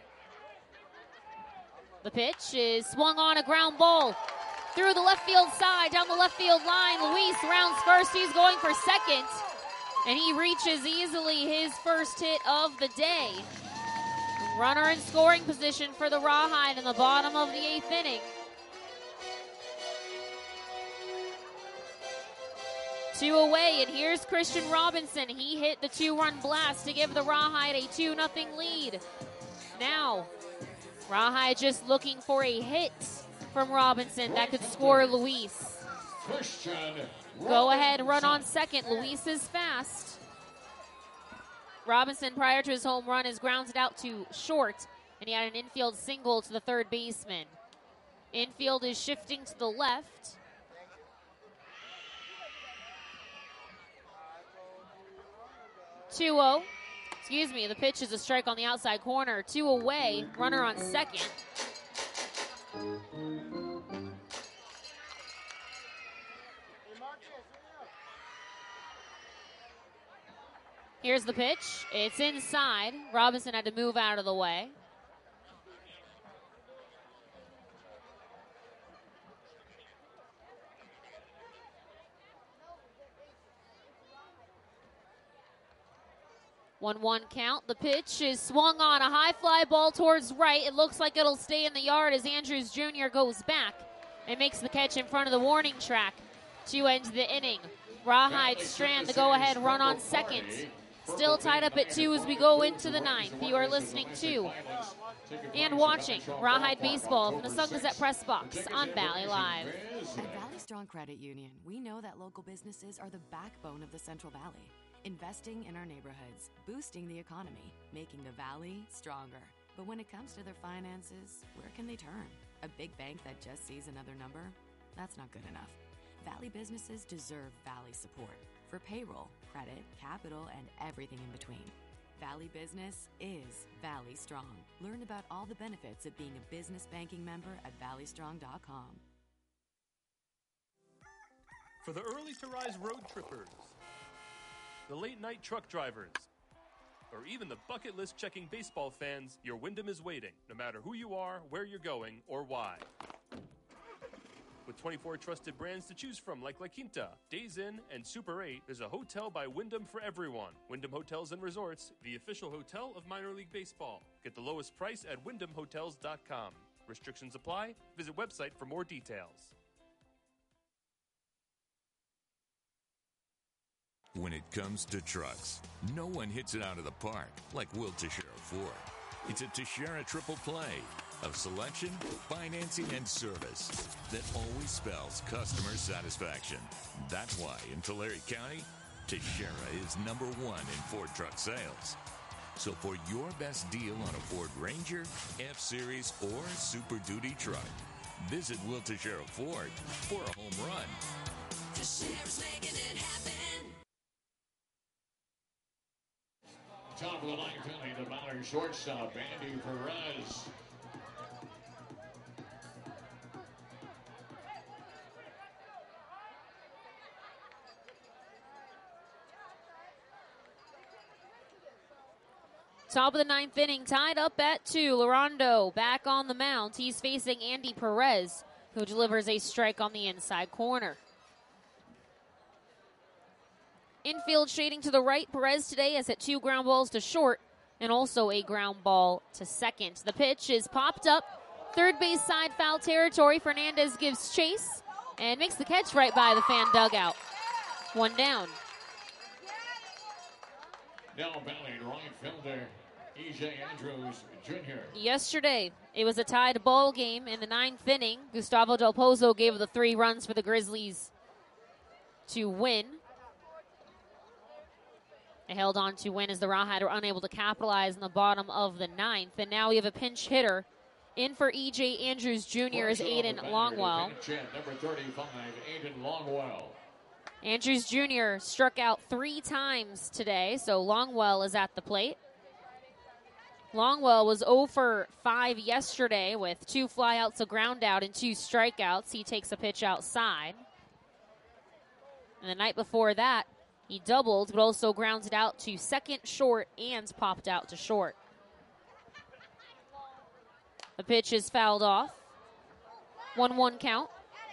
The pitch is swung on, a ground ball through the left field side, down the left field line. Luis rounds first. He's going for second, and he reaches easily his first hit of the day. Runner in scoring position for the Rawhide in the bottom of the eighth inning. Two away, and here's Christian Robinson. He hit the two-run blast to give the Rawhide a two nothing lead. Now, Rawhide just looking for a hit from Robinson that could score Luis.
Christian
Go ahead, run on second. Luis is fast. Robinson, prior to his home run, is grounded out to short, and he had an infield single to the third baseman. Infield is shifting to the left. two oh. Excuse me, the pitch is a strike on the outside corner. Two away, runner on second. Here's the pitch. It's inside. Robinson had to move out of the way. one one count. The pitch is swung on, a high fly ball towards right. It looks like it'll stay in the yard as Andrews Junior goes back and makes the catch in front of the warning track to end the inning. Rawhide Strand, the go-ahead run on second. Still tied up at two as we go into the ninth. You are listening to and watching Rawhide Baseball from the Sun Gazette Press Box on Valley Live.
At Valley Strong Credit Union, we know that local businesses are the backbone of the Central Valley. Investing in our neighborhoods, boosting the economy, making the Valley stronger. But when it comes to their finances, where can they turn? A big bank that just sees another number? That's not good enough. Valley businesses deserve Valley support for payroll, credit, capital, and everything in between. Valley Business is Valley Strong. Learn about all the benefits of being a business banking member at valley strong dot com.
For the early to rise road trippers, the late night truck drivers, or even the bucket list checking baseball fans, your Wyndham is waiting, no matter who you are, where you're going, or why. With twenty-four trusted brands to choose from like La Quinta, Days Inn, and Super eight, there's a hotel by Wyndham for everyone. Wyndham Hotels and Resorts, the official hotel of minor league baseball. Get the lowest price at wyndham hotels dot com. Restrictions apply. Visit website for more details.
When it comes to trucks, no one hits it out of the park like Will Teixeira Ford. It's a Teixeira triple play of selection, financing, and service that always spells customer satisfaction. That's why in Tulare County, Teixeira is number one in Ford truck sales. So for your best deal on a Ford Ranger, F-Series, or Super Duty truck, visit Wiltshire Ford for a home run.
Teixeira's making it happen.
Top of the ninth inning, the Ballard shortstop, Andy Perez.
Top of the ninth inning, tied up at two. Larondo back on the mound. He's facing Andy Perez, who delivers a strike on the inside corner. Infield shading to the right. Perez today has hit two ground balls to short and also a ground ball to second. The pitch is popped up. Third base side foul territory. Fernandez gives chase and makes the catch right by the fan dugout. One down.
Now Ballard, right fielder, E J Andrews Junior
Yesterday, it was a tied ball game in the ninth inning. Gustavo Del Pozo gave the three runs for the Grizzlies to win. They held on to win as the Rawhide were unable to capitalize in the bottom of the ninth. And now we have a pinch hitter in for E J Andrews Junior is Aiden Longwell.
Number thirty-five, Aiden Longwell.
Andrews Junior struck out three times today, so Longwell is at the plate. Longwell was zero for five yesterday with two flyouts, a ground out, and two strikeouts. He takes a pitch outside. And the night before that, he doubled, but also grounded out to second, short, and popped out to short. The pitch is fouled off. one one count.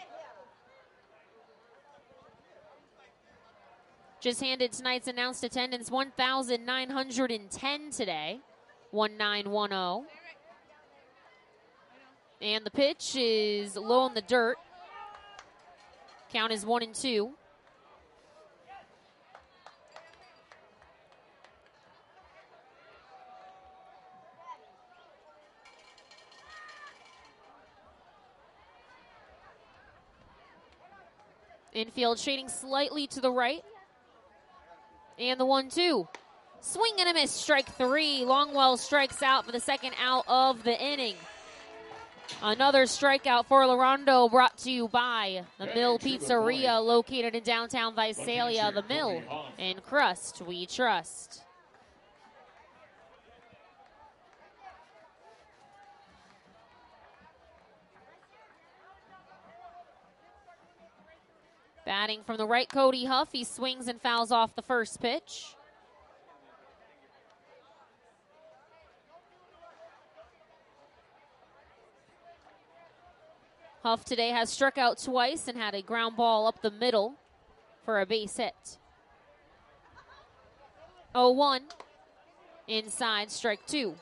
Just handed tonight's announced attendance, one thousand nine hundred ten today, one nine one zero. And the pitch is low in the dirt. Count is one and two. Infield shading slightly to the right. And the one two. Swing and a miss, strike three. Longwell strikes out for the second out of the inning. Another strikeout for Larondo, brought to you by the Mill Pizzeria, located in downtown Visalia. The Mill, in crust we trust. Batting from the right, Cody Huff. He swings and fouls off the first pitch. Huff today has struck out twice and had a ground ball up the middle for a base hit. oh one. Inside, strike two.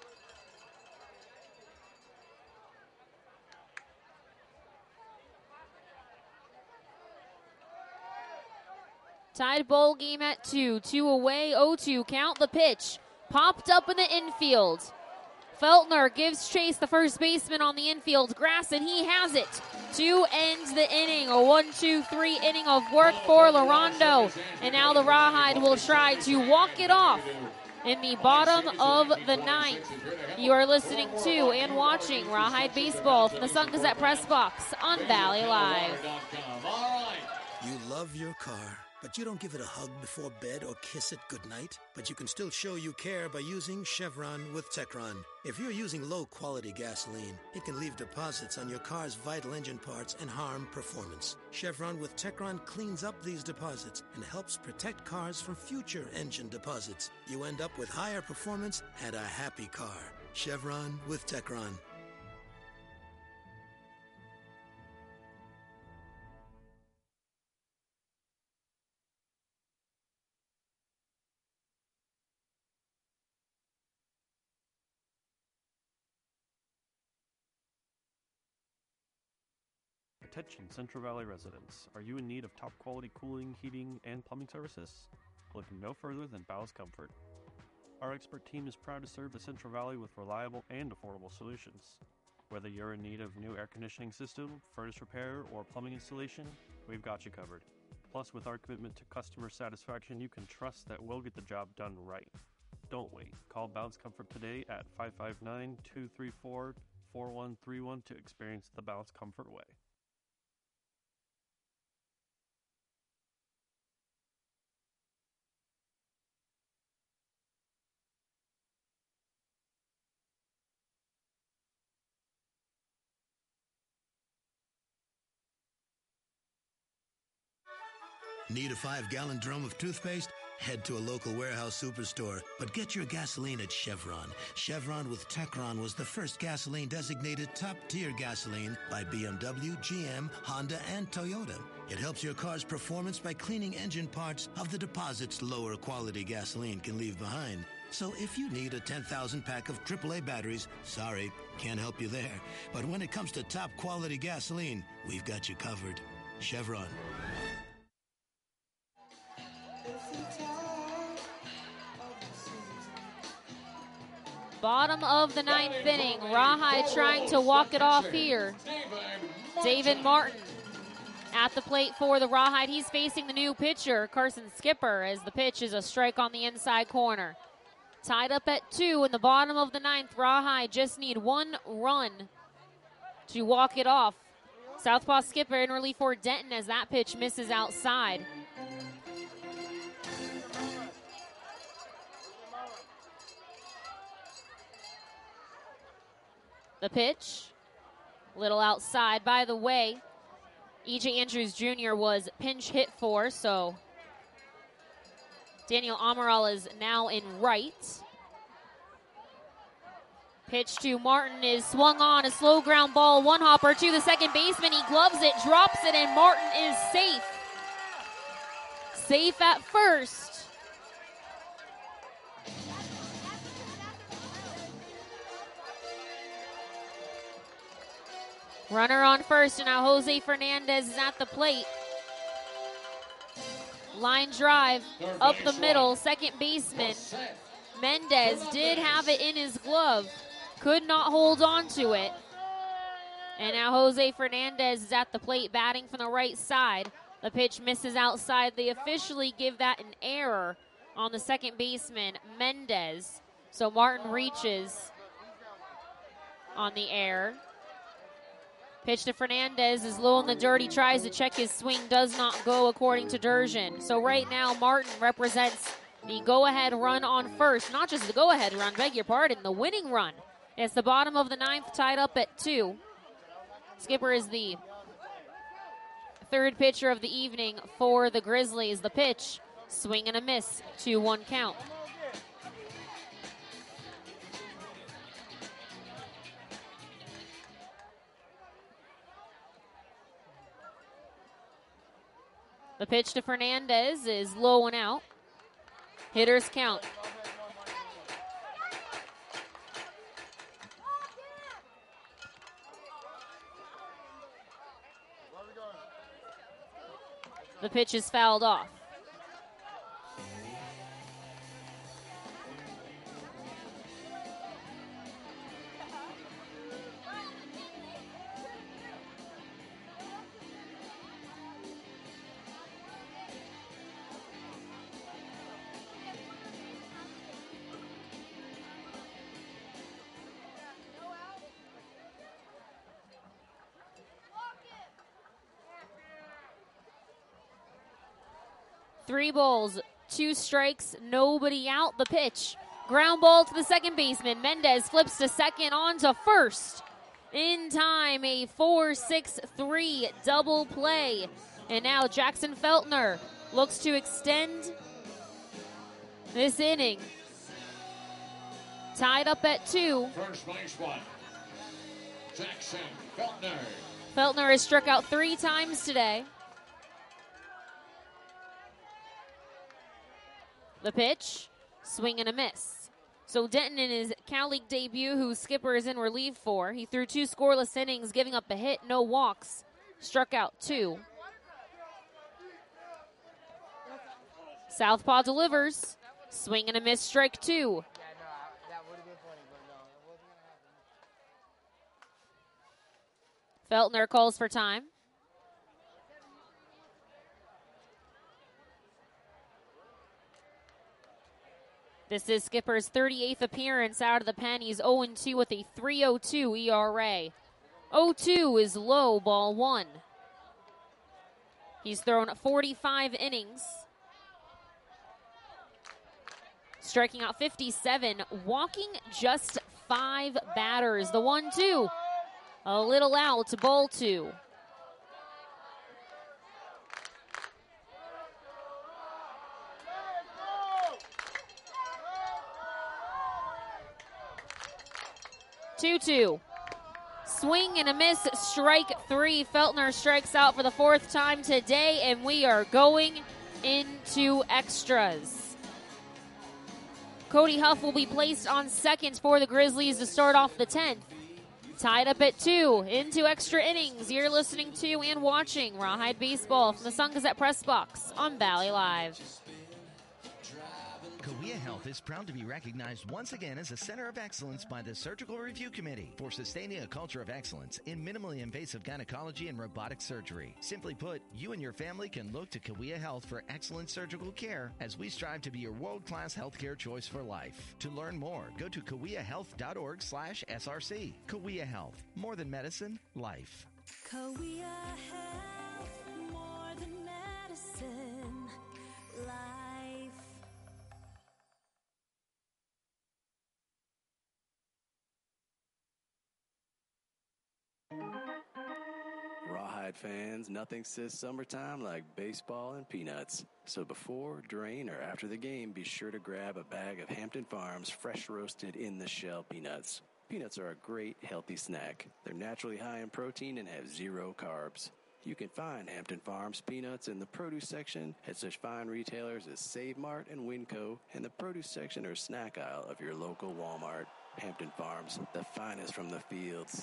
Tied ball game at two. Two away, oh two count. The pitch popped up in the infield. Feltner gives chase, the first baseman on the infield grass, and he has it to end the inning. A one two three inning of work for Larondo. And now the Rawhide will try to walk it off in the bottom of the ninth. You are listening to and watching Rawhide Baseball from the Sun Gazette Press Box on Valley Live.
You love your car, but you don't give it a hug before bed or kiss it goodnight. But you can still show you care by using Chevron with Techron. If you're using low-quality gasoline, it can leave deposits on your car's vital engine parts and harm performance. Chevron with Techron cleans up these deposits and helps protect cars from future engine deposits. You end up with higher performance and a happy car. Chevron with Techron.
Attention Central Valley residents. Are you in need of top quality cooling, heating, and plumbing services? Look no further than Bowes Comfort. Our expert team is proud to serve the Central Valley with reliable and affordable solutions. Whether you're in need of new air conditioning system, furnace repair, or plumbing installation, we've got you covered. Plus, with our commitment to customer satisfaction, you can trust that we'll get the job done right. Don't wait. Call Bowles Comfort today at five five nine, two three four, four one three one to experience the Bowles Comfort way.
Need a five-gallon drum of toothpaste? Head to a local warehouse superstore, but get your gasoline at Chevron. Chevron with Techron was the first gasoline designated top-tier gasoline by B M W, G M, Honda, and Toyota. It helps your car's performance by cleaning engine parts of the deposits lower quality gasoline can leave behind. So if you need a ten thousand pack of triple A batteries, sorry, can't help you there. But when it comes to top quality gasoline, we've got you covered. Chevron.
Bottom of the ninth inning. Rawhide trying to walk it off here. David Martin at the plate for the Rawhide. He's facing the new pitcher, Carson Skipper, as the pitch is a strike on the inside corner. Tied up at two in the bottom of the ninth. Rawhide just need one run to walk it off. Southpaw Skipper in relief for Denton as that pitch misses outside. The pitch, little outside. By the way, E J Andrews Junior was pinch hit for, so Daniel Amaral is now in right. Pitch to Martin is swung on, a slow ground ball, one hopper to the second baseman. He gloves it, drops it, and Martin is safe. Safe at first. Runner on first, and now Jose Fernandez is at the plate. Line drive up the middle, second baseman. Mendez did have it in his glove, could not hold on to it. And now Jose Fernandez is at the plate batting from the right side. The pitch misses outside. They officially give that an error on the second baseman, Mendez. So Martin reaches on the error. Pitch to Fernandez is low in the dirt. He tries to check his swing, does not go according to Durjan. So right now, Martin represents the go-ahead run on first. Not just the go-ahead run, beg your pardon, the winning run. It's the bottom of the ninth, tied up at two. Skipper is the third pitcher of the evening for the Grizzlies. The pitch, swing and a miss, two one count. The pitch to Fernandez is low and out. Hitters count. The pitch is fouled off. Three balls, two strikes, nobody out. The pitch, ground ball to the second baseman. Mendez flips to second, on to first. In time, a four six three double play. And now Jackson Feltner looks to extend this inning. Tied up at two.
First base one. Jackson Feltner.
Feltner has struck out three times today. The pitch, swing and a miss. So Denton in his Cal League debut, who Skipper is in relief for, he threw two scoreless innings, giving up a hit, no walks, struck out two. Southpaw delivers, swing and a miss, strike two. Feltner calls for time. This is Skipper's thirty-eighth appearance out of the pen. He's oh and two with a three oh two E R A. oh two is low, ball one. He's thrown forty-five innings, striking out fifty-seven, walking just five batters. The one two, a little out, ball two. two two. Swing and a miss, strike three. Feltner strikes out for the fourth time today, and we are going into extras. Cody Huff will be placed on second for the Grizzlies to start off the tenth. Tied up at two, into extra innings. You're listening to and watching Rawhide Baseball from the Sun Gazette Press Box on Valley Live.
Cahuilla Health is proud to be recognized once again as a center of excellence by the Surgical Review Committee for sustaining a culture of excellence in minimally invasive gynecology and robotic surgery. Simply put, you and your family can look to Cahuilla Health for excellent surgical care as we strive to be your world-class healthcare choice for life. To learn more, go to cahuilla health dot org slash S R C. Cahuilla Health, more than medicine, life.
Cahuilla Health, more than medicine, life.
Rawhide fans, nothing says summertime like baseball and peanuts. So before, during, or after the game, be sure to grab a bag of Hampton Farms fresh roasted in the shell peanuts. Peanuts are a great healthy snack. They're naturally high in protein and have zero carbs. You can find Hampton Farms peanuts in the produce section at such fine retailers as Save Mart and Winco, and the produce section or snack aisle of your local Walmart. Hampton Farms, the finest from the fields.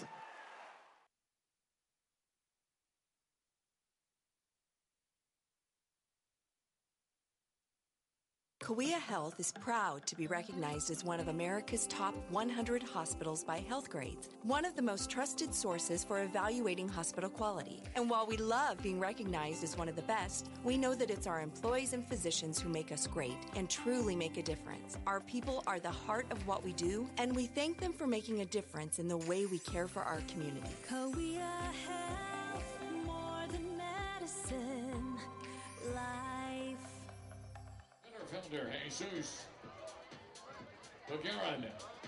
Cahuilla Health is proud to be recognized as one of America's top one hundred hospitals by Healthgrades, one of the most trusted sources for evaluating hospital quality. And while we love being recognized as one of the best, we know that it's our employees and physicians who make us great and truly make a difference. Our people are the heart of what we do, and we thank them for making a difference in the way we care for our community.
Cahuilla Health, more than medicine, life.
Fielder Jesus Bogarin.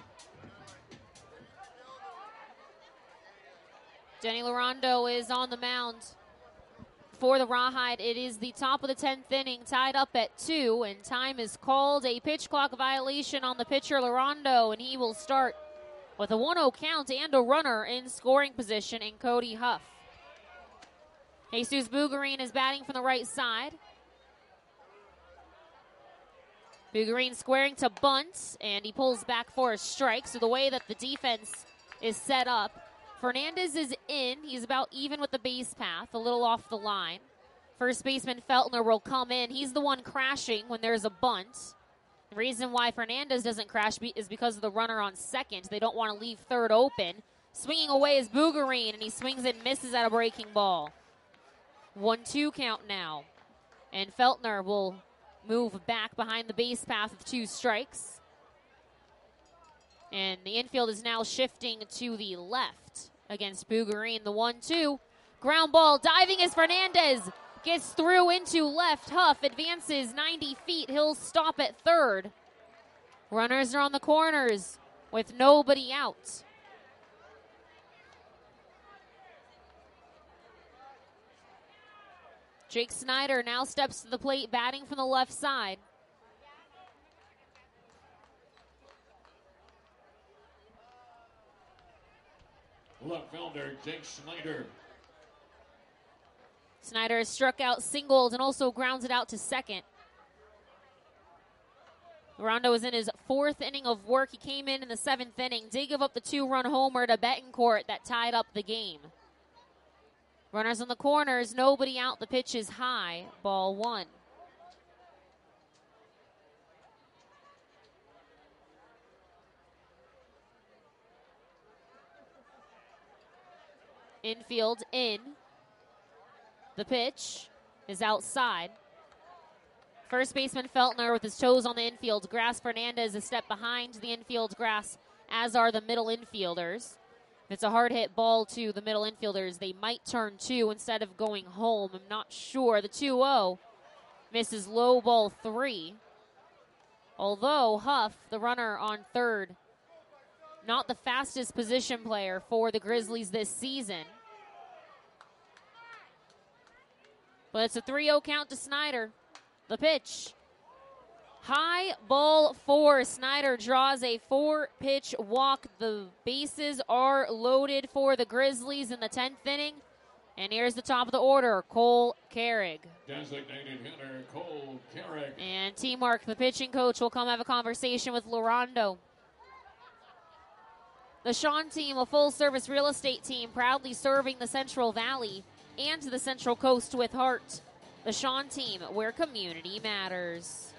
Denny Larondo is on the mound for the Rawhide. It is the top of the tenth inning, tied up at two, and time is called. A pitch clock violation on the pitcher Larondo, and he will start with a one oh count and a runner in scoring position in Cody Huff. Jesus Bogarin is batting from the right side. Bogarin squaring to bunt, and he pulls back for a strike. So the way that the defense is set up, Fernandez is in. He's about even with the base path, a little off the line. First baseman Feltner will come in. He's the one crashing when there's a bunt. The reason why Fernandez doesn't crash be- is because of the runner on second. They don't want to leave third open. Swinging away is Bogarin, and he swings and misses at a breaking ball. one two count now. And Feltner will move back behind the base path with two strikes. And the infield is now shifting to the left against Bogarin. The one two. Ground ball. Diving is Fernandez. Gets through into left. Huff advances ninety feet. He'll stop at third. Runners are on the corners with nobody out. Jake Snyder now steps to the plate, batting from the left side.
Left fielder Jake Snyder.
Snyder has struck out, singled, and also grounds it out to second. Rondo is in his fourth inning of work. He came in in the seventh inning, did give up the two-run homer to Betancourt that tied up the game. Runners on the corners, nobody out. The pitch is high, ball one. Infield in. The pitch is outside. First baseman Feltner with his toes on the infield grass. Fernandez a step behind the infield grass, as are the middle infielders. If it's a hard hit ball to the middle infielders, they might turn two instead of going home. I'm not sure. The two oh misses low ball three. Although Huff, the runner on third, not the fastest position player for the Grizzlies this season. But it's a three oh count to Snyder. The pitch. High ball four. Snyder draws a four-pitch walk. The bases are loaded for the Grizzlies in the tenth inning. And here's the top of the order, Cole Carrig.
Designated hitter Cole Carrig.
And T-Mark, the pitching coach, will come have a conversation with Lorondo. The Sean team, a full-service real estate team, proudly serving the Central Valley and the Central Coast with heart. The Sean team, where community matters.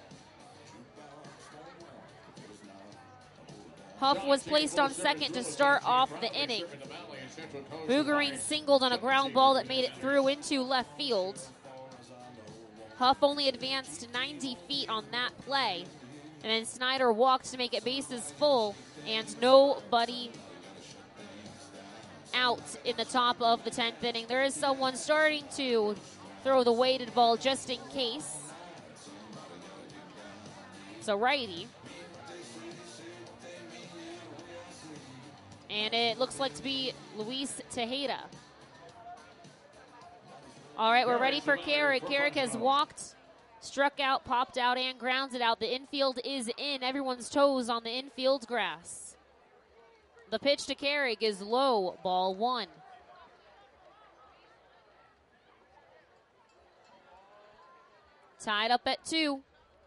Huff was placed on second to start off the inning. Boogerine singled on a ground ball that made it through into left field. Huff only advanced ninety feet on that play. And then Snyder walked to make it bases full, and nobody out in the top of the tenth inning. There is someone starting to throw the weighted ball just in case. It's a righty. And it looks like to be Luis Tejeda. All right, we're ready for Carrick. Carrick has walked, struck out, popped out, and grounded out. The infield is in. Everyone's toes on the infield grass. The pitch to Carrick is low, ball one. Tied up at two.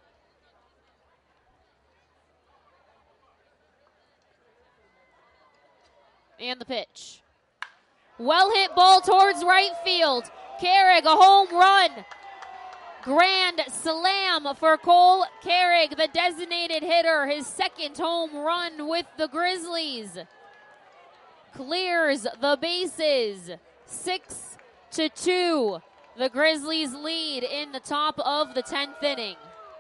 And the pitch. Well hit ball towards right field. Carrig, a home run. Grand slam for Cole Carrig, the designated hitter. His second home run with the Grizzlies. Clears the bases. Six to two. The Grizzlies lead in the top of the tenth inning.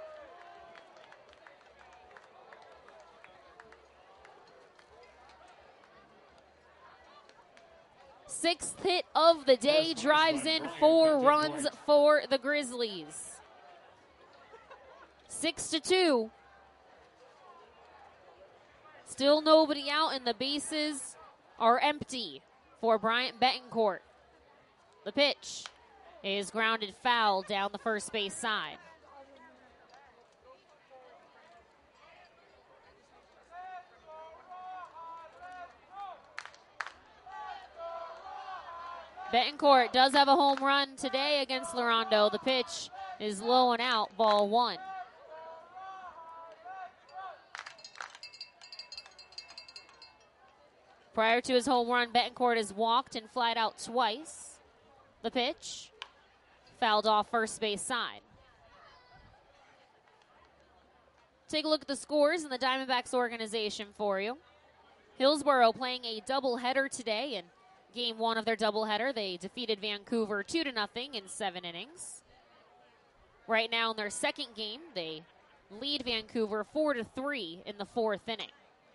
Sixth hit of the day, drives in four runs for the Grizzlies. Six to two. Still nobody out, and the bases are empty for Bryant Betancourt. The pitch is grounded foul down the first base side. Betancourt does have a home run today against Lorondo. The pitch is low and out, ball one. Prior to his home run, Betancourt has walked and flied out twice. The pitch fouled off first base side. Take a look at the scores in the Diamondbacks organization for you. Hillsborough playing a doubleheader today, and game one of their doubleheader, they defeated Vancouver two to nothing in seven innings. Right now in their second game, they lead Vancouver four to three in the fourth inning.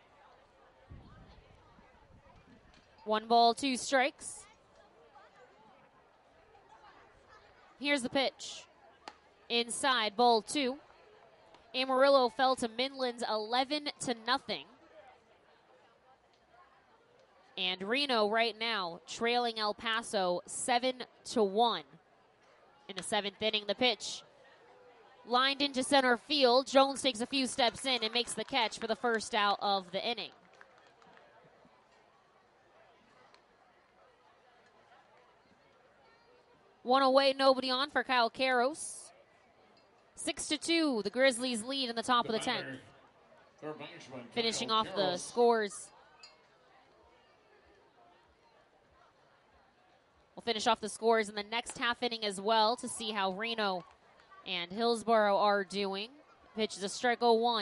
One ball, two strikes. Here's the pitch. Inside, ball two. Amarillo fell to Midlands eleven to nothing. And Reno right now trailing El Paso seven to one in the seventh inning. The pitch lined into center field. Jones takes a few steps in and makes the catch for the first out of the inning. One away, nobody on for Kyle Karros. Six to two, the Grizzlies lead in the top of the tenth. Finishing off the scores. We'll finish off the scores in the next half inning as well to see how Reno and Hillsborough are doing. Pitch is a strike oh one.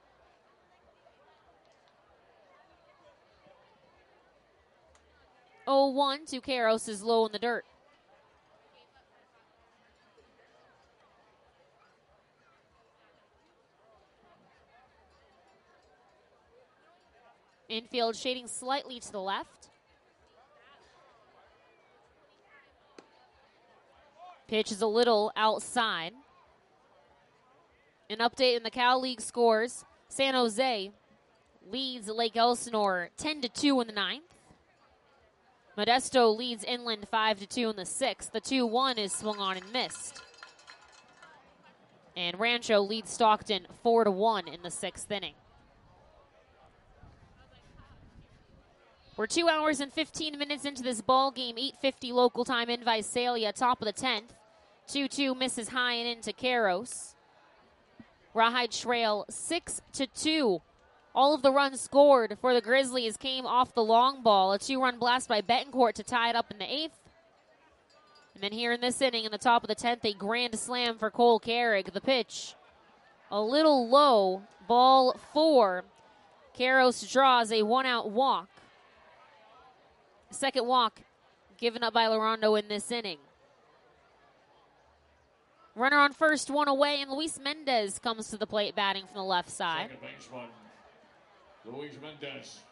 oh one to Karros is low in the dirt. Infield shading slightly to the left. Pitch is a little outside. An update in the Cal League scores. San Jose leads Lake Elsinore ten to two in the ninth. Modesto leads Inland five to two in the sixth. The two one is swung on and missed. And Rancho leads Stockton four to one in the sixth inning. We're two hours and fifteen minutes into this ball game. eight fifty local time in Visalia, top of the tenth. two two misses high and into Caros. Rawhide Trail six to two. All of the runs scored for the Grizzlies came off the long ball. A two-run blast by Betancourt to tie it up in the eighth. And then here in this inning, in the top of the tenth, a grand slam for Cole Carrig. The pitch a little low. Ball four. Caros draws a one-out walk. Second walk given up by Larondo in this inning. Runner on first, one away, and Luis Mendez comes to the plate batting from the left side.
Second baseman, Luis Mendez.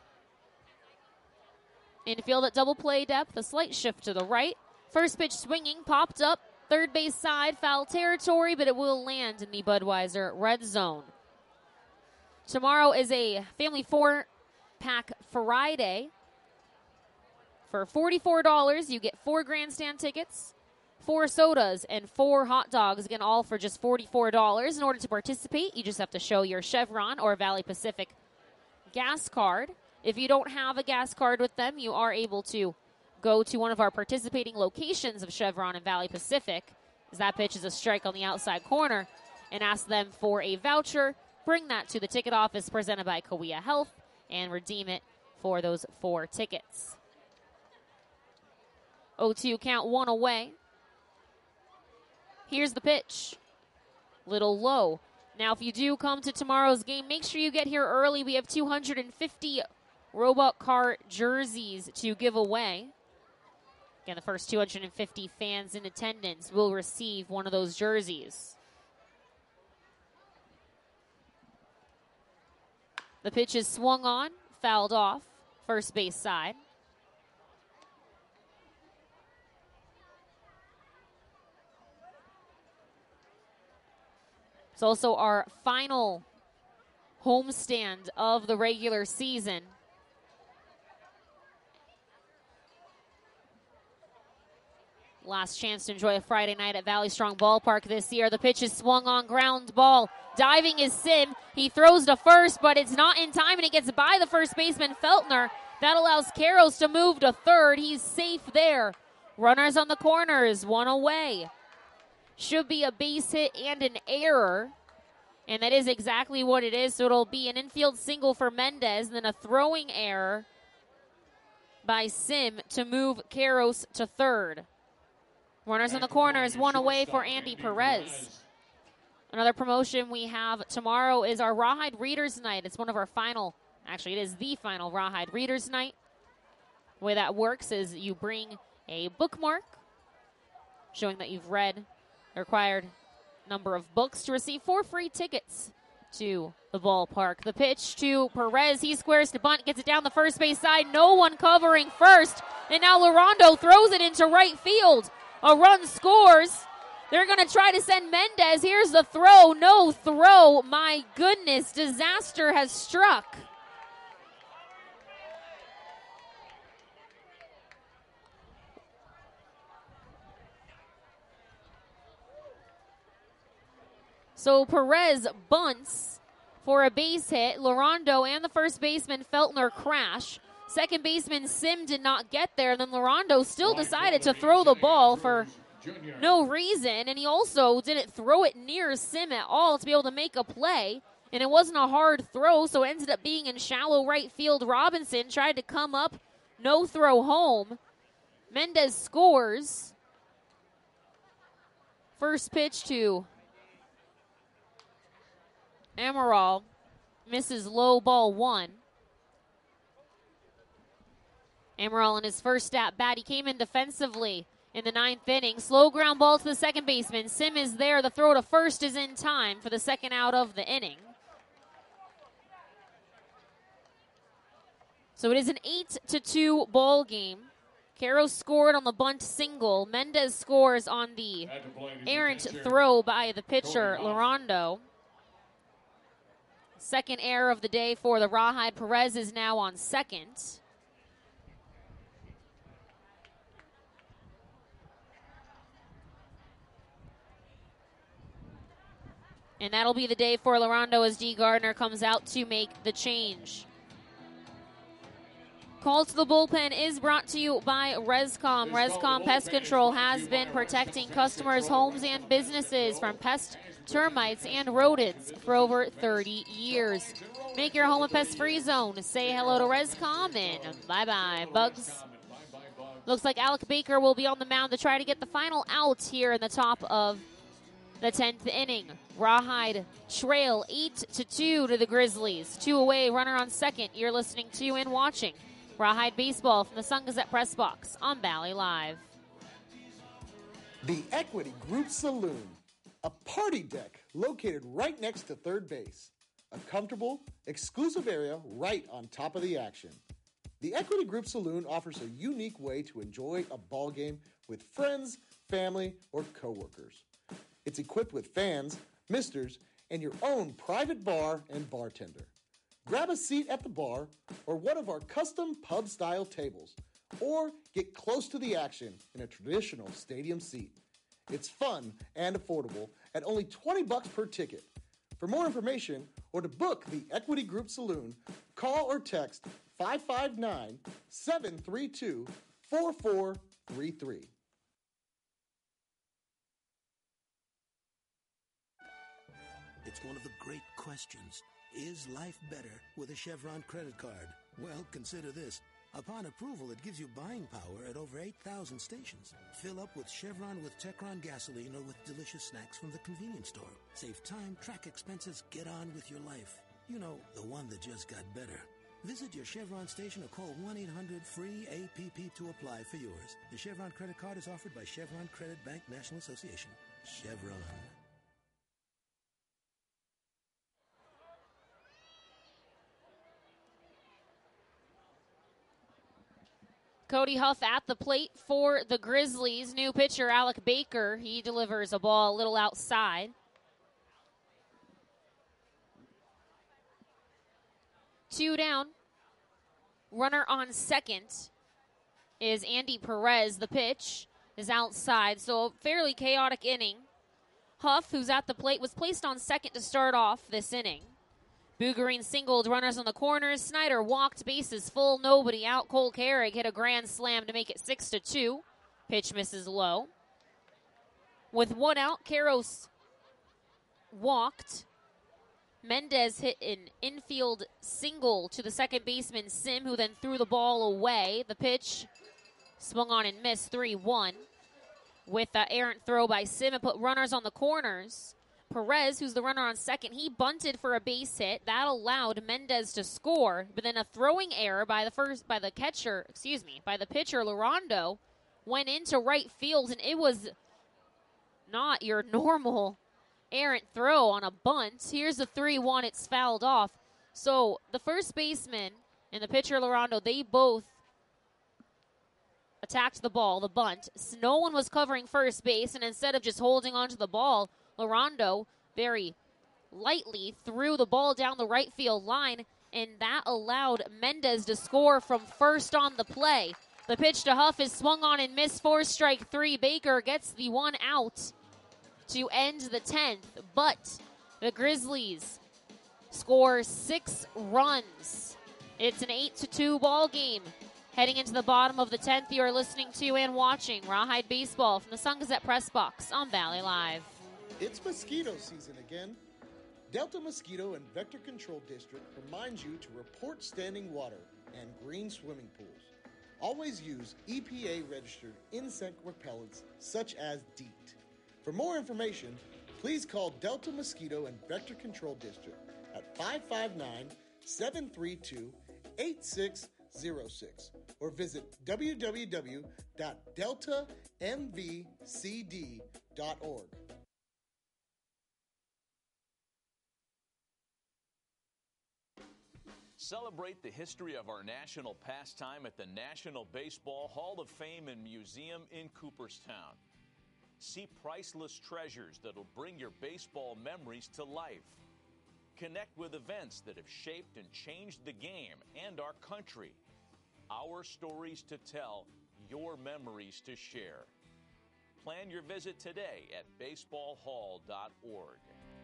Infield at double play depth, a slight shift to the right. First pitch swinging, popped up, third base side, foul territory, but it will land in the Budweiser red zone. Tomorrow is a family four-pack Friday. For forty-four dollars, you get four grandstand tickets, four sodas, and four hot dogs, again, all for just forty-four dollars. In order to participate, you just have to show your Chevron or Valley Pacific gas card. If you don't have a gas card with them, you are able to go to one of our participating locations of Chevron and Valley Pacific, as that pitch is a strike on the outside corner, and ask them for a voucher. Bring that to the ticket office presented by Cahuilla Health and redeem it for those four tickets. oh two count, one away. Here's the pitch. Little low. Now, if you do come to tomorrow's game, make sure you get here early. We have two hundred fifty Robot Car jerseys to give away. Again, the first two hundred fifty fans in attendance will receive one of those jerseys. The pitch is swung on, fouled off, first base side. It's also our final homestand of the regular season. Last chance to enjoy a Friday night at Valley Strong Ballpark this year. The pitch is swung on, ground ball. Diving is Sim. He throws to first, but it's not in time, and it gets by the first baseman, Feltner. That allows Caros to move to third. He's safe there. Runners on the corners, one away. Should be a base hit and an error, and that is exactly what it is. So it'll be an infield single for Mendez, and then a throwing error by Sim to move Caros to third. Runners in the corners, one away for Andy Perez. Another promotion we have tomorrow is our Rawhide Readers Night. It's one of our final, actually it is the final Rawhide Readers Night. The way that works is you bring a bookmark showing that you've read the required number of books to receive four free tickets to the ballpark. The pitch to Perez. He squares to bunt, gets it down the first base side. No one covering first. And now Larondo throws it into right field. A run scores. They're going to try to send Mendez. Here's the throw. No throw. My goodness, disaster has struck. So Perez bunts for a base hit. Larondo and the first baseman Feltner crash. Second baseman Sim did not get there. Then Larondo still decided to throw the ball for no reason. And he also didn't throw it near Sim at all to be able to make a play. And it wasn't a hard throw, so it ended up being in shallow right field. Robinson tried to come up, no throw home. Mendez scores. First pitch to Amaral. Misses low, ball one. Amaral in his first at bat, he came in defensively in the ninth inning. Slow ground ball to the second baseman. Sim is there. The throw to first is in time for the second out of the inning. So it is an eight to two ball game. Caro scored on the bunt single. Mendez scores on the errant throw by the pitcher, Larondo. Second error of the day for the Rawhide. Perez is now on second. And that'll be the day for Larondo as D. Gardner comes out to make the change. Call to the bullpen is brought to you by Rescom. Rescom Pest Control has been protecting customers' homes and businesses from pest, termites, and rodents for over thirty years. Make your home a pest-free zone. Say hello to Rescom and bye-bye, bugs. Looks like Alec Baker will be on the mound to try to get the final out here in the top of the tenth inning. Rawhide trail eight to two to the Grizzlies. Two away, runner on second. You're listening to and watching Rawhide Baseball from the Sun Gazette Press Box on Valley Live.
The Equity Group Saloon, a party deck located right next to third base. A comfortable, exclusive area right on top of the action. The Equity Group Saloon offers a unique way to enjoy a ball game with friends, family, or coworkers. It's equipped with fans, misters, and your own private bar and bartender. Grab a seat at the bar or one of our custom pub-style tables, or get close to the action in a traditional stadium seat. It's fun and affordable at only twenty bucks per ticket. For more information or to book the Equity Group Saloon, call or text five five nine, seven three two, four four three three.
It's one of the great questions. Is life better with a Chevron credit card? Well, consider this. Upon approval, it gives you buying power at over eight thousand stations. Fill up with Chevron with Techron gasoline or with delicious snacks from the convenience store. Save time, track expenses, get on with your life. You know, the one that just got better. Visit your Chevron station or call one eight hundred free A P P to apply for yours. The Chevron credit card is offered by Chevron Credit Bank National Association. Chevron.
Cody Huff at the plate for the Grizzlies. New pitcher, Alec Baker. He delivers a ball a little outside. Two down. Runner on second is Andy Perez. The pitch is outside, so a fairly chaotic inning. Huff, who's at the plate, was placed on second to start off this inning. Boogerine singled, runners on the corners. Snyder walked, bases full, nobody out. Cole Carrig hit a grand slam to make it six to two. Pitch misses low. With one out, Karros walked. Mendez hit an infield single to the second baseman, Sim, who then threw the ball away. The pitch swung on and missed three one. With the errant throw by Sim, it put runners on the corners. Perez, who's the runner on second, he bunted for a base hit. That allowed Mendez to score, but then a throwing error by the first by the catcher, excuse me, by the pitcher Larondo went into right field, and it was not your normal errant throw on a bunt. Here's the three one, it's fouled off. So the first baseman and the pitcher Larondo, they both attacked the ball, the bunt. No one was covering first base, and instead of just holding onto the ball, Larondo very lightly threw the ball down the right field line, and that allowed Mendez to score from first on the play. The pitch to Huff is swung on and missed for strike three. Baker gets the one out to end the tenth, but the Grizzlies score six runs. It's an eight to two ball game. Heading into the bottom of the tenth, you are listening to and watching Rawhide Baseball from the Sun Gazette Press Box on Valley Live.
It's mosquito season again. Delta Mosquito and Vector Control District reminds you to report standing water and green swimming pools. Always use E P A-registered insect repellents such as DEET. For more information, please call Delta Mosquito and Vector Control District at five five nine, seven three two, eight six zero six or visit w w w dot delta m v c d dot org.
Celebrate the history of our national pastime at the National Baseball Hall of Fame and Museum in Cooperstown. See priceless treasures that'll bring your baseball memories to life. Connect with events that have shaped and changed the game and our country. Our stories to tell, your memories to share. Plan your visit today at baseball hall dot org.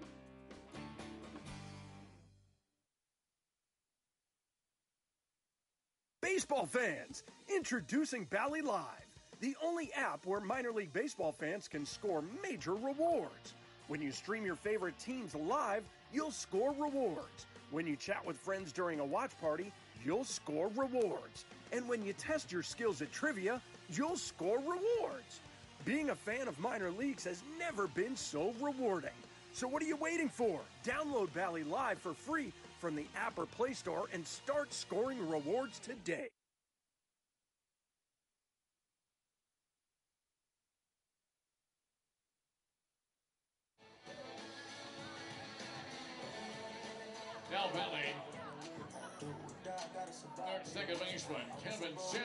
Baseball fans, introducing Bally Live, the only app where minor league baseball fans can score major rewards. When you stream your favorite teams live, you'll score rewards. When you chat with friends during a watch party, you'll score rewards. And when you test your skills at trivia, you'll score rewards. Being a fan of minor leagues has never been so rewarding. So what are you waiting for? Download Bally Live for free from the app or Play Store and start scoring rewards today.
Now Valley. Third second baseman, Kevin Sim.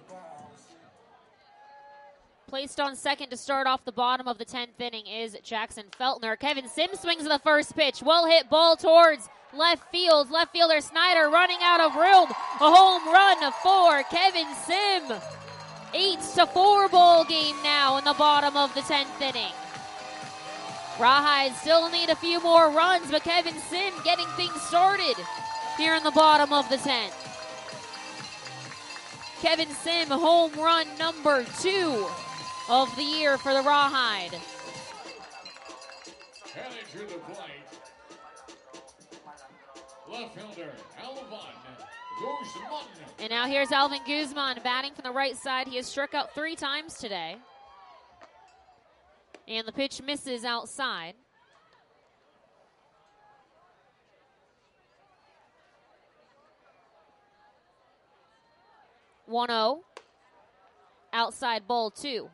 Placed on second to start off the bottom of the tenth inning is Jackson Feltner. Kevin Sim swings the first pitch. Well hit ball towards left field. Left fielder Snyder running out of room. A home run for Kevin Sim. eight to four ball game now in the bottom of the tenth inning. Rawhide still need a few more runs, but Kevin Sim getting things started here in the bottom of the tenth. Kevin Sim, home run number two of the year for the Rawhide.
Heading to the plate, left fielder Alvin Guzman.
And now here's Alvin Guzman batting from the right side. He has struck out three times today. And the pitch misses outside. one oh. Outside ball two.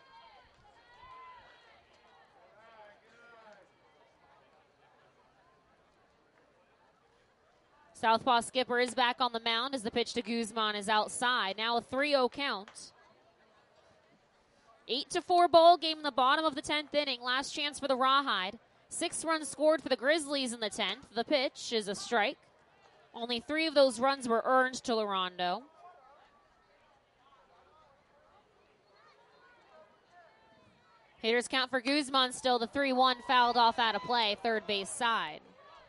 Southpaw skipper is back on the mound as the pitch to Guzman is outside. Now a three oh count. eight to four ball game in the bottom of the tenth inning. Last chance for the Rawhide. Six runs scored for the Grizzlies in the tenth. The pitch is a strike. Only three of those runs were earned to Larondo. Hitters count for Guzman still. The three one fouled off out of play, third base side.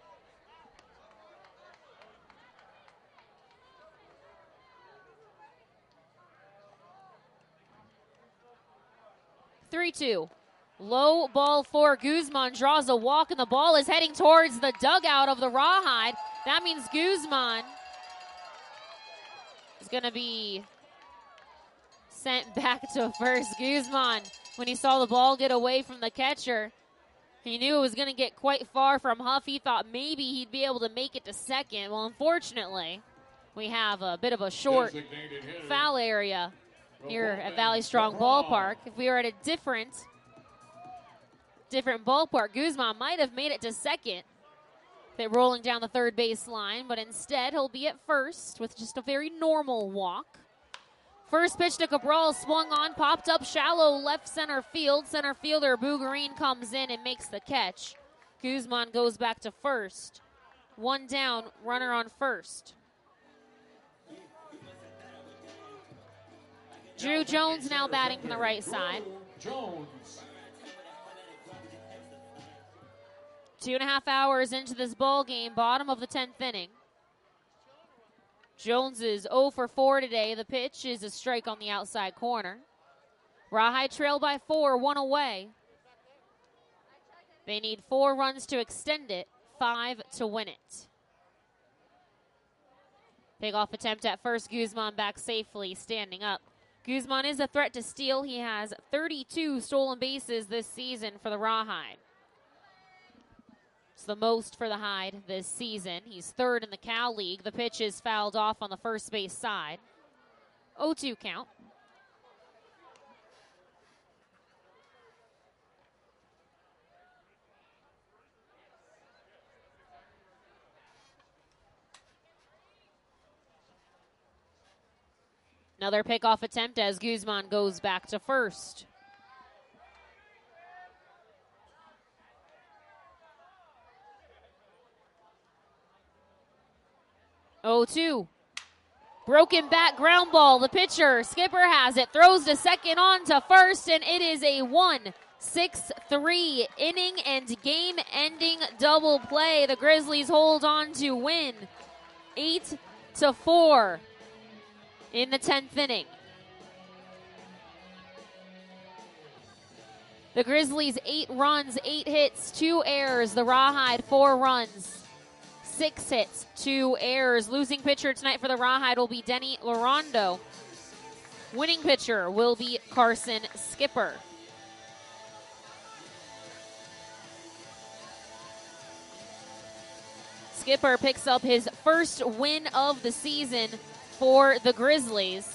three two. Low ball for Guzman. Draws a walk, and the ball is heading towards the dugout of the Rawhide. That means Guzman is going to be sent back to first. Guzman, when he saw the ball get away from the catcher, he knew it was going to get quite far from Huff. He thought maybe he'd be able to make it to second. Well, unfortunately, we have a bit of a short foul area here at Valley Strong Ballpark. If we were at a different, different ballpark, Guzman might have made it to second. They're rolling down the third base line, but instead he'll be at first with just a very normal walk. First pitch to Cabral, swung on, popped up shallow left center field. Center fielder Bougarine comes in and makes the catch. Guzman goes back to first. One down, runner on first. Drew Jones now batting from the right side.
Jones.
Two and a half hours into this ball game, bottom of the tenth inning. Jones is oh for four today. The pitch is a strike on the outside corner. Rawhide trail by four, one away. They need four runs to extend it, five to win it. Pickoff attempt at first. Guzman back safely, standing up. Guzman is a threat to steal. He has thirty-two stolen bases this season for the Rawhide. It's the most for the Hide this season. He's third in the Cal League. The pitch is fouled off on the first base side. oh two count. Another pickoff attempt as Guzman goes back to first. oh two. Broken back ground ball. The pitcher, Skipper, has it. Throws to second on to first, and it is a one six three inning and game-ending double play. The Grizzlies hold on to win eight to four in the tenth inning. The Grizzlies eight runs, eight hits, two errors. The Rawhide four runs, six hits, two errors. Losing pitcher tonight for the Rawhide will be Denny Larondo. Winning pitcher will be Carson Skipper. Skipper picks up his first win of the season for the Grizzlies.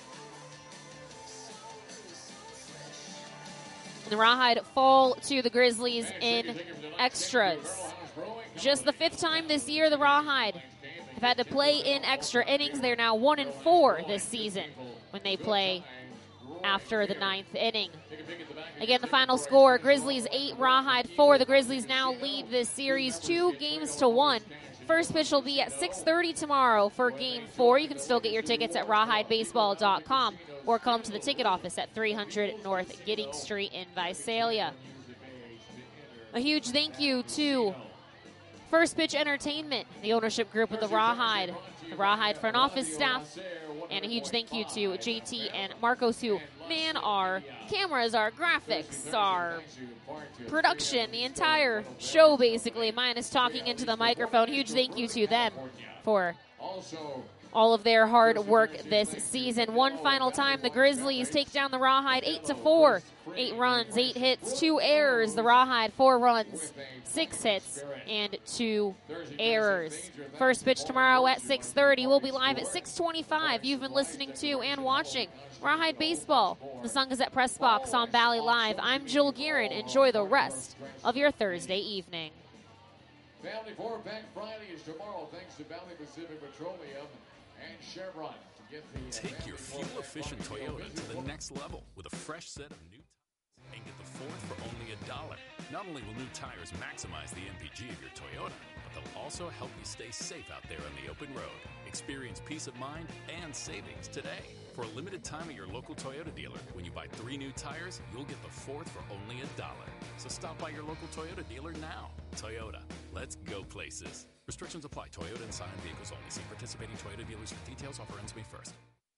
The Rawhide fall to the Grizzlies in extras. Just the fifth time this year the Rawhide have had to play in extra innings. They're now one and four this season when they play after the ninth inning. Again, the final score, Grizzlies eight, Rawhide four. The Grizzlies now lead this series two games to one. First pitch will be at six thirty tomorrow for game four. You can still get your tickets at rawhide baseball dot com or come to the ticket office at three hundred North Giddings Street in Visalia. A huge thank you to First Pitch Entertainment, the ownership group of the Rawhide, the Rawhide front office staff, and a huge thank you to J T and Marcos, who man our cameras, our graphics, our production, the entire show basically, minus talking into the microphone. Huge thank you to them for all of their hard work this season. One final time, the Grizzlies take down the Rawhide eight to four. Eight runs, eight hits, two errors. The Rawhide four runs, six hits, and two errors. First pitch tomorrow at six thirty. We'll be live at six twenty-five. You've been listening to and watching Rawhide Baseball, the Sun Gazette Press Box on Valley Live. I'm Jill Guerin. Enjoy the rest of your Thursday evening.
Family four Back Friday is tomorrow, thanks to Valley Pacific Petroleum and Chevron. To get the
Take your fuel-efficient Toyota to the next level with a fresh set of new tires and get the fourth for only a dollar. Not only will new tires maximize the M P G of your Toyota, but they'll also help you stay safe out there on the open road. Experience peace of mind and savings today. For a limited time at your local Toyota dealer, when you buy three new tires, you'll get the fourth for only a dollar. So stop by your local Toyota dealer now. Toyota, let's go places. Restrictions apply. Toyota and Scion vehicles only. See participating Toyota dealers for details. Offer ends May first.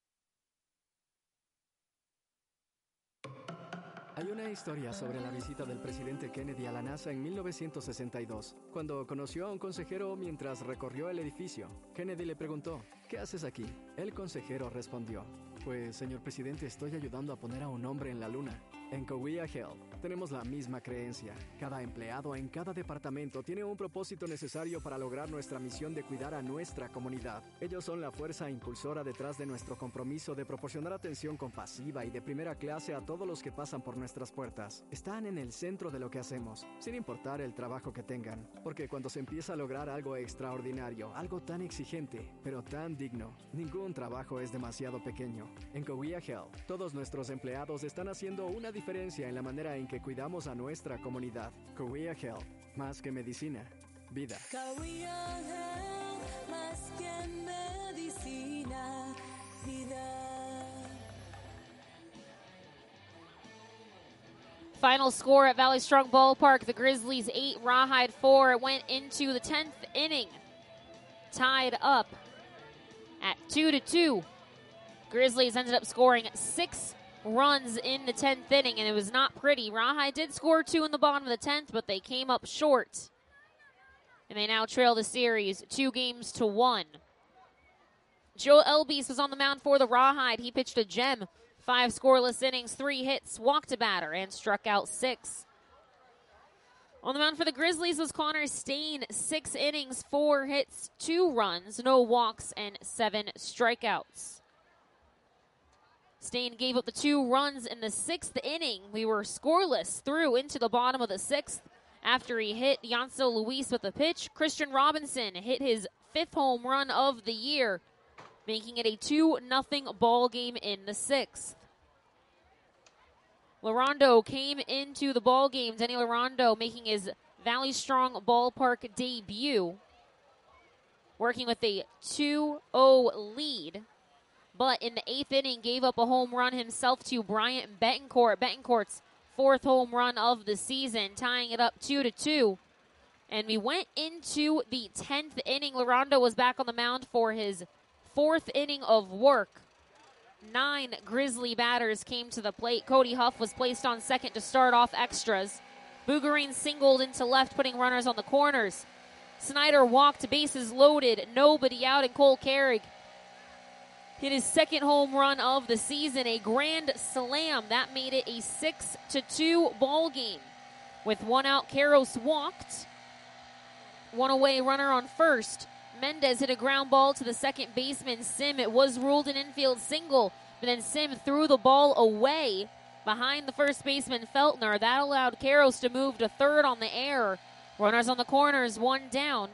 Hay una historia sobre la visita del presidente Kennedy a la NASA en mil novecientos sesenta y dos. Cuando conoció a un consejero mientras recorrió el edificio, Kennedy le preguntó, ¿qué haces aquí? El consejero respondió, pues, señor presidente, estoy ayudando a poner a un hombre en la luna. En Cahuilla Health tenemos la misma creencia. Cada empleado en cada departamento tiene un propósito necesario para lograr nuestra misión de cuidar a nuestra comunidad. Ellos son la fuerza impulsora detrás de nuestro compromiso de proporcionar atención compasiva y de primera clase a todos los que pasan por nuestras puertas. Están en el centro de lo que hacemos, sin importar el trabajo que tengan. Porque cuando se empieza a lograr algo extraordinario, algo tan exigente, pero tan digno, ningún trabajo es demasiado pequeño. En Cahuilla Health, todos nuestros empleados están haciendo una diferencia diferencia en la manera en que cuidamos a nuestra comunidad. Cahuilla Health, más que medicina, vida.
Cahuilla Health, más que medicina, vida.
Final score at Valley Strong Ballpark, the Grizzlies eight, Rawhide four. It went into the tenth inning, tied up at two to two. Grizzlies ended up scoring six runs in the tenth inning, and it was not pretty. Rawhide did score two in the bottom of the tenth, but they came up short. And they now trail the series two games to one. Joe Elbies was on the mound for the Rawhide. He pitched a gem. Five scoreless innings, three hits, walked a batter, and struck out six. On the mound for the Grizzlies was Connor Stain. Six innings, four hits, two runs, no walks, and seven strikeouts. Stain gave up the two runs in the sixth inning. We were scoreless through into the bottom of the sixth after he hit Yancel Luis with a pitch. Christian Robinson hit his fifth home run of the year making it a two nothing ball game in the sixth. Larondo came into the ball game. Denny Larondo making his Valley Strong Ballpark debut, working with a two oh lead. But in the eighth inning, gave up a home run himself to Bryant Betancourt. Betancourt's fourth home run of the season, tying it up two to two. And we went into the tenth inning. Larondo was back on the mound for his fourth inning of work. Nine Grizzly batters came to the plate. Cody Huff was placed on second to start off extras. Boogerine singled into left, putting runners on the corners. Snyder walked, bases loaded, nobody out, and Cole Carrig hit his second home run of the season, a grand slam. That made it a six to two ball game. With one out, Karros walked. One away runner on first. Mendez hit a ground ball to the second baseman, Sim. It was ruled an infield single, but then Sim threw the ball away behind the first baseman, Feltner. That allowed Karros to move to third on the air. Runners on the corners, one down.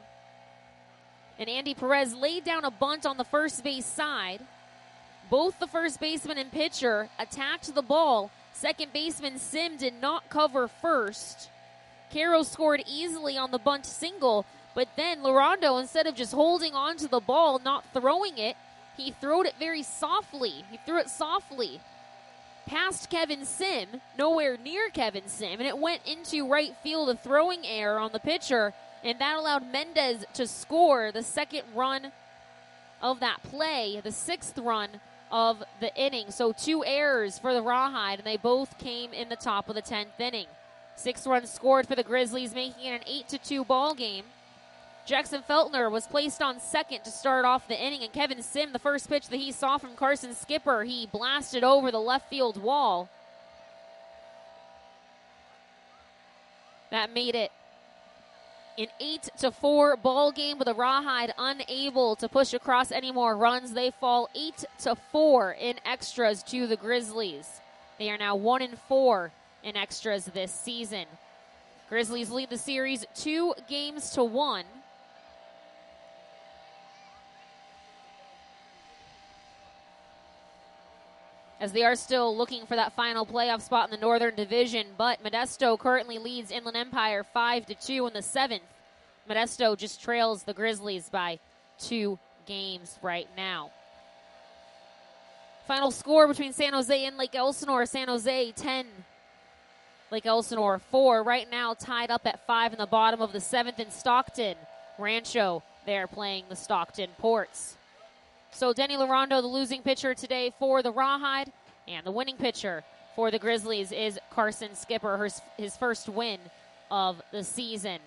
And Andy Perez laid down a bunt on the first base side. Both the first baseman and pitcher attacked the ball. Second baseman Sim did not cover first. Karros scored easily on the bunt single, but then Larondo, instead of just holding on to the ball, not throwing it, he threw it very softly. He threw it softly past Kevin Sim, nowhere near Kevin Sim, and it went into right field, a throwing error on the pitcher, and that allowed Mendez to score the second run of that play, the sixth run of the inning. So two errors for the Rawhide, and they both came in the top of the tenth inning. Six runs scored for the Grizzlies, making it an eight to two ball game. Jackson Feltner was placed on second to start off the inning, and Kevin Sim, the first pitch that he saw from Carson Skipper, he blasted over the left field wall. That made it an eight to four ball game with the Rawhide unable to push across any more runs. They fall eight to four in extras to the Grizzlies. They are now one and four in extras this season. Grizzlies lead the series two games to one. As they are still looking for that final playoff spot in the Northern Division, but Modesto currently leads Inland Empire five to two in the seventh. Modesto just trails the Grizzlies by two games right now. Final score between San Jose and Lake Elsinore. San Jose ten, Lake Elsinore four. Right now tied up at five in the bottom of the seventh in Stockton. Rancho, they're playing the Stockton Ports. So Denny Larondo, the losing pitcher today for the Rawhide, and the winning pitcher for the Grizzlies is Carson Skipper, his, his first win of the season.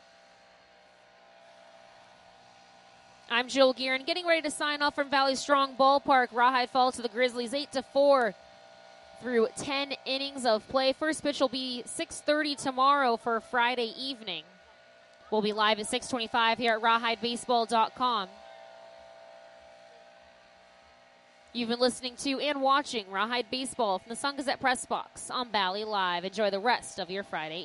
I'm Jill Gearin, getting ready to sign off from Valley Strong Ballpark. Rawhide falls to the Grizzlies eight to four through ten innings of play. First pitch will be six thirty tomorrow for Friday evening. We'll be live at six twenty-five here at rawhide baseball dot com. You've been listening to and watching Rawhide Baseball from the Sun Gazette Press Box on Valley Live. Enjoy the rest of your Friday